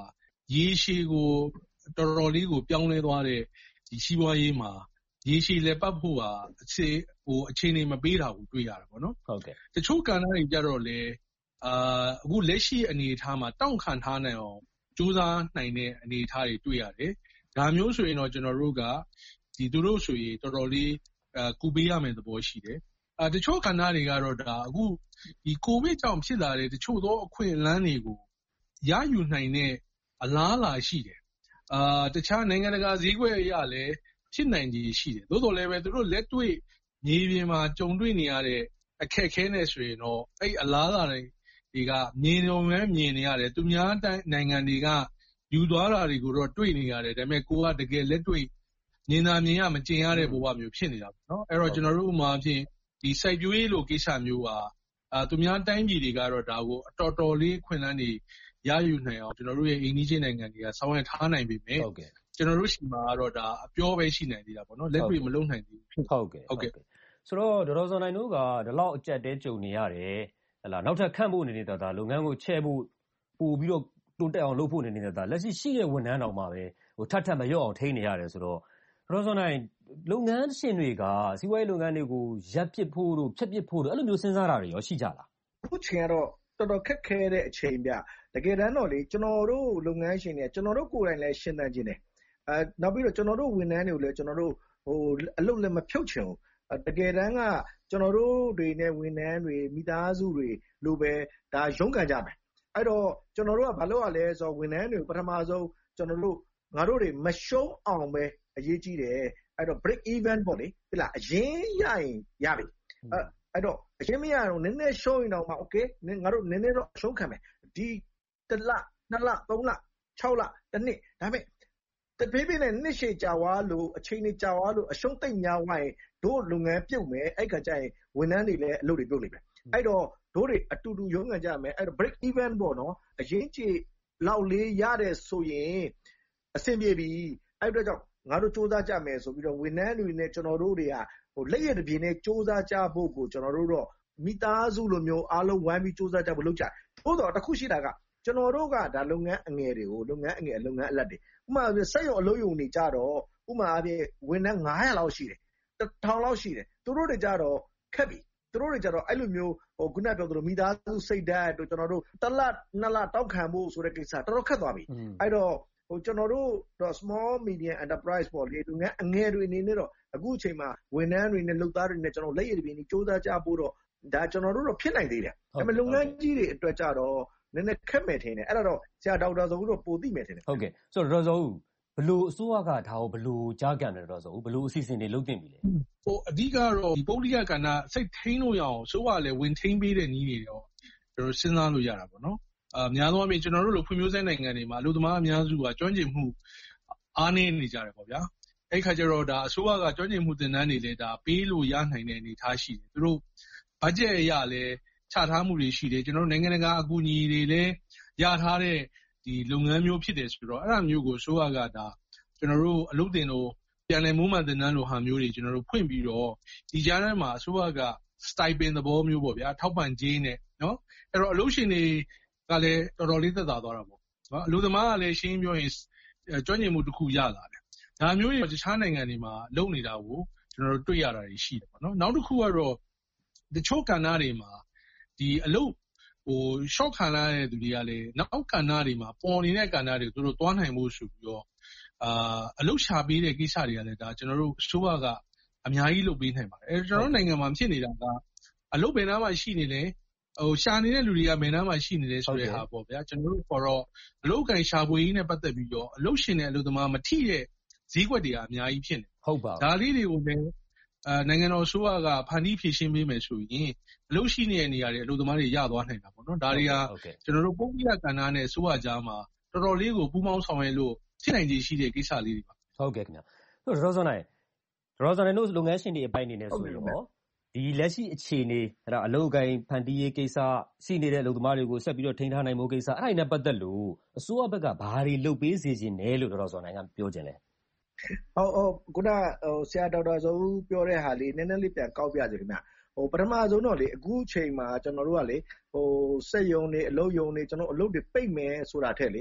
ရေရှည်ကိုတော်တော်လေးကိုပြောင်းလဲသွားတဲ့ဒီစီးပွားရေးမှာရေရှည်လည်းပတ်ဖို့ဟာအခြေဟိုအခြေအနေမပေးတာကိုတွေ့ရတာပေါ့နော်ဟုတ်ကဲ့တချို့ကဏ္ဍတွေကြတော့လေအာအခုလက်ရှိအနေအထားမှာတောင့်ခံထားနိုင်အောင်စူးစမ်းနိုင်တဲ့အနေအထားတွေတွေ့ရတယ်ဒါမျိုးဆိုရင်တော့ကျွန်တော်တို့ကဒီသူတို့ဆိုရင်တော်တော်လေးအာကူပေးရမယ်သဘောရှိတယ်အာတချို့ကဏ္ဍတွေကတော့ဒါအခုဒီကိုဗစ်ကြောင့်ဖြစ်လာတဲ့တချို့သောအခွင့်အလမ်းတွေကိုရယူနိုင်တဲ့အလားအလာရှိတယ်အာတခြားနိုင်ငံတကာဈေးကွက်အရလည်းဖြစ်နိုင်ခြေရှိတယ်သို့တော်လည်းပဲသူတို့လက်တွေ့မြေပြင်မှာကြုံတွေ့နေရတဲ့အခက်အခဲနဲ့ဆိုရင်တော့အဲ့အလားအလာတွေကမြင်ုံနဲ့မြင်နေရတယ်သူများနိုင်ငံတွေကယူသွားတာတွေကိုတော့တွေ့နေရတယ်ဒါပေမဲ့ကိုကတကယ်လက်တွေ့မြင်သာမြင်ရမကျင်ရတဲ့ဘဝမျိုးဖြစ်နေတာပေါ့နော်အဲ့တော့ကျွန်တော်တို့ဥမာအဖြစ်ဒီစိုက်ပျိုးရေးလိုကိစ္စမျိုးဟာအာသူများတိုင်းပြည်တွေကတော့ဒါကိုအတော်တော်လေးခွင့်လန်းနေရယူနိုင်အောင်ကျွန်တော်တို့ရဲ့အိန္ဒိယနိုင်ငံတွေကဆောင်ရွက်ထားနိုင်ပြီမယ်ဟုတ်ကဲ့ကျွန်တော်တို့ရှိမှာကတော့ဒါအပြောပဲရှိနိုင်သေးတာပေါ့နော်လက်တွေ့မလုပ်နိုင်သေးဘူးဟုတ်ကဲ့ဟုတ်ကဲ့ဆိုတော့ဒေါက်တာဇော်နိုင်တို့ကဒီလောက်အကြက်တဲကြုံနေရတယ်ဟလာနောက်ထပ်ခန့်ဖို့နေနေတာဒါလုပ်ငန်းကိုချဲ့ဖို့ပို့ပြီးတော့တိုးတက်အောင်လုပ်ဖို့နေနေတာလက်ရှိရှိတဲ့ဝန်ထမ်းတော်မှာပဲဟိုထပ်ထပ်မရော့အောင်ထိန်းနေရတယ်ဆိုတော့ဒေါက်တာဇော်နိုင်လုပ်ငန်းရှင်တွေကစီးပွားရေးလုပ်ငန်းတွေကိုရပ်ပစ်ဖို့တို့ဖျက်ပစ်ဖို့တို့အဲ့လိုမျိုးစဉ်းစားတာတွေရောရှိကြလားအခုချိန်ကတော့တော်တော်ခက်ခဲတဲ့အချိန်ပြတကယ်တမ်းတော့လေကျွန်တော်တို့လုပ်ငန်းရှင်တွေကျွန်တော်တို့ကိုယ်တိုင်လည်းရှင်းသန်ခြင်းတယ်အဲနောက်ပြီးတော့ကျွန်တော်တို့ဝန်ထမ်းတွေကိုလည်းကျွန်တော်တို့ဟိုအလုပ်လည်းမဖြုတ်ချင်ဘူးတကယ်တမ်းကကျွန်တော်တို့တွေနဲ့ဝန်ထမ်းတွေမိသားစုတွေလိုပဲဒါရုန်းကန်ကြမယ်အဲ့တော့ကျွန်တော်တို့ကဘာလို့ ရလဲဆိုတော့ဝန်ထမ်းတွေပထမဆုံးကျွန်တော်တို့ငါတို့တွေမရှုံးအောင်ပဲအရေးကြီးတယ်အဲ့တော့ break even ပေါ့လေဟဲ့လားအရင်ရရင်ရပြီအဲ့အဲ့တော့အရင်မရတော့နည်းနည်းရှုံးရင်တော့မှ okay ငါတို့နည်းနည်းတော့ရှုံးခံမယ်ဒီတစ်လနှစ်လသုံးလခြောက်လတစ်နှစ်ဒါပေမဲ့တပေးပေးနဲ့နှစ်ရှည်ကြာသွားလို့အချိန်တွေကြာသွားလို့အရှုံးသိမ့်များသွားရင်တို့လုပ်ငန်းပြုတ်မယ်အဲ့ခါကျရင်ဝန်ထမ်းတွေလည်းအလုပ်တွေပြုတ်လိမ့်မယ်အဲ့တော့တို့တွေအတူတူရုန်းကန်ကြမယ်အဲ့တော့ break even ပေါ့နော်အရင်ကြည့်လောက်လေးရတဲ့ဆိုရင်အဆင်ပြေပြီအဲ့တော့ကြောင့်ငါတို့စူးစမ်းကြမယ်ဆိုပြီးတော့ဝန်ထမ်းတွေနဲ့ကျွန်တော်တို့တွေကဟိုလက်ရတပြင်းနဲ့စူးစမ်းကြဖို့ကိုကျွန်တော်တို့တော့မိသားစုလိုမျိုးအားလုံးဝိုင်းပြီးစူးစမ်းကြဖို့လုပ်ကြထို့တော့တစ်ခုရှိတာကကျွန်တော်တို့ကဒါလုပ်ငန်းအငယ်တွေကိုလုပ်ငန်းအငယ်လုပ်ငန်းအလတ်တွေဥပမာစက်ရုံအလုပ်ရုံတွေကြတော့ဥပမာအပြင်ဝန်ထမ်းငါးရာလောက်ရှိတယ်တစ်ထောင်လောက်ရှိတယ်သူတို့တွေကြတော့ခက်ပြီသူတို့တွေကြတော့အဲ့လိုမျိုးဟိုခုနပြောသလိုမိသားစုစိတ်ဓာတ်တို့ကျွန်တော်တို့တစ်လနှစ်လတောက်ခံဖို့ဆိုတဲ့ကိစ္စတော်တော်ခက်သွားပြီအဲ့တော့ဟိုကျွန်တော်တို့တော့ small medium enterprise ပေါ့လေလုပ်ငန်းအငယ်တွေအနေနဲ့တော့အခုအချိန်မှာဝန်ထမ်းတွေနဲ့လုပ်သားတွေနဲ့ကျွန်တော်လက်ရည်ပြင်းကြီးစူးစမ်းကြဖို့တော့ဒါကျွန်တော်တို့တော့ဖြစ်နိုင်သေးတယ်ဒါပေမဲ့လုပ်ငန်းကြီးတွေအတွက်ကြတော့နည်းနည်းခက်မယ်ထင်တယ်အဲ့ဒါတော့ဆရာဒေါက်တာဇော်ဦးတော့ပိုသိမယ်ထင်တယ်ဟုတ်ကဲ့ဆိုတော့ဒေါက်တာဇော်ဦးဘလို့အစိုးရကဒါကိုဘလို့ကြားကြံတယ်ဒေါက်တာဇော်ဦးဘလို့အစီအစဉ်တွေလုပ်တင်ပြီလဲဟိုအဓိကတော့ဒီပုဂ္ဂလိကကဏ္ဍစိတ်ထိန်းလို့ရအောင်အစိုးရလည်းဝင်ထိန်းပေးတဲ့နည်းတွေတော့ကျွန်တော်စဉ်းစားလို့ရတာပေါ့နော်အများသောအားဖြင့်ကျွန်တော်တို့လိုဖွံ့ဖြိုးဆဲနိုင်ငံတွေမှာအလုပ်သမားအများစုကကျွမ်းကျင်မှုအားနည်းနေကြတယ်ပေါ့ဗျာအဲ့ခါကျတော့ဒါအစိုးရကကျွမ်းကျင်မှုသင်တန်းတွေလည်းဒါပေးလို့ရနိုင်တဲ့အနေအထားရှိတယ်သူတို့ဘတ်ဂျက်အရလည်းချထားမှုတွေရှိတယ်ကျွန်တော်တို့နိုင်ငံတကာအကူအညီတွေလည်းရထားတဲ့ဒီလုပ်ငန်းမျိုးဖြစ်တယ်ဆိုတော့အဲ့ဒါမျိုးကိုအစိုးရကဒါကျွန်တော်တို့အလုပ်တင်လို့ပြန်လည်မွမ်းမံသင်တန်းလိုဟာမျိုးတွေကျွန်တော်တို့ဖွင့်ပြီးတော့ဒီကြားထဲမှာအစိုးရက stipend သဘောမျိုးပေါ့ဗျာထောက်ပံ့ကြေးနဲ့နော်အဲ့တော့အလုပ်ရှင်တွေကလည်းတော်တော်လေးသက်သာသွားတာပေါ့နော်အလုပ်သမားကလည်းရှင်းပြောရင်ကျွမ်းကျင်မှုတစ်ခုရလာတယ်ဒါမျိုးတွေတခြားနိုင်ငံတွေမှာလုပ်နေတာကိုကျွန်တော်တို့တွေ့ရတာတွေရှိတယ်ပေါ့နော်နောက်တစ်ခုကတော့တချို့ကဏ္ဍတွေမှာဒီအလုပ်ဟို short ခံလာတဲ့သူတွေကလည်းနောက်ကဏ္ဍတွေမှာပေါ်နေတဲ့ကဏ္ဍတွေသူတို့တွားနိုင်မှုဆိုပြီးတော့အာအလုပ်ရှာပေးတဲ့ကိစ္စတွေကလည်းဒါကျွန်တော်တို့အစိုးရကအများကြီးလုပ်ပေးနိုင်ပါတယ်အဲကျွန်တော်တို့နိုင်ငံမှာဖြစ်နေတာကအလုပ်ဘယ်နားမှာရှိနေလဲဟိုရှာနေတဲ့လူတွေကဘယ်နားမှာရှိနေလဲဆိုတဲ့ဟာပေါ့ဗျာကျွန်တော်တို့ခေါ်တော့အလုပ်ကိုင်ရှာဖွေရေးနဲ့ပတ်သက်ပြီးတော့အလုပ်ရှင်နဲ့အလုပ်သမားမထိတဲ့ဈေးကွက်တွေကအများကြီးဖြစ်နေဟုတ်ပါဒါလေးတွေကိုလည်းအဲနိုင်ငံတော်အစိုးရကဖန်တီးဖြည့်ရှင်းပေးမယ်ဆိုရင်အလုပ်ရှိနေတဲ့နေရာတွေအလုပ်သမားတွေရသွားနိုင်တာပေါ့နော်ဒါတွေကကျွန်တော်တို့ပုဂ္ဂလိကကဏ္ဍနဲ့အစိုးရကြားမှာတော်တော်လေးကိုပူးပေါင်းဆောင်ရွက်လို့ဖြစ်နိုင်ခြေရှိတဲ့ကိစ္စလေးတွေပါဟုတ်ကဲ့ခင်ဗျာဆိုတော့ဒေါက်တာဇော်နိုင်ဒေါက်တာဇော်နိုင်တို့လုပ်ငန်းရှင်တွေအပိုင်းနေနဲ့ဆိုရင်တော့ဒီလက်ရှိအခြေအနေအဲ့ဒါအလုပ်ကိုင်ဖန်တီးရေးကိစ္စရှိနေတဲ့အလုပ်သမားတွေကိုဆက်ပြီးတော့ထိန်းထားနိုင်မှုကိစ္စအဲ့ဒါနဲ့ပတ်သက်လို့အစိုးရဘက်ကဘာတွေလုပ်ပေးစေချင်တယ်လို့ဒေါက်တာဇော်နိုင်ကပြောချင်လဲဟုတ်ဟုတ်ခုနဟိုဆရာဒေါက်တာဇော်ဦးပြောတဲ့ဟာလေးနည်းနည်းလေးပြန်ကောက်ပြစေခင်ဗျဟိုပထမဆုံးတော့လေအခုချိန်မှာကျွန်တော်တို့ကလေဟိုစက်ယုံတွေအလုပ်ယုံတွေကျွန်တော်အလုပ်တွေပိတ်မယ်ဆိုတာထက်လေ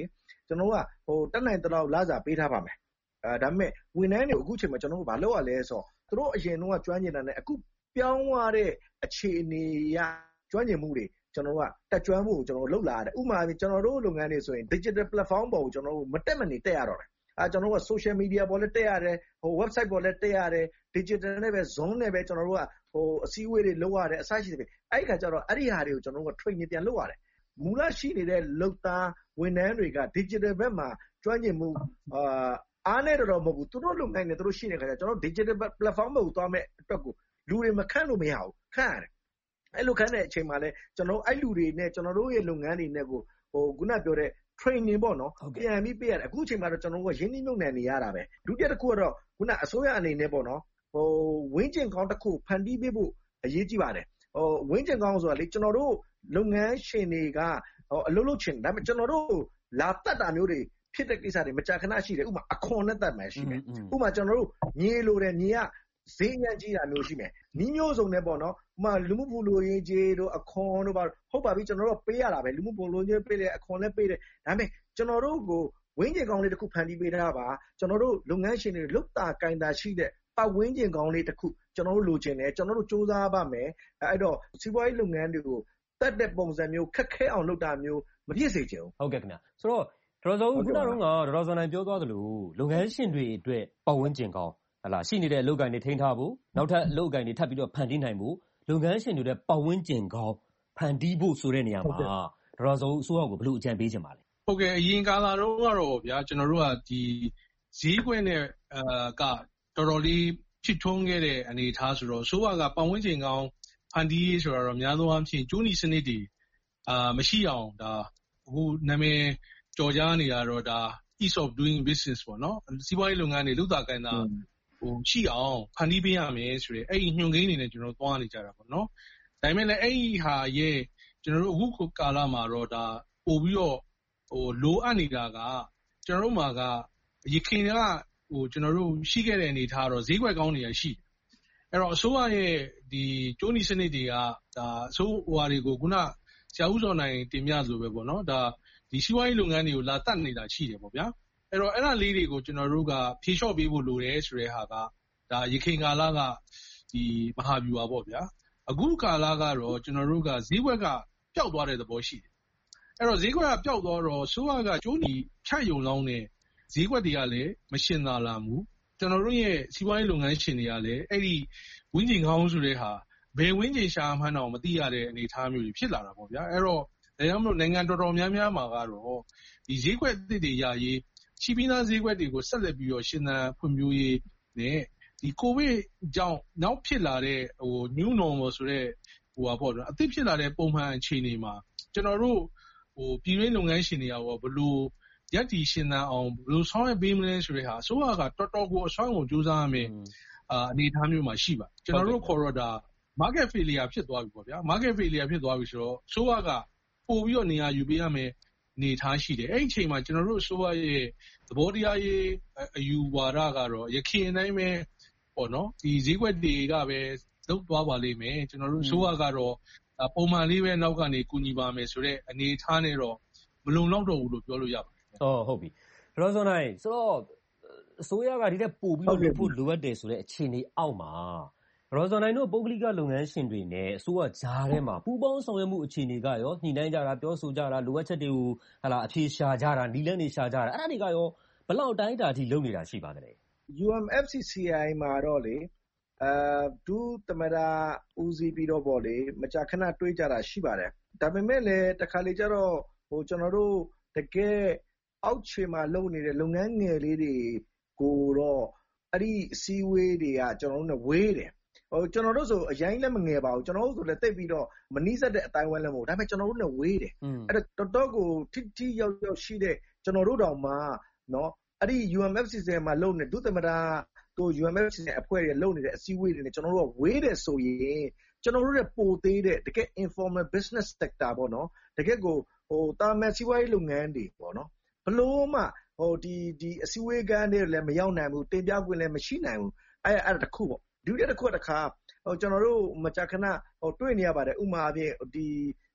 ကျွန်တော်ကဟိုတက်နိုင်တော့လာစားပေးထားပါမယ်အဲဒါပေမဲ့ဝန်ထမ်းတွေအခုချိန်မှာကျွန်တော်တို့ဘာလုပ်ရလဲဆိုတော့သူတို့အရင်တော့ကျွမ်းကျင်တာနဲ့အခုပြောင်းသွားတဲ့အခြေအနေရကျွမ်းကျင်မှုတွေကျွန်တော်ကတက်ကျွမ်းမှုကိုကျွန်တော်လှုပ်လာရတယ်ဥပမာကျွန်တော်တို့လုပ်ငန်းတွေဆိုရင် digital platform ပေါ်ကိုကျွန်တော်တို့မတက်မနေတက်ရတော့တယ်အဲကျွန်တော်တို့က social media ပေါ်လည်းတက်ရတယ်ဟို website ပေါ်လည်းတက်ရတယ် digital နဲ့ပဲ zone နဲ့ပဲကျွန်တော်တို့ကဟိုအစည်းအဝေးတွေလုပ်ရတယ်အစရှိတယ်ပဲအဲ့ဒီခါကျတော့အဲ့ဒီဟာတွေကိုကျွန်တော်တို့က training ပြန်လုပ်ရတယ်မူလရှိနေတဲ့လုပ်သားဝန်ထမ်းတွေက digital ဘက်မှာကျွမ်းကျင်မှုအာအားနဲ့တော့မဟုတ်ဘူးသူတို့လုပ်နိုင်တယ်သူတို့ရှိနေတဲ့ခါကျကျွန်တော် digital platform ဘက်ကိုသွားမဲ့အတွက်ကိုလူတွေမခန့်လို့မရဘူးခန့်ရတယ်အဲ့လိုခန့်တဲ့အချိန်မှာလဲကျွန်တော်အဲ့လူတွေနဲ့ကျွန်တော်တို့ရဲ့လုပ်ငန်းတွေနဲ့ကိုဟိုခုနပြောတဲ့ training ပေါ့နော်ပြန်ပြီးပေးရတယ်အခုအချိန်မှာတော့ကျွန်တော်တို့ကရင်းနှီးမြှုပ်နှံနေရတာပဲဒုတိယတစ်ခုကတော့ခုနအစိုးရအနေနဲ့ပေါ့နော်ဟိုဝင်းကျင်ကောင်းတစ်ခုဖန်တီးပေးဖို့အရေးကြီးပါတယ်ဟိုဝင်းကျင်ကောင်းဆိုတာလေကျွန်တော်တို့လုပ်ငန်းရှင်တွေကဟိုအလုပ်လုပ်ချင်ဒါပေမဲ့ကျွန်တော်တို့လာတတ်တာမျိုးတွေဖြစ်တဲ့ကိစ္စတွေမကြာခဏရှိတယ်ဥပမာအခွန်နဲ့တတ်မယ်ရှိမယ်ဥပမာကျွန်တော်တို့မြေလိုတယ်မြေကဈေးညံ့ကြီးတာမျိုးရှိမယ်နီးမျိုးစုံနဲ့ပေါ့နော်ဥပမာလူမှုဖူလိုရေးကြီးတို့အခွန်တို့ပါဟုတ်ပါပြီကျွန်တော်တို့ပေးရတာပဲလူမှုဖူလိုရေးပေးတယ်အခွန်လည်းပေးတယ်ဒါပေမဲ့ကျွန်တော်တို့ကိုဝင်းကျင်ကောင်းလေးတစ်ခုဖန်တီးပေးထားပါကျွန်တော်တို့လုပ်ငန်းရှင်တွေလုတ်တာကင်တာရှိတဲ့ပတ်ဝန်းကျင်ကောင်းလေးတစ်ခုကျွန်တော်တို့လိုချင်တယ်ကျွန်တော်တို့စူးစမ်းပါမယ်အဲ့တော့စီးပွားရေးလုပ်ငန်းတွေကိုတတ်တဲ့ပုံစံမျိုးခက်ခဲအောင်လုပ်တာမျိုးမဖြစ်စေချင်ဘူးဟုတ်ကဲ့ခင်ဗျာဆိုတော့ဒေါ်စောဦးခုနကတော့ဒေါ်စောနိုင်ပြောသွားသလိုလုပ်ငန်းရှင်တွေအတွက်ပတ်ဝန်းကျင်ကောင်းဟလာရှိနေတဲ့အလုပ်ကိုင်တွေထိန်းထားဖို့နောက်ထပ်အလုပ်ကိုင်တွေထပ်ပြီးတော့ဖန်တီးနိုင်ဖို့လုပ်ငန်းရှင်တွေရဲ့ပတ်ဝန်းကျင်ကောင်းဖန်တီးဖို့ဆိုတဲ့နေရာမှာဒေါ်စောဦးအစိုးရကိုဘယ်လိုအကြံပေးချင်ပါလဲဟုတ်ကဲ့အရင်ကာလတော့ကတော့ဗျာကျွန်တော်တို့ကဒီဈေးကွက်နဲ့အာကတော်တော်လေးဖြစ်ထွန်းခဲ့တဲ့အနေအထားဆိုတော့အစိုးရကပတ်ဝန်းကျင်ကောင်းဖန်တီးရေးဆိုတော့အများဆုံးအဖြစ်ကျိုးနီစနစ်တွေအာမရှိအောင်ဒါအခုနာမည်ကြော်ကြားနေတာတော့ဒါ ease of doing business ပေါ့နော်စီးပွားရေးလုပ်ငန်းတွေလုပ်တာကိုင်တာဟိုရှိအောင်ဖန်တီးပေးရမယ်ဆိုတဲ့အဲ့ဒီညွှန်ကိန်းတွေနဲ့ကျွန်တော်တို့သွားနေကြတာပေါ့နော်ဒါပေမဲ့လည်းအဲ့ဒီဟာရဲ့ကျွန်တော်တို့အခုကာလမှာတော့ဒါပို့ပြီးတော့ဟိုလိုအပ်နေတာကကျွန်တော်တို့မှာကရခိုင်ကဟိုကျွန်တော်တို့ရှိခဲ့တဲ့အနေအထားတော့ဈေးကွက်ကောင်းနေရရှိတယ်အဲ့တော့အစိုးရရဲ့ဒီကျိုးနီစနစ်တွေကဒါအစိုးရတွေကိုခုနဆရာဦးစောနိုင်တင်ပြဆိုပဲပေါ့နော်ဒါဒီစီးပွားရေးလုပ်ငန်းတွေကိုလာတတ်နေတာရှိတယ်ပေါ့ဗျာအဲ့တော့အဲ့ဒါလေးတွေကိုကျွန်တော်တို့ကဖြေလျှော့ပေးဖို့လိုတယ်ဆိုတဲ့ဟာကဒါရခိုင်ကာလကဒီမဟာဗျူဟာပေါ့ဗျာအခုကာလကတော့ကျွန်တော်တို့ကဈေးကွက်ကပျောက်သွားတဲ့သဘောရှိတယ်အဲ့တော့ဈေးကွက်ကပျောက်သွားတော့ဆိုးရကကျိုးနီဖြတ်ယုံလောင်းတဲ့ဈေးကွက်တွေကလည်းမရှင်သာလာဘူးကျွန်တော်တို့ရဲ့စီးပွားရေးလုပ်ငန်းရှင်တွေကလည်းအဲ့ဒီဝင်းကျင်ကောင်းဆိုတဲ့ဟာဘယ်ဝင်းကျင်ရှာမှန်းတော့မသိရတဲ့အနေအထားမျိုးတွေဖြစ်လာတာပေါ့ဗျာအဲ့တော့ဒါကြောင့်မလို့နိုင်ငံတော်တော်များများမှာကတော့ဒီဈေးကွက်အသစ်တွေရရေးချီပင်းသားဈေးကွက်တွေကိုဆက်လက်ပြီးတော့ရှင်သန်ဖွံ့ဖြိုးရေးနဲ့ဒီကိုဗစ်ကြောင့်နောက်ဖြစ်လာတဲ့ဟို new normal ဆိုတဲ့ဟိုပါပေါ့နော်အသစ်ဖြစ်လာတဲ့ပုံမှန်အခြေအနေမှာကျွန်တော်တို့ဟိုပြည်တွင်းလုပ်ငန်းရှင်တွေကရောဘယ်လိုရက်တီရှင်သန်အောင်ဘယ်လိုဆောင်ရွက်ပေးမလဲဆိုတဲ့ဟာအစိုးရကတော်တော်ကိုအဆောင်ကိုစူးစမ်းရမယ်အာအနေအထားမျိုးမှာရှိပါကျွန်တော်တို့ခေါ်တော့ဒါ market failure ဖြစ်သွားပြီပေါ့ဗျာ market failure ဖြစ်သွားပြီဆိုတော့အစိုးရကပို့ပြီးတော့နေရာယူပေးရမယ်နေထားရှိတယ်အဲ့ဒီအချိန်မှာကျွန်တော်တို့အစိုးရရဲ့သဘောတရားရေးအယူဝါဒကတော့ရခိုင်အတိုင်းပဲပေါ့နော်ဒီဈေးကွက်တွေကပဲလုတ်သွားပါလိမ့်မယ်ကျွန်တော်တို့အစိုးရကတော့ပုံမှန်လေးပဲနောက်ကနေကူညီပါမယ်ဆိုတဲ့အနေအထားနဲ့တော့မလုံလောက်တော့ဘူးလို့ပြောလို့ရပါတယ်။အော်ဟုတ်ပြီ။ဒေါက်တာစောနိုင်ဆိုတော့အစိုးရကဒီတက်ပို့ပြီးတော့လုပ်ဖို့လိုအပ်တယ်ဆိုတဲ့အခြေအနေအောက်မှာဒေါက်တာစောနိုင်တို့ပုဂ္ဂလိကလုပ်ငန်းရှင်တွေနဲ့အစိုးရကြားထဲမှာပူးပေါင်းဆောင်ရွက်မှုအခြေအနေကရောညှိနှိုင်းကြတာပြောဆိုကြတာလိုအပ်ချက်တွေကိုဟာလာအဖြေရှာကြတာနီးလန်းနေရှာကြတာအဲ့ဒါတွေကရောဘလောက်အတိုင်းအတာထိလုပ်နေတာရှိပါသလဲ U M F C C I မှာတော့လေအာဒုသမရာဦးစီးပြီးတော့ပေါ့လေမကြာခဏတွေးကြတာရှိပါတယ်ဒါပေမဲ့လည်းတစ်ခါလေကျတော့ဟိုကျွန်တော်တို့တကယ်အောက်ခြေမှာလုပ်နေတဲ့လုပ်ငန်းငယ်လေးတွေကိုတော့အဲ့ဒီအစည်းအဝေးတွေကကျွန်တော်တို့နဲ့ဝေးတယ်ဟိုကျွန်တော်တို့ဆိုအရင်လည်းမငယ်ပါဘူးကျွန်တော်တို့ဆိုလည်းတိတ်ပြီးတော့မနီးစက်တဲ့အတိုင်းဝိုင်းလည်းမဟုတ်ဒါပေမဲ့ကျွန်တော်တို့နဲ့ဝေးတယ်အဲ့တော့တော်တော်ကိုထိထိရောက်ရောက်ရှိတဲ့ကျွန်တော်တို့တောင်မှเนาะအဲ့ဒီ U M F C C I မှာလုပ်နေဒုသမရာတို့ U M F C C I အဖွဲ့တွေလုပ်နေတဲ့အစည်းအဝေးတွေနဲ့ကျွန်တော်တို့ကဝေးတယ်ဆိုရင်ကျွန်တော်တို့ရဲ့ပိုသေးတဲ့တကယ် informal business sector ပေါ့နော်တကယ်ကိုဟိုတာမန်စီးပွားရေးလုပ်ငန်းတွေပေါ့နော်ဘလို့မှဟိုဒီဒီအစည်းအဝေးကန်းတွေလည်းမရောက်နိုင်ဘူးတင်ပြခွင့်လည်းမရှိနိုင်ဘူးအဲ့အဲ့တခုပေါ့ဒုတိယတစ်ခုတစ်ခါဟိုကျွန်တော်တို့မကြာခဏဟိုတွေ့နေရပါတယ်ဥမာအပြင်ဒီ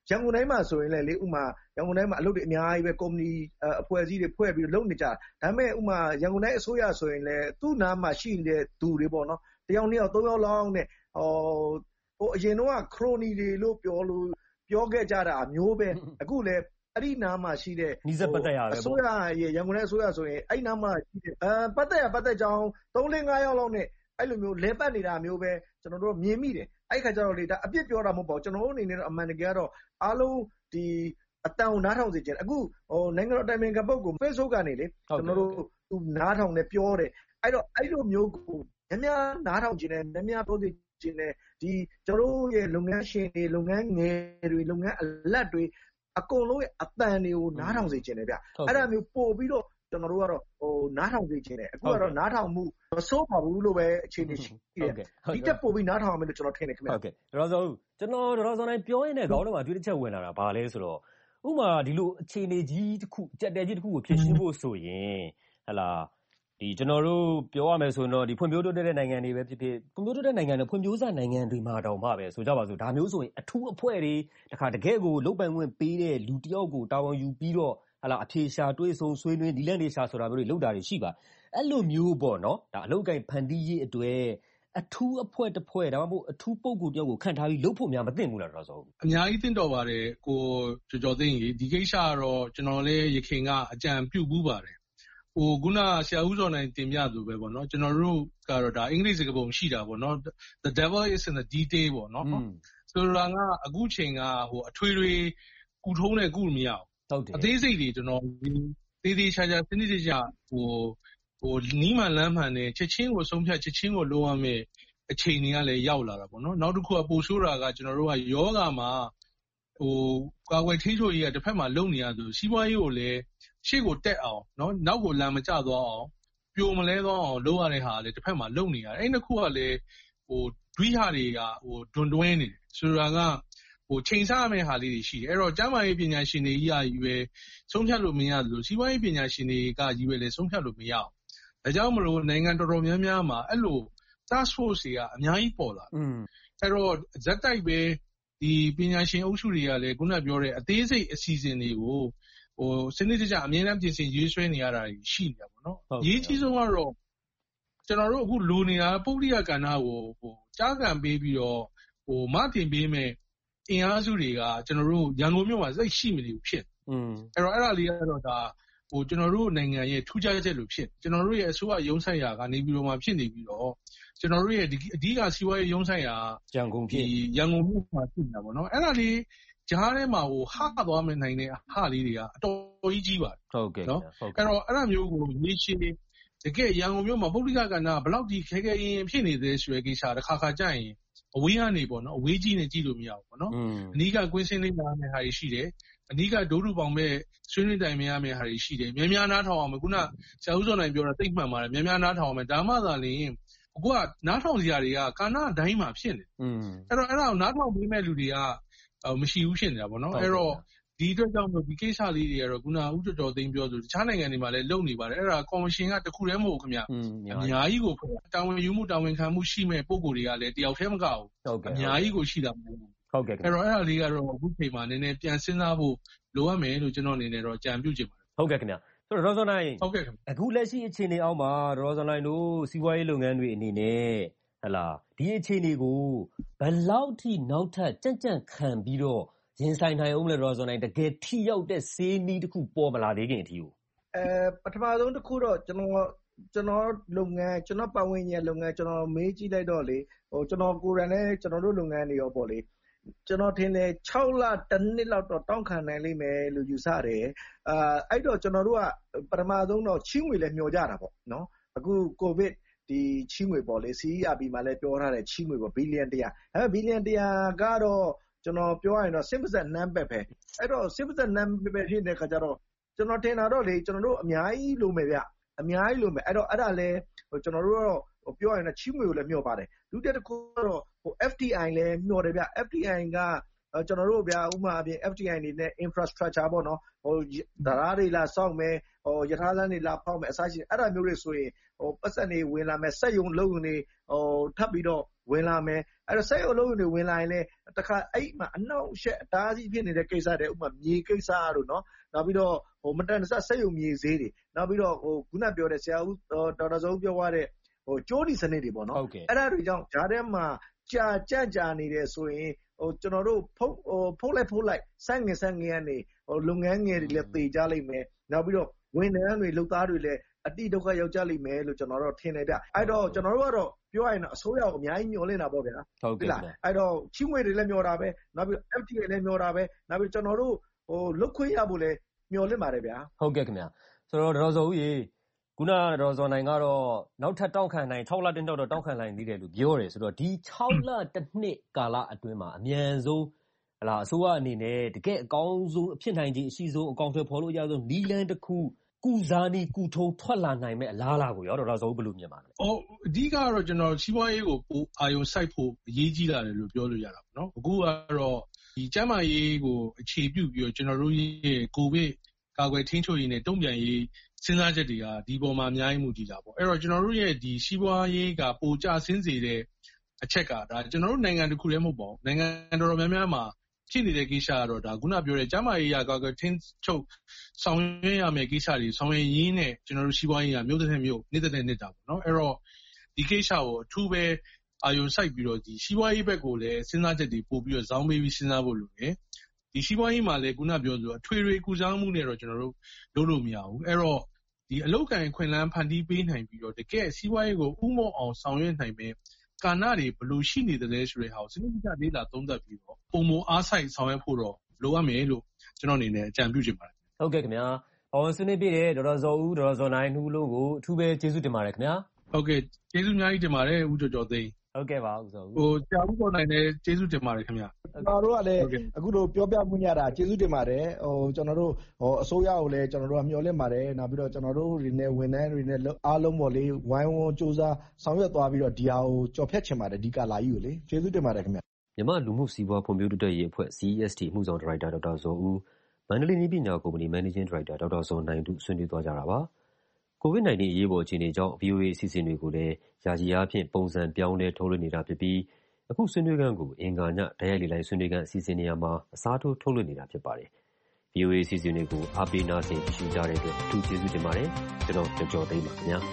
ရန်ကုန်တိုင်းမှာဆိုရင်လည်းလေဥမာရန်ကုန်တိုင်းမှာအလုပ်တွေအများကြီးပဲကုမ္ပဏီအဖွဲ့အစည်းတွေဖွဲ့ပြီးလုပ်နေကြတာဒါပေမဲ့ဥမာရန်ကုန်တိုင်းအစိုးရဆိုရင်လည်းသူ့နားမှာရှိနေတဲ့သူတွေပေါ့နော်တယောက်နှစ်ယောက်သုံးယောက်လောက်နဲ့ဟိုဟိုအရင်တော့ခရိုနီတွေလို့ပြောလို့ပြောခဲ့ကြတာမျိုးပဲအခုလည်းအဲ့ဒီနားမှာရှိတဲ့နီးစပ်ပတ်သက်ရပဲပေါ့အစိုးရရဲ့ရန်ကုန်တိုင်းအစိုးရဆိုရင်အဲ့နားမှာရှိတဲ့အဲပတ်သက်ရပတ်သက်ကြောင်းသုံးလေးငါးယောက်လောက်နဲ့အဲ့လိုမျိုးလဲပတ်နေတာမျိုးပဲကျွန်တော်တို့မြင်မိတယ်အဲ့ခါကျတော့လေဒါအပြစ်ပြောတာမဟုတ်ပါဘူးကျွန်တော်တို့အနေနဲ့တော့အမှန်တကယ်တော့အားလုံးဒီအတန်ကိုနားထောင်စေချင်အခုဟိုနိုင်ငံတော်တိုင်ပင်ခံပုဂ္ဂိုလ် Facebook ကနေလေကျွန်တော်တို့သူနားထောင်နေပြောတယ်အဲ့တော့အဲ့လိုမျိုးကိုများများနားထောင်ခြင်းနဲ့များများပြောစေခြင်းနဲ့ဒီကျွန်တော်တို့ရဲ့လုပ်ငန်းရှင်တွေလုပ်ငန်းငယ်တွေလုပ်ငန်းအလတ်တွေအကုန်လုံးရဲ့အတန်တွေကိုနားထောင်စေခြင်းနဲ့ဗျအဲ့ဒါမျိုးပို့ပြီးတော့ကျွန်တော်တို့ကတော့ဟိုနားထောင်စေခြင်းနဲ့အခုကတော့နားထောင်မှုမစိုးပါဘူးလို့ပဲအခြေအနေရှိတယ်ဒီတက်ပို့ပြီးနားထောင်မယ်လို့ကျွန်တော်ထင်တယ်ခင်ဗျဟုတ်ကဲ့ဒေါက်တာစောကျွန်တော်ဒေါက်တာစောနိုင်ပြောရင်းနဲ့ခေါင်းထဲမှာတွေ့တစ်ချက်ဝင်လာတာဘာလဲဆိုတော့ဥမာဒီလိုအခြေအနေကြီးတစ်ခုကြက်တဲကြီးတစ်ခုကိုဖြည့်ရှင်းဖို့ဆိုရင်ဟလာဒီကျွန်တော်တို့ပြောရမယ်ဆိုရင်တော့ဒီဖွံ့ဖြိုးတိုးတက်တဲ့နိုင်ငံတွေပဲဖြစ်ဖြစ်ဖွံ့ဖြိုးတိုးတက်နိုင်ငံတွေဖွံ့ဖြိုးစားနိုင်ငံတွေမှာတောင်မှပဲဆိုကြပါစို့ဒါမျိုးဆိုရင်အထူးအဖွဲ့တွေတခါတကယ်ကိုလုတ်ပိုင်ခွင့်ပေးတဲ့လူတယောက်ကိုတာဝန်ယူပြီးတော့ဟလာအဖြေရှာတွေးဆုံဆွေးနွေးဒီလက်နေရှာဆိုတာမျိုးတွေလုပ်တာတွေရှိပါအဲ့လိုမျိုးပေါ့နော်ဒါအလုပ်ကိုင်ဖန်တီးရေးအတွက်အထူးအဖွဲ့တစ်ဖွဲ့ဒါမှမဟုတ်အထူးပုံကိုတယောက်ကိုခန့်ထားပြီးလုပ်ဖို့များမသိဘူးလားတော့ဆိုအများကြီးသင့်တော်ပါတယ်ကိုကျော်ကျော်သိန်းကြီးဒီကိစ္စကတော့ကျွန်တော်လည်းရခင်ကအကြံပြုဘူးပါတယ်ဟိုခုနဆရာဦးစောနိုင်တင်ပြသူပဲပေါ့နော်ကျွန်တော်တို့ကတော့ဒါအင်္ဂလိပ်စကားပုံရှိတာပေါ့နော် the devil is in the detail ပေါ့နော်ဆိုတော့ကအခုချိန်ကဟိုအထွေထွေကုထုံးနဲ့ကုမရအောင်အသေးစိတ်တွေကျွန်တော်သေးသေးချာချာစနစ်တကျဟိုဟိုနီးမှန်လမ်းမှန်နဲ့ချက်ချင်းကိုဆုံးဖြတ်ချက်ချင်းကိုလုံးဝမဲ့အချိန်တွေကလည်းရောက်လာတာပေါ့နော်နောက်တစ်ခုကပိုဆိုးတာကကျွန်တော်တို့ကယောဂမှာဟိုကာကွယ်ထိန်းချုပ်ရေးကတစ်ဖက်မှာလုံနေရသူစီးပွားရေးကိုလည်းရှေ့ကိုတက်အောင်နော်နောက်ကိုလမ်းမကျသွားအောင်ပြိုမလဲသွားအောင်လုပ်ရတဲ့ဟာလည်းတစ်ဖက်မှာလုံနေရတယ်အဲ့နှစ်ခုကလည်းဟိုဒွိဟာတွေကဟိုတွန်တွဲနေတယ်ဆိုတာကဟိုချိန်ဆမယ့်ဟာလေးတွေရှိတယ်အဲ့တော့ကျန်းမာရေးပညာရှင်တွေကြီးအရွယ်ဆုံးဖြတ်လို့မရဘူးစီးပွားရေးပညာရှင်တွေကကြီးပဲလေဆုံးဖြတ်လို့မရအောင်ဒါကြောင့်မလို့နိုင်ငံတော်တော်များများမှာအဲ့လို task force တွေကအများကြီးပေါ်လာတယ်အဲ့တော့ဇက်တိုက်ပဲဒီပညာရှင်အုပ်စုတွေကလည်းခုနပြောတဲ့အသေးစိတ်အစီအစဉ်တွေကိုဟိုစနစ်တကျအမြဲတမ်းပြင်ဆင်ရေးဆွဲနေရတာရှိနေတာပေါ့နော်အရေးကြီးဆုံးကတော့ကျွန်တော်တို့အခုလိုနေတာပုဂ္ဂလိကကဏ္ဍကိုဟိုကြားခံပေးပြီးတော့ဟိုမတင်ပေးမဲ့အင်အားစုတွေကကျွန်တော်တို့ရန်ကုန်မြို့မှာစိတ်ရှိမနေဘူးဖြစ်အဲ့တော့အဲ့ဒါလေးကတော့ဒါဟိုကျွန်တော်တို့နိုင်ငံရဲ့ထူးခြားချက်လို့ဖြစ်ကျွန်တော်တို့ရဲ့အစိုးရရုံးဆိုင်ရာကနေပြီးတော့မှဖြစ်နေပြီးတော့ကျွန်တော်တို့ရဲ့ဒီအဓိကစီးပွားရေးရုံးဆိုင်ရာရန်ကုန်ဖြစ်ရန်ကုန်မြို့မှာဖြစ်နေတာပေါ့နော်အဲ့ဒါလေးကြားထဲမှာဟိုဟသွားမနိုင်တဲ့အဟလေးတွေကအတော်ကြီးကြီးပါတယ်ဟုတ်ကဲ့နော်အဲ့တော့အဲ့ဒါမျိုးကိုရေးရှင်းတကယ်ရန်ကုန်မြို့မှာပုဂ္ဂလိကကဏ္ဍဘယ်လောက်ဒီခဲခဲရင်ဖြစ်နေသေးဆိုတဲ့ကိစ္စတစ်ခါခါကြရင်အဝေးကနေပေါ့နော်အဝေးကြီးနဲ့ကြည့်လို့မရဘူးပေါ့နော်အနီးကကွင်းစင်းလေးနားမယ့်ဟာတွေရှိတယ်အနီးကဒိုးထူပေါင်မဲ့ဆွေးနွေးတိုင်မရမယ့်ဟာတွေရှိတယ်များများနားထောင်အောင်ခုနဆရာဦးစောနိုင်ပြောတာသိမှန်ပါတယ်များများနားထောင်အောင်ဒါမှသာလျှင်အခုကနားထောင်စရာတွေကကာဏတိုင်းမှာဖြစ်နေအဲ့တော့အဲ့ဒါကိုနားထောင်ပေးမဲ့လူတွေကမရှိဘူးဖြစ်နေတာပေါ့နော်အဲ့တော့ဒီအတွက်ကြောင့်မို့ဒီကိစ္စလေးတွေကတော့ခုနဦးကျော်ကျော်သိန်းပြောဆိုတခြားနိုင်ငံတွေမှာလည်းလုပ်နေပါတယ်အဲ့ဒါကော်မရှင်ကတခုတည်းမဟုတ်ဘူးခင်ဗျအများကြီးကိုတာဝန်ယူမှုတာဝန်ခံမှုရှိမဲ့ပုံကိုယ်တွေကလည်းတယောက်တည်းမကဘူးအများကြီးကိုရှိတာမဟုတ်ဘူးဟုတ်ကဲ့အဲ့တော့အဲ့ဒါလေးကတော့အခုချိန်မှာနည်းနည်းပြန်စဉ်းစားဖို့လိုအပ်မယ်လို့ကျွန်တော်အနေနဲ့တော့ကြံပြုချင်ပါတယ်ဟုတ်ကဲ့ခင်ဗျဆိုတော့ဒေါက်တာနိုင်ဟုတ်ကဲ့အခုလက်ရှိအခြေအနေအောက်မှာဒေါက်တာနိုင်တို့စီးပွားရေးလုပ်ငန်းတွေအနေနဲ့ဟလာဒီအခြေအနေကိုဘယ်လောက်ထိနောက်ထပ်ကြံ့ကြံ့ခံပြီးတော့ရင်ဆိုင်နိုင်အောင်လဲဒေါက်တာနိုင်တကယ်ထိရောက်တဲ့စေးနီးတစ်ခုပေါ်မလာသေးခင်အထိကိုအဲပထမဆုံးတစ်ခုတော့ကျွန်တော်ကျွန်တော်လုပ်ငန်းကျွန်တော်ပတ်ဝန်းကျင်လုပ်ငန်းကျွန်တော်မေးကြည့်လိုက်တော့လေဟိုကျွန်တော်ကိုယ်တိုင်လည်းကျွန်တော်တို့လုပ်ငန်းတွေရောပေါ့လေကျွန်တော်ထင်တယ်၆လတစ်နှစ်လောက်တော့တောင်းခံနိုင်လိမ့်မယ်လို့ယူဆတယ်အာအဲ့တော့ကျွန်တော်တို့ကပထမဆုံးတော့ချင်းငွေလည်းမျှော်ကြတာပေါ့နော်အခုကိုဗစ်ဒီချင်းငွေပေါ့လေ စီ အီ အာร์ ဘီ မှာလည်းပြောထားတယ်ချင်းငွေပေါ့ဘီလီယံတရာအဲဘီလီယံတရာကတော့ကျွန်တော်ပြောရရင်တော့ simple နမ်းပက်ပဲအဲ့တော့ simple နမ်းပက်ဖြစ်တဲ့ခါကျတော့ကျွန်တော်ထင်တာတော့လေကျွန်တော်တို့အများကြီးလိုမယ်ဗျအများကြီးလိုမယ်အဲ့တော့အဲ့ဒါလည်းကျွန်တော်တို့တော့ပြောရရင်ချင်းငွေကိုလည်းမျှော်ပါတယ်ဒုတိယတစ်ခုကတော့ဟို F T I လည်းမျှော်တယ်ဗျ F T I ကကျွန်တော်တို့ဗျာဥပမာအပြင် F T I နေနဲ့ infrastructure ပေါ့နော်ဟိုဓာတ်တွေလာစောင့်မယ်ဟိုရထားလမ်းတွေလာဖောက်မယ်အစရှိအဲ့ဒါမျိုးတွေဆိုရင်ဟိုပတ်စံတွေဝင်လာမယ်စက်ယုံလုံးတွေဟိုထပ်ပြီးတော့ဝင်လာမယ်အဲ့တော့စက်ရုံအလုပ်ရုံတွေဝင်လာရင်လည်းတခါအဲ့မှာအနောက်ရှက်အတားအဆီးဖြစ်နေတဲ့ကိစ္စတွေဥပမာမြေကိစ္စတို့နော်နောက်ပြီးတော့ဟိုမတန်တဆစက်ရုံမြေဈေးတွေနောက်ပြီးတော့ဟိုခုနပြောတဲ့ဆရာဦးဒေါက်တာဇော်ဦးပြောသွားတဲ့ဟိုကျိုးဒီစနစ်တွေပေါ့နော်အဲ့ဒါတွေကြောင့်ဂျားထဲမှာကြာကြန့်ကြာနေတယ်ဆိုရင်ဟိုကျွန်တော်တို့ဖုတ်ဟိုဖုတ်လိုက်ဖုတ်လိုက်စက်ငယ်စက်ငယ်ကနေဟိုလုပ်ငန်းငယ်တွေလည်းသေကြလိမ့်မယ်နောက်ပြီးတော့ဝန်ထမ်းတွေလုပ်သားတွေလည်းအတိဒုက္ခရောက်ကြလိမ့်မယ်လို့ကျွန်တော်တို့ထင်နေကြအဲ့တော့ကျွန်တော်တို့ကတော့ပြောရရင်တော့အစိုးရကိုအများကြီးညှော်လင့်တာပေါ့ဗျာဟုတ်ကဲ့အဲ့တော့ချီးမွေတွေလည်းမျှော်တာပဲနောက်ပြီး F T A လည်းမျှော်တာပဲနောက်ပြီးကျွန်တော်တို့ဟိုလုတ်ခွင့်ရဖို့လည်းမျှော်လင့်ပါတယ်ဗျာဟုတ်ကဲ့ခင်ဗျာဆိုတော့ဒေါက်တာဇော်ဦးရေခုနဒေါက်တာဇော်နိုင်ကတော့နောက်ထပ်တောင်းခံနိုင်၆လတင်းတော့တောင်းခံနိုင်သေးတယ်လို့ပြောတယ်ဆိုတော့ဒီ၆လတစ်နှစ်ကာလအတွင်းမှာအမြန်ဆုံးဟလာအစိုးရအနေနဲ့တကယ်အကောင်းဆုံးအဖြစ်နိုင်ခြင်းအရှိဆုံးအကောင့်တွေဖော်လို့ရဆုံးနီလန်တစ်ခုကုစားနီကုထုံထွက်လာနိုင်မဲ့အလားအလာကိုရောဒေါက်တာဇော်ဦးဘယ်လိုမြင်ပါလဲ။အော်အဓိကတော့ကျွန်တော်စီးပွားရေးကိုပိုအာရုံစိုက်ဖို့အရေးကြီးလာတယ်လို့ပြောလို့ရတာပေါ့နော်။အခုကတော့ဒီကျန်းမာရေးကိုအခြေပြုပြီးတော့ကျွန်တော်တို့ရဲ့ကိုဗစ်ကာကွယ်ထိန်းချုပ်ရေးနဲ့တုံ့ပြန်ရေးစဉ်းစားချက်တွေကဒီပေါ်မှာအများကြီးမူတည်တာပေါ့။အဲ့တော့ကျွန်တော်တို့ရဲ့ဒီစီးပွားရေးကပိုကျဆင်းစေတဲ့အချက်ကဒါကျွန်တော်တို့နိုင်ငံတစ်ခုတည်းမဟုတ်ပါဘူး။နိုင်ငံတော်တော်များများမှာဖြစ်နေတဲ့ကိစ္စကတော့ဒါခုနပြောတဲ့ကျန်းမာရေးရာကာကွယ်ထိန်းချုပ်ဆောင်ရွက်ရမယ့်ကိစ္စတွေဆောင်ရွက်ရင်းနဲ့ကျွန်တော်တို့စီးပွားရေးကမြို့တစ်ထက်မြို့နေ့တစ်ထက်နေ့တာပေါ့နော်အဲ့တော့ဒီကိစ္စကိုအထူးပဲအာရုံစိုက်ပြီးတော့ဒီစီးပွားရေးဘက်ကိုလည်းစဉ်းစားချက်တွေပို့ပြီးတော့ဇောင်းပေးပြီးစဉ်းစားဖို့လိုတယ်ဒီစီးပွားရေးမှာလည်းခုနပြောဆိုအထွေထွေကုစားမှုနဲ့တော့ကျွန်တော်တို့လုပ်လို့မရဘူးအဲ့တော့ဒီအလောက်ကန်ခွင်လန်းဖန်တီးပေးနိုင်ပြီးတော့တကယ်စီးပွားရေးကိုဥမော့အောင်ဆောင်ရွက်နိုင်မယ်ကာဏတွေဘယ်လိုရှိနေတယ်လဲဆိုတဲ့ဟာကိုစနစ်တကျလေ့လာသုံးသပ်ပြီးတော့ပုံမအားဆိုင်ဆောင်ရွက်ဖို့တော့လိုအပ်မယ်လို့ကျွန်တော်အနေနဲ့အကြံပြုချင်ပါတယ်ဟုတ်ကဲ့ခင်ဗျာ။အောင်ဆွေးနွေးပြတဲ့ဒေါက်တာဇော်ဦးဒေါက်တာဇော်နိုင်နှူးလုံးကိုအထူးပဲကျေးဇူးတင်ပါတယ်ခင်ဗျာ။ဟုတ်ကဲ့ကျေးဇူးအများကြီးတင်ပါတယ်ဦးကျော်ကျော်သိန်း။ဟုတ်ကဲ့ပါဦးဇော်ဦး။ဟိုကြာဦးပေါ်နိုင်လည်းကျေးဇူးတင်ပါတယ်ခင်ဗျာ။ကျွန်တော်တို့ကလည်းအခုလိုပြောပြမှုညတာကျေးဇူးတင်ပါတယ်။ဟိုကျွန်တော်တို့ဟိုအစိုးရကိုလည်းကျွန်တော်တို့ကမျှော်လင့်ပါတယ်။နောက်ပြီးတော့ကျွန်တော်တို့တွေနဲ့ဝန်ထမ်းတွေနဲ့အားလုံးပေါ်လေးဝိုင်းဝန်းစူးစမ်းဆောင်ရွက်သွားပြီးတော့ဒီဟာကိုကြော်ဖြတ်ချင်ပါတယ်ဒီကာလာကြီးကိုလေကျေးဇူးတင်ပါတယ်ခင်ဗျာ။မြန်မာလူမှုစီးပွားဖွံ့ဖြိုးတိုးတက်ရေးအဖွဲ့ C E S T မှုဆောင်ဒါရိုက်တာဒေါက်တာဇော်ဦးမန္တလေးနည်းပညာကုမ္ပဏီ Managing Director ဒေါက်တာဇော်နိုင်တို့ဆွေးနွေးသွားကြတာပါ။ ကိုဗစ် ၁၉ အရေးပေါ်အခြေအနေကြောင့် ဗွီအိုအေအစီအစဉ်တွေကိုလည်းယာယီအားဖြင့်ပုံစံပြောင်းလဲထုတ်လွှင့်နေတာဖြစ်ပြီးအခုဆွေးနွေးခန်းကိုအင်္ဂါညတိုက်ရိုက်လေလံဆွေးနွေးခန်းအစီအစဉ်နေရာမှာအစားထိုးထုတ်လွှင့်နေတာဖြစ်ပါတယ်။ ဗွီအိုအေအစီအစဉ်တွေကိုအားပေးနားဆင်ကြည့်ရှုကြတဲ့အတွက်အထူးကျေးဇူးတင်ပါတယ်။ကျွန်တော်ကျော်ကျော်သိန်းပါခင်ဗျာ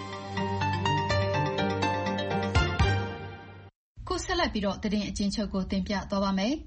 ။ခုဆက်လက်ပြီးတော့သတင်းအကျဉ်းချုပ်ကိုတင်ပြသွားပါမယ်။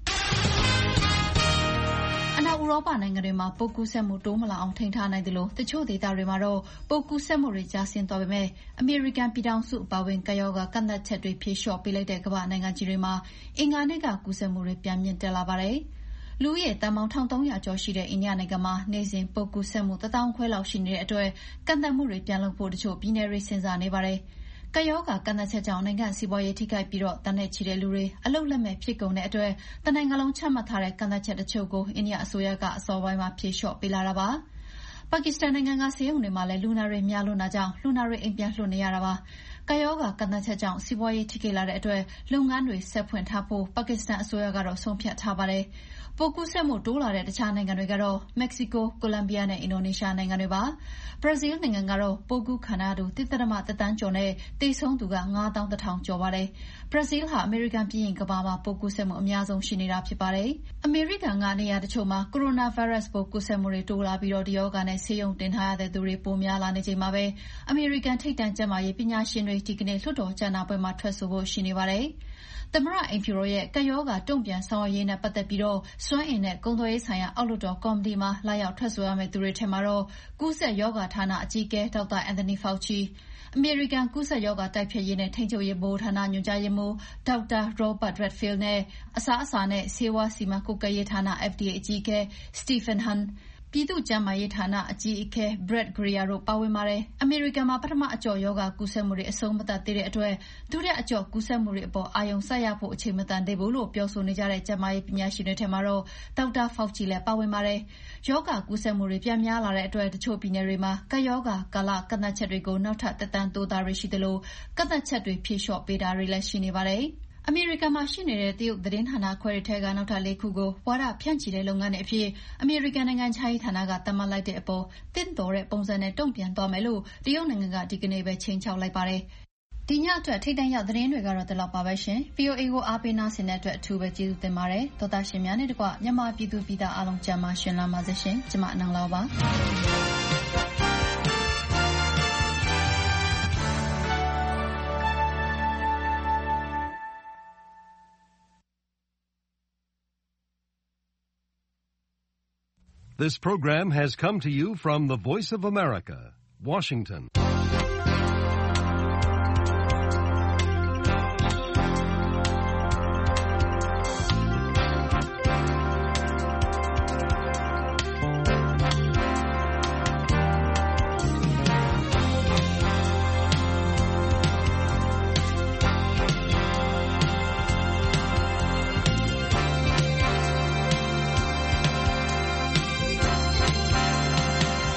အနောက်ဥရောပနိုင်ငံတွေမှာပိုးကူးစက်မှုတိုးမလာအောင်ထိန်းထားနိုင်တယ်လို့တချို့ဒေသတွေမှာတော့ပိုးကူးစက်မှုတွေကျဆင်းသွားပေမဲ့အမေရိကန်ပြည်ထောင်စုအပါအဝင်ကပ်ရောဂါကန့်သတ်ချက်တွေဖြေလျှော့ပေးလိုက်တဲ့ကမ္ဘာနိုင်ငံကြီးတွေမှာအင်္ဂါနေ့ကကူးစက်မှုတွေပြန်မြင့်တက်လာပါတယ်။လူဦးရေတန်ပေါင်းတစ်ထောင်သုံးရာကျော်ရှိတဲ့အိန္ဒိယနိုင်ငံမှာနေ့စဉ်ပိုးကူးစက်မှုတစ်သောင်းခွဲလောက်ရှိနေတဲ့အတွက်ကန့်သတ်မှုတွေပြန်လုပ်ဖို့တချို့ပြည်နယ်တွေစဉ်းစားနေပါတယ်။ကပ်ရောဂါကန့်သတ်ချက်ကြောင့်နိုင်ငံစီးပွားရေးထိခိုက်ပြီးတော့တန်းနဲ့ချီတဲ့လူတွေအလုပ်လက်မဲ့ဖြစ်ကုန်တဲ့အတွက်တနိုင်ငံလုံးချမှတ်ထားတဲ့ကန့်သတ်ချက်တချို့ကိုအိန္ဒိယအစိုးရကအစောပိုင်းမှာဖြေလျှော့ပေးလာတာပါ။ပါကစ္စတန်နိုင်ငံကဆေးရုံတွေမှာလည်းလူနာတွေများလွန်းတာကြောင့်လူနာတွေအိမ်ပြန်လွှတ်နေရတာပါ။ကပ်ရောဂါကန့်သတ်ချက်ကြောင့်စီးပွားရေးထိခိုက်လာတဲ့အတွက်လုပ်ငန်းတွေဆက်ဖွင့်ထားဖို့ပါကစ္စတန်အစိုးရကတော့ဆုံးဖြတ်ထားပါတယ်။ပိုးကူးစက်မှုတိုးလာတဲ့တခြားနိုင်ငံတွေကတော့မက္ကဆီကို၊ကိုလံဘီယာနဲ့အင်ဒိုနီးရှားနိုင်ငံတွေပါ။ဘရာဇီးနိုင်ငံကတော့ပိုးကူးခံရသူတစ်ဒသမတစ်သန်းကျော်နဲ့သေဆုံးသူကငါးသောင်းတစ်ထောင်ကျော်ပါတယ်။ဘရာဇီးဟာအမေရိကန်ပြီးရင်ကမ္ဘာမှာပိုးကူးစက်မှုအများဆုံးရှိနေတာဖြစ်ပါတယ်။အမေရိကန်ကနေရာတချို့မှာကိုရိုနာဗိုင်းရပ်စ်ပိုးကူးစက်မှုတွေတိုးလာပြီးတော့ဒီရောဂါနဲ့ဆေးရုံတင်ထားရတဲ့သူတွေပိုများလာနေချိန်မှာပဲအမေရိကန်ထိပ်တန်းကျန်းမာရေးပညာရှင်တွေဒီကနေ့လွှတ်တော်ကြားနာပွဲမှာထွက်ဆိုဖို့ရှိနေပါတယ်။သမ္မတအိမ်ဖြူတော်ရဲ့ကပ်ရောဂါတုံ့ပြန်ဆောင်ရွက်ရေးနဲ့ပတ်သက်ပြီးတော့စွမ်းအင်နဲ့ကုန်သွယ်ရေးဆိုင်ရာအောက်လွှတ်တော်ကော်မတီမှာလာရောက်ထွက်ဆိုရမယ့်သူတွေထဲမှာတော့ကူးစက်ရောဂါဌာနအကြီးအကဲဒေါက်တာအန်သိုနီဖောက်ချီအမေရိကန်ကူးစက်ရောဂါတိုက်ဖျက်ရေးနဲ့ထိန်းချုပ်ရေးဗဟိုဌာနညွှန်ကြားရေးမှူးဒေါက်တာရောဘတ်ရက်ဖီးလ်နဲ့အစားအစာနဲ့ဆေးဝါးစီမံကွပ်ကဲရေးဌာန F D A အကြီးအကဲစတီဖန်ဟန်ပြည်သူ့ကျန်းမာရေးဌာနအကြီးအကဲ Brett Greer တို့ပါဝင်ပါတယ်။အမေရိကန်မှာပထမအကျော့ရောဂါကူးစက်မှုတွေအဆုံးမသတ်သေးတဲ့အတွက်ဒုတိယအကျော့ကူးစက်မှုတွေအပေါ်အာရုံစိုက်ရဖို့အချိန်မတန်သေးဘူးလို့ပြောဆိုနေကြတဲ့ကျန်းမာရေးပညာရှင်တွေထဲမှာတော့ဒေါက်တာဖောက်ချီလည်းပါဝင်ပါတယ်။ရောဂါကူးစက်မှုတွေပြန်များလာတဲ့အတွက်တချို့ပြည်နယ်တွေမှာကပ်ရောဂါကာလကန့်သတ်ချက်တွေကိုနောက်ထပ်သက်တမ်းတိုးတာတွေရှိသလိုကန့်သတ်ချက်တွေဖြေလျှော့ပေးတာတွေလည်းရှိနေပါတယ်။အမေရိကန်မှာရှိနေတဲ့တရုတ်သတင်းဌာနခွဲတွေထဲကနောက်ထပ်လေးခုကိုဝါဒဖြန့်ချီတဲ့လုပ်ငန်းတွေအဖြစ်အမေရိကန်နိုင်ငံခြားရေးဌာနကသတ်မှတ်လိုက်တဲ့အပေါ်တင့်တော်တဲ့ပုံစံနဲ့တုံ့ပြန်သွားမယ်လို့တရုတ်နိုင်ငံကဒီကနေ့ပဲချိန်ချောက်လိုက်ပါတယ်။ဒီညအတွက်ထိတ်တန့်ရောက်သတင်းတွေကတော့ဒီလောက်ပါပဲရှင် V O A ကိုအားပေးနာဆင်တဲ့အတွက်အထူးပဲကျေးဇူးတင်ပါတယ်သောတာရှင်များနဲ့တကွမြန်မာပြည်သူပြည်သားအားလုံးကြမ်းမှရှင်လာပါစေရှင်ကျမအနန္တလာပါ This program has come to you from the Voice of America, Washington.